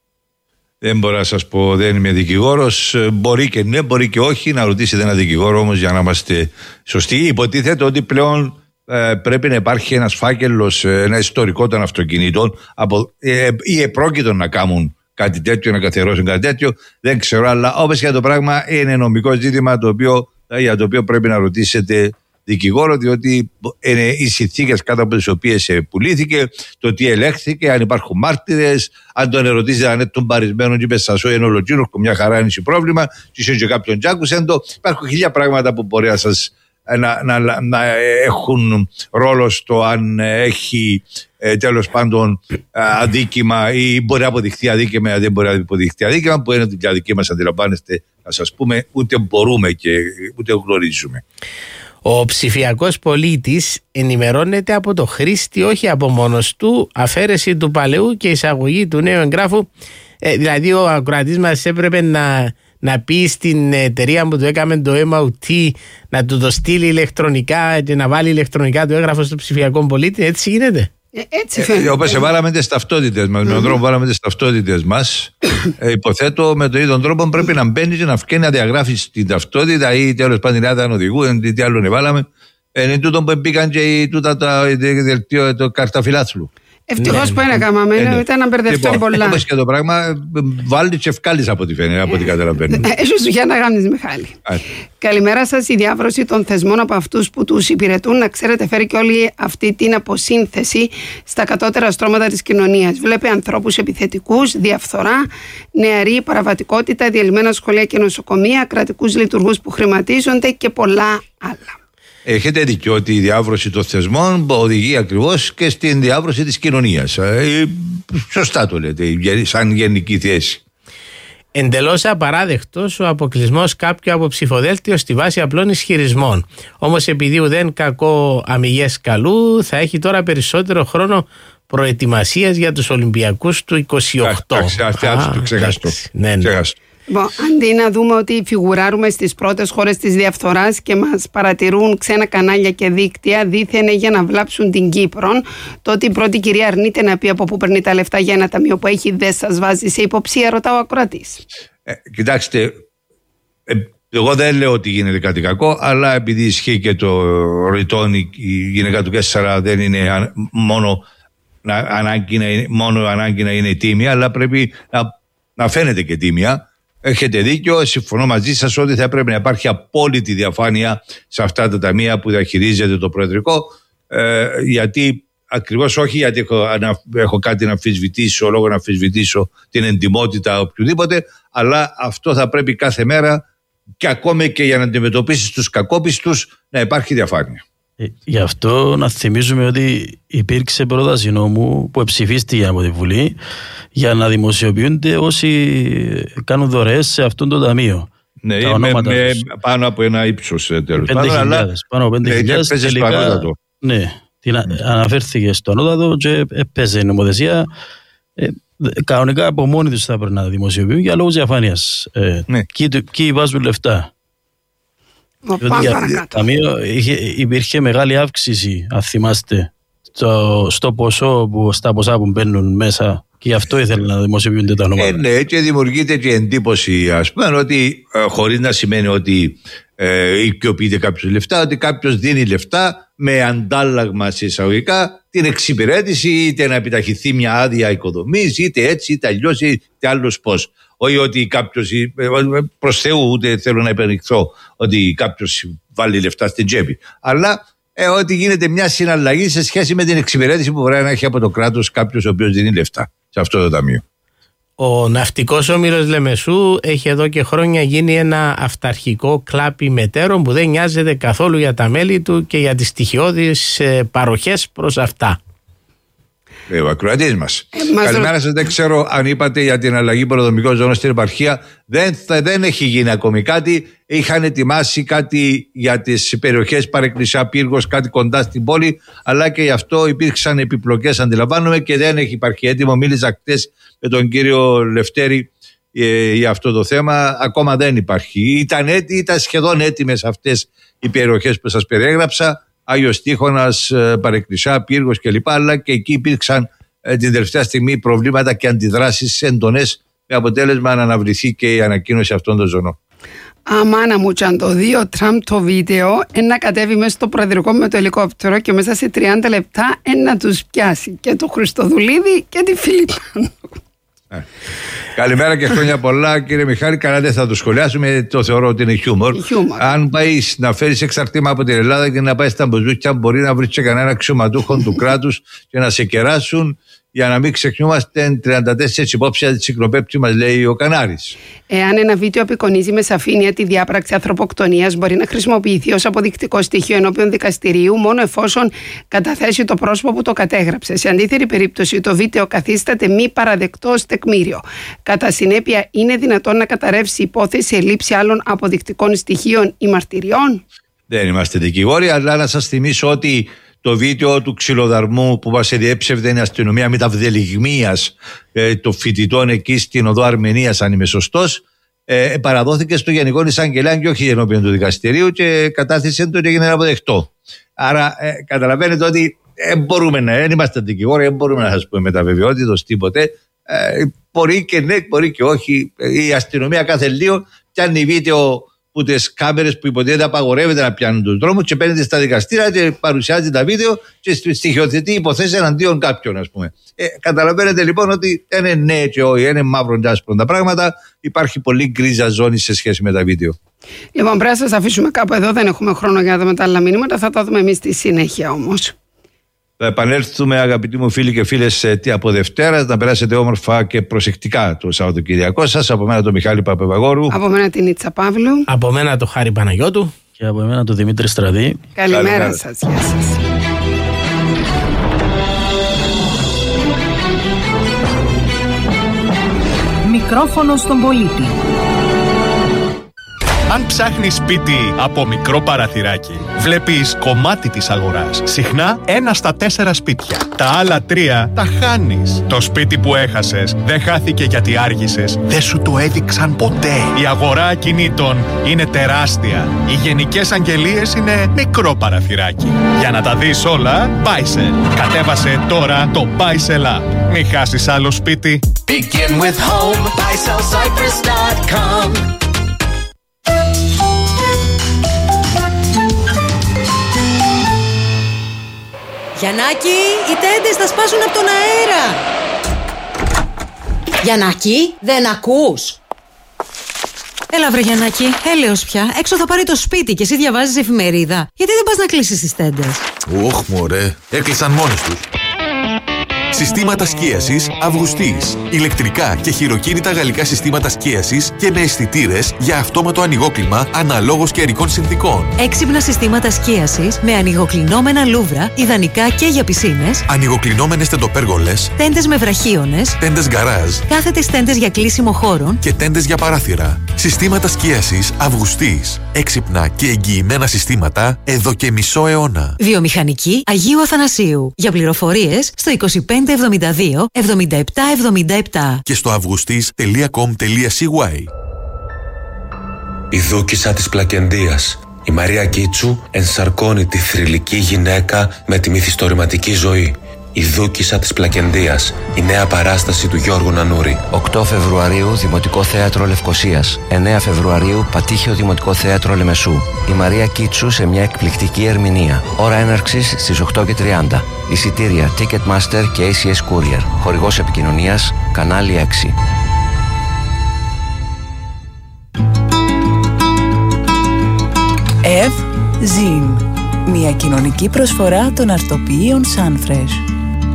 Δεν μπορώ να σας πω, δεν είμαι δικηγόρος. Μπορεί και ναι, μπορεί και όχι. Να ρωτήσετε ένα δικηγόρο όμως για να είμαστε σωστοί. Υποτίθεται ότι πλέον ε, πρέπει να υπάρχει ένας φάκελος, ένα ιστορικό των αυτοκινήτων από, ε, ή επρόκειτο να κάνουν κάτι τέτοιο, να καθιερώσουν κάτι τέτοιο. Δεν ξέρω, αλλά όπως και το πράγμα είναι νομικό ζήτημα το οποίο, για το οποίο πρέπει να ρωτήσετε δικηγόρο, διότι είναι οι συνθήκες κάτω από τις οποίες πουλήθηκε, το τι ελέγχθηκε, αν υπάρχουν μάρτυρες, αν τον ερωτήσετε αν είναι τον παρισμένο και είπε σας είναι ολοκλήρως, μια χαρά είναι πρόβλημα, και είσαι και κάποιον τζάκουσεν το. Υπάρχουν χίλια πράγματα που μπορεί να σας να, να, να, να έχουν ρόλο στο αν έχει ε, τέλος πάντων αδίκημα ή μπορεί να αποδειχθεί αδίκημα ή δεν μπορεί να αποδειχθεί αδίκημα, που είναι δουλειά δική μας, αντιλαμβάνεστε, να σας πούμε, ούτε μπορούμε και ούτε γνωρίζουμε. Ο ψηφιακός πολίτης ενημερώνεται από το χρήστη, όχι από μόνος του, αφαίρεση του παλαιού και εισαγωγή του νέου εγγράφου. Ε, δηλαδή ο ακροατής μας έπρεπε να, να πει στην εταιρεία που του έκαμε το εμ άι τι να του το στείλει ηλεκτρονικά και να βάλει ηλεκτρονικά το έγγραφο στο ψηφιακό πολίτη. Έτσι γίνεται? Ε, έτσι φαίνεται. Ε, όπως βάλαμε τις ταυτότητες μας, με τον τρόπο βάλαμε τις ταυτότητες μας, ε, υποθέτω με τον ίδιο τρόπο πρέπει να μπαίνει και να βγαίνει να διαγράφει την ταυτότητα ή τέλος πάντων την άδεια οδηγού, τι άλλο βάλαμε. Είναι τούτο που μπήκαν και τούτα τα δελτίο το καρταφυλάθλου. Ευτυχώς που ένα κάναμε, ήταν να μπερδευτούν πολλά. Όπως και το πράγμα, βάλει και ευκάλεις από ό,τι φαίνεται, από ό,τι καταλαβαίνω. Έσως για να κάνεις, Μιχάλη. Καλημέρα σας. Η διάβρωση των θεσμών από αυτούς που τους υπηρετούν, να ξέρετε, φέρει και όλη αυτή την αποσύνθεση στα κατώτερα στρώματα της κοινωνίας. Βλέπει ανθρώπους επιθετικούς, διαφθορά, νεαρή παραβατικότητα, διαλυμένα σχολεία και νοσοκομεία, κρατικούς λειτουργούς που χρηματίζονται και πολλά άλλα. Έχετε δίκιο ότι η διάβρωση των θεσμών οδηγεί ακριβώς και στην διάβρωση της κοινωνίας. Ε, σωστά το λέτε, σαν γενική θέση. Εντελώς απαράδεκτος ο αποκλεισμός κάποιου από ψηφοδέλτιο στη βάση απλών ισχυρισμών. Όμως επειδή ουδέν κακό αμυγές καλού, θα έχει τώρα περισσότερο χρόνο προετοιμασίας για τους Ολυμπιακούς του είκοσι οκτώ. Εντάξει, το ξεχαστώ. Ναι, ναι. Bon, αντί να δούμε ότι φιγουράρουμε στις πρώτες χώρες της διαφθοράς και μας παρατηρούν ξένα κανάλια και δίκτυα δίθεν για να βλάψουν την Κύπρο, το ότι η πρώτη κυρία αρνείται να πει από πού παίρνει τα λεφτά για ένα ταμείο που έχει, δεν σας βάζει σε υποψία, ρωτά ο ακροατής. Ε, κοιτάξτε, ε, Εγώ δεν λέω ότι γίνεται κάτι κακό, αλλά επειδή ισχύει και το ρητόν, η γυναίκα του Κέσσαρα δεν είναι μόνο ανάγκη να είναι, μόνο ανάγκη να είναι τίμια, αλλά πρέπει να, να φαίνεται και τίμια. Έχετε δίκιο, συμφωνώ μαζί σας ότι θα πρέπει να υπάρχει απόλυτη διαφάνεια σε αυτά τα ταμεία που διαχειρίζεται το Προεδρικό, ε, γιατί ακριβώς όχι γιατί έχω, ανα, έχω κάτι να αμφισβητήσω, λόγω να αμφισβητήσω την εντιμότητα οποιοδήποτε, αλλά αυτό θα πρέπει κάθε μέρα και ακόμη και για να αντιμετωπίσεις τους κακόπιστους να υπάρχει διαφάνεια. Ε, γι' αυτό να θυμίζουμε ότι υπήρξε πρόταση νόμου που ψηφίστηκε από τη Βουλή για να δημοσιοποιούνται όσοι κάνουν δωρεές σε αυτόν το ταμείο. Ναι, με, με πάνω από ένα ύψος τέλος πάντων, αλλά πάνω από πέντε χιλιάδες τελικά, ναι, την mm. αναφέρθηκε στο ανώτατο και έπαιζε η νομοθεσία. Ε, κανονικά από μόνοι τους θα πρέπει να δημοσιοποιούν για λόγους διαφάνειας. Ε, ναι. Ποιοι βάζουν λεφτά. Ταμείο υπήρχε μεγάλη αύξηση, αν θυμάστε, στο, στο ποσό που, στα ποσά που μπαίνουν μέσα, και γι' αυτό ήθελα να δημοσιοποιούνται τα ονόματα. Ε, ναι, και δημιουργείται και εντύπωση, ας πούμε, ότι ε, χωρίς να σημαίνει ότι ε, οικειοποιείται κάποιος λεφτά, ότι κάποιος δίνει λεφτά με αντάλλαγμα σε εισαγωγικά την εξυπηρέτηση, είτε να επιταχυθεί μια άδεια οικοδομής, είτε έτσι, είτε αλλιώς, είτε άλλος πώς. Όχι ότι κάποιος, προς Θεού ούτε θέλω να υπερηχθώ ότι κάποιος βάλει λεφτά στην τσέπη, αλλά ε, ότι γίνεται μια συναλλαγή σε σχέση με την εξυπηρέτηση που μπορεί να έχει από το κράτος κάποιος ο οποίος δίνει λεφτά σε αυτό το ταμείο. Ο Ναυτικός Όμηρος Λεμεσού έχει εδώ και χρόνια γίνει ένα αυταρχικό κλάπι μετέρων που δεν νοιάζεται καθόλου για τα μέλη του και για τις στοιχειώδεις παροχές προς αυτά. Ε, ο ακροατής μας. Ε, Καλημέρα σας. Δεν ξέρω αν είπατε για την αλλαγή προδομικών ζώνων στην επαρχία. Δεν, θα, δεν έχει γίνει ακόμη κάτι. Είχαν ετοιμάσει κάτι για τις περιοχές Παρεκκλησιά, Πύργος, κάτι κοντά στην πόλη. Αλλά και γι' αυτό υπήρξαν επιπλοκές, αντιλαμβάνομαι, και δεν έχει υπάρχει έτοιμο. Μίλησα χτες με τον κύριο Λευτέρη ε, για αυτό το θέμα. Ακόμα δεν υπάρχει. Ήταν, έτι, ήταν σχεδόν έτοιμες αυτές οι περιοχές που σας περιέγραψα. Άγιος Τείχωνας, Παρεκκλησιά, Πύργος κλπ. Αλλά και εκεί υπήρξαν ε, την τελευταία στιγμή προβλήματα και αντιδράσεις έντονες, με αποτέλεσμα να αναβληθεί και η ανακοίνωση αυτών των ζωνών. Αμάνα μου, αν το δει ο Τραμπ το βίντεο, να κατέβει μέσα στο προεδρικό με το ελικόπτερο και μέσα σε τριάντα λεπτά να τους πιάσει και το Χριστοδουλίδη και τη Φιλιππάνο. Ε. Καλημέρα και χρόνια πολλά, κύριε Μιχάλη. Καλά, δεν θα το σχολιάσουμε. Το θεωρώ ότι είναι χιούμορ. Αν πάει να φέρει εξαρτήμα από την Ελλάδα και να πάει στα μπουζούκια, μπορεί να βρει και κανένα αξιωματούχο του κράτους και να σε κεράσουν, για να μην ξεχνιόμαστε τριάντα τέσσερις υπόψια τη συχνοπέπτη, μας λέει ο Κανάρης. Εάν ένα βίντεο απεικονίζει με σαφήνεια τη διάπραξη ανθρωποκτονίας, μπορεί να χρησιμοποιηθεί ως αποδεικτικό στοιχείο ενώπιον δικαστηρίου μόνο εφόσον καταθέσει το πρόσωπο που το κατέγραψε. Σε αντίθετη περίπτωση, το βίντεο καθίσταται μη παραδεκτό ως τεκμήριο. Κατά συνέπεια, είναι δυνατόν να καταρρεύσει η υπόθεση σε λήψη άλλων αποδεικτικών στοιχείων ή μαρτυριών. Δεν είμαστε δικηγόροι, αλλά να σας θυμίσω ότι το βίντεο του ξυλοδαρμού που μας διέψευδε η αστυνομία μεταβδελιγμίας ε, των φοιτητών εκεί στην οδό Αρμενίας, αν είμαι σωστός, ε, παραδόθηκε στο Γενικό Εισαγγελέα και όχι ενώπιον του δικαστηρίου και κατάθεσε το και έγινε αποδεκτό. Άρα ε, καταλαβαίνετε ότι δεν μπορούμε να δεν είμαστε δικηγόροι, δεν μπορούμε να σας πούμε με τα βεβαιότητος τίποτε. Ε, μπορεί και ναι, μπορεί και όχι. Η αστυνομία κάθε λίγο πιάνει βίντεο που τις κάμερες που υποτίθεται απαγορεύεται να πιάνουν τους δρόμους και παίρνετε στα δικαστήρια και παρουσιάζει τα βίντεο και στοιχειοθετεί υποθέσεις εναντίον κάποιων, ας πούμε. Ε, καταλαβαίνετε λοιπόν ότι δεν είναι ναι και όχι, είναι μαύρο και άσπρο τα πράγματα. Υπάρχει πολύ γκρίζα ζώνη σε σχέση με τα βίντεο. Λοιπόν, πρέπει να σας αφήσουμε κάπου εδώ. Δεν έχουμε χρόνο για να δούμε τα άλλα μηνύματα. Θα τα δούμε εμείς στη συνέχεια όμως. Θα επανέλθουμε, αγαπητοί μου φίλοι και φίλες, από Δευτέρα. Να περάσετε όμορφα και προσεκτικά το Σαββατοκυριακό σας. Από μένα τον Μιχάλη Παπεβαγόρου. Από μένα την Ίτσα Παύλου. Από μένα τον Χάρη Παναγιώτου. Και από μένα τον Δημήτρη Στραδί. Καλημέρα, Καλημέρα σας. Γεια σας. Μικρόφωνο στον πολίτη. Αν ψάχνεις σπίτι από μικρό παραθυράκι, βλέπεις κομμάτι της αγοράς. Συχνά ένα στα τέσσερα σπίτια. Τα άλλα τρία τα χάνεις. Το σπίτι που έχασες δεν χάθηκε γιατί άργησες. Δεν σου το έδειξαν ποτέ. Η αγορά ακινήτων είναι τεράστια. Οι γενικές αγγελίες είναι μικρό παραθυράκι. Για να τα δεις όλα, Buysell. Κατέβασε τώρα το Buysell App. Μην χάσεις άλλο σπίτι. Begin with home, buy sell cypress dot com. Γιαννάκη, οι τέντες θα σπάσουν από τον αέρα. Γιαννάκη, δεν ακούς? Έλα βρε Γιαννάκη, έλεος πια. Έξω θα πάρει το σπίτι και εσύ διαβάζεις εφημερίδα. Γιατί δεν πας να κλείσεις τις τέντες? Ωχ μωρέ, έκλεισαν μόνες τους. Συστήματα σκίασης Αυγουστής. Ηλεκτρικά και χειροκίνητα γαλλικά συστήματα σκίασης και με αισθητήρες για αυτόματο ανοιγόκλιμα αναλόγως καιρικών συνθήκων. Έξυπνα συστήματα σκίασης με ανοιγοκλεινόμενα λούβρα, ιδανικά και για πισίνες. Ανοιγοκλεινόμενες τεντοπέργολες. Τέντες με βραχίονες. Τέντες γκαράζ. Κάθετες τέντες για κλείσιμο χώρων. Και τέντες για παράθυρα. Συστήματα σκίασης Αυγουστής. Έξυπνα και εγγυημένα συστήματα εδώ και μισό αιώνα. Βιομηχανική Αγίου Αθανασίου. Για πληροφορίες στο είκοσι πέντε εβδομήντα δύο εβδομήντα επτά εβδομήντα επτά και στο αυγουστής τελεία κομ τελεία σι γουάι. Η δούκισσα της Πλακεντίας. Η Μαρία Κίτσου ενσαρκώνει τη θρυλική γυναίκα με τη μυθιστορηματική ζωή. Η δούκισσα της Πλακεντίας. Η νέα παράσταση του Γιώργου Νανούρη. οκτώ Φεβρουαρίου Δημοτικό Θέατρο Λευκωσίας. εννέα Φεβρουαρίου Πατήχιο Δημοτικό Θέατρο Λεμεσού. Η Μαρία Κίτσου σε μια εκπληκτική ερμηνεία. Ώρα έναρξης στις οκτώ και τριάντα. Εισιτήρια Ticketmaster και έι σι ες Courier. Χορηγός επικοινωνίας Κανάλι έξι. Ευ Ζήν. Μια κοινωνική προσφορά των αρτοποιείων Sunfresh.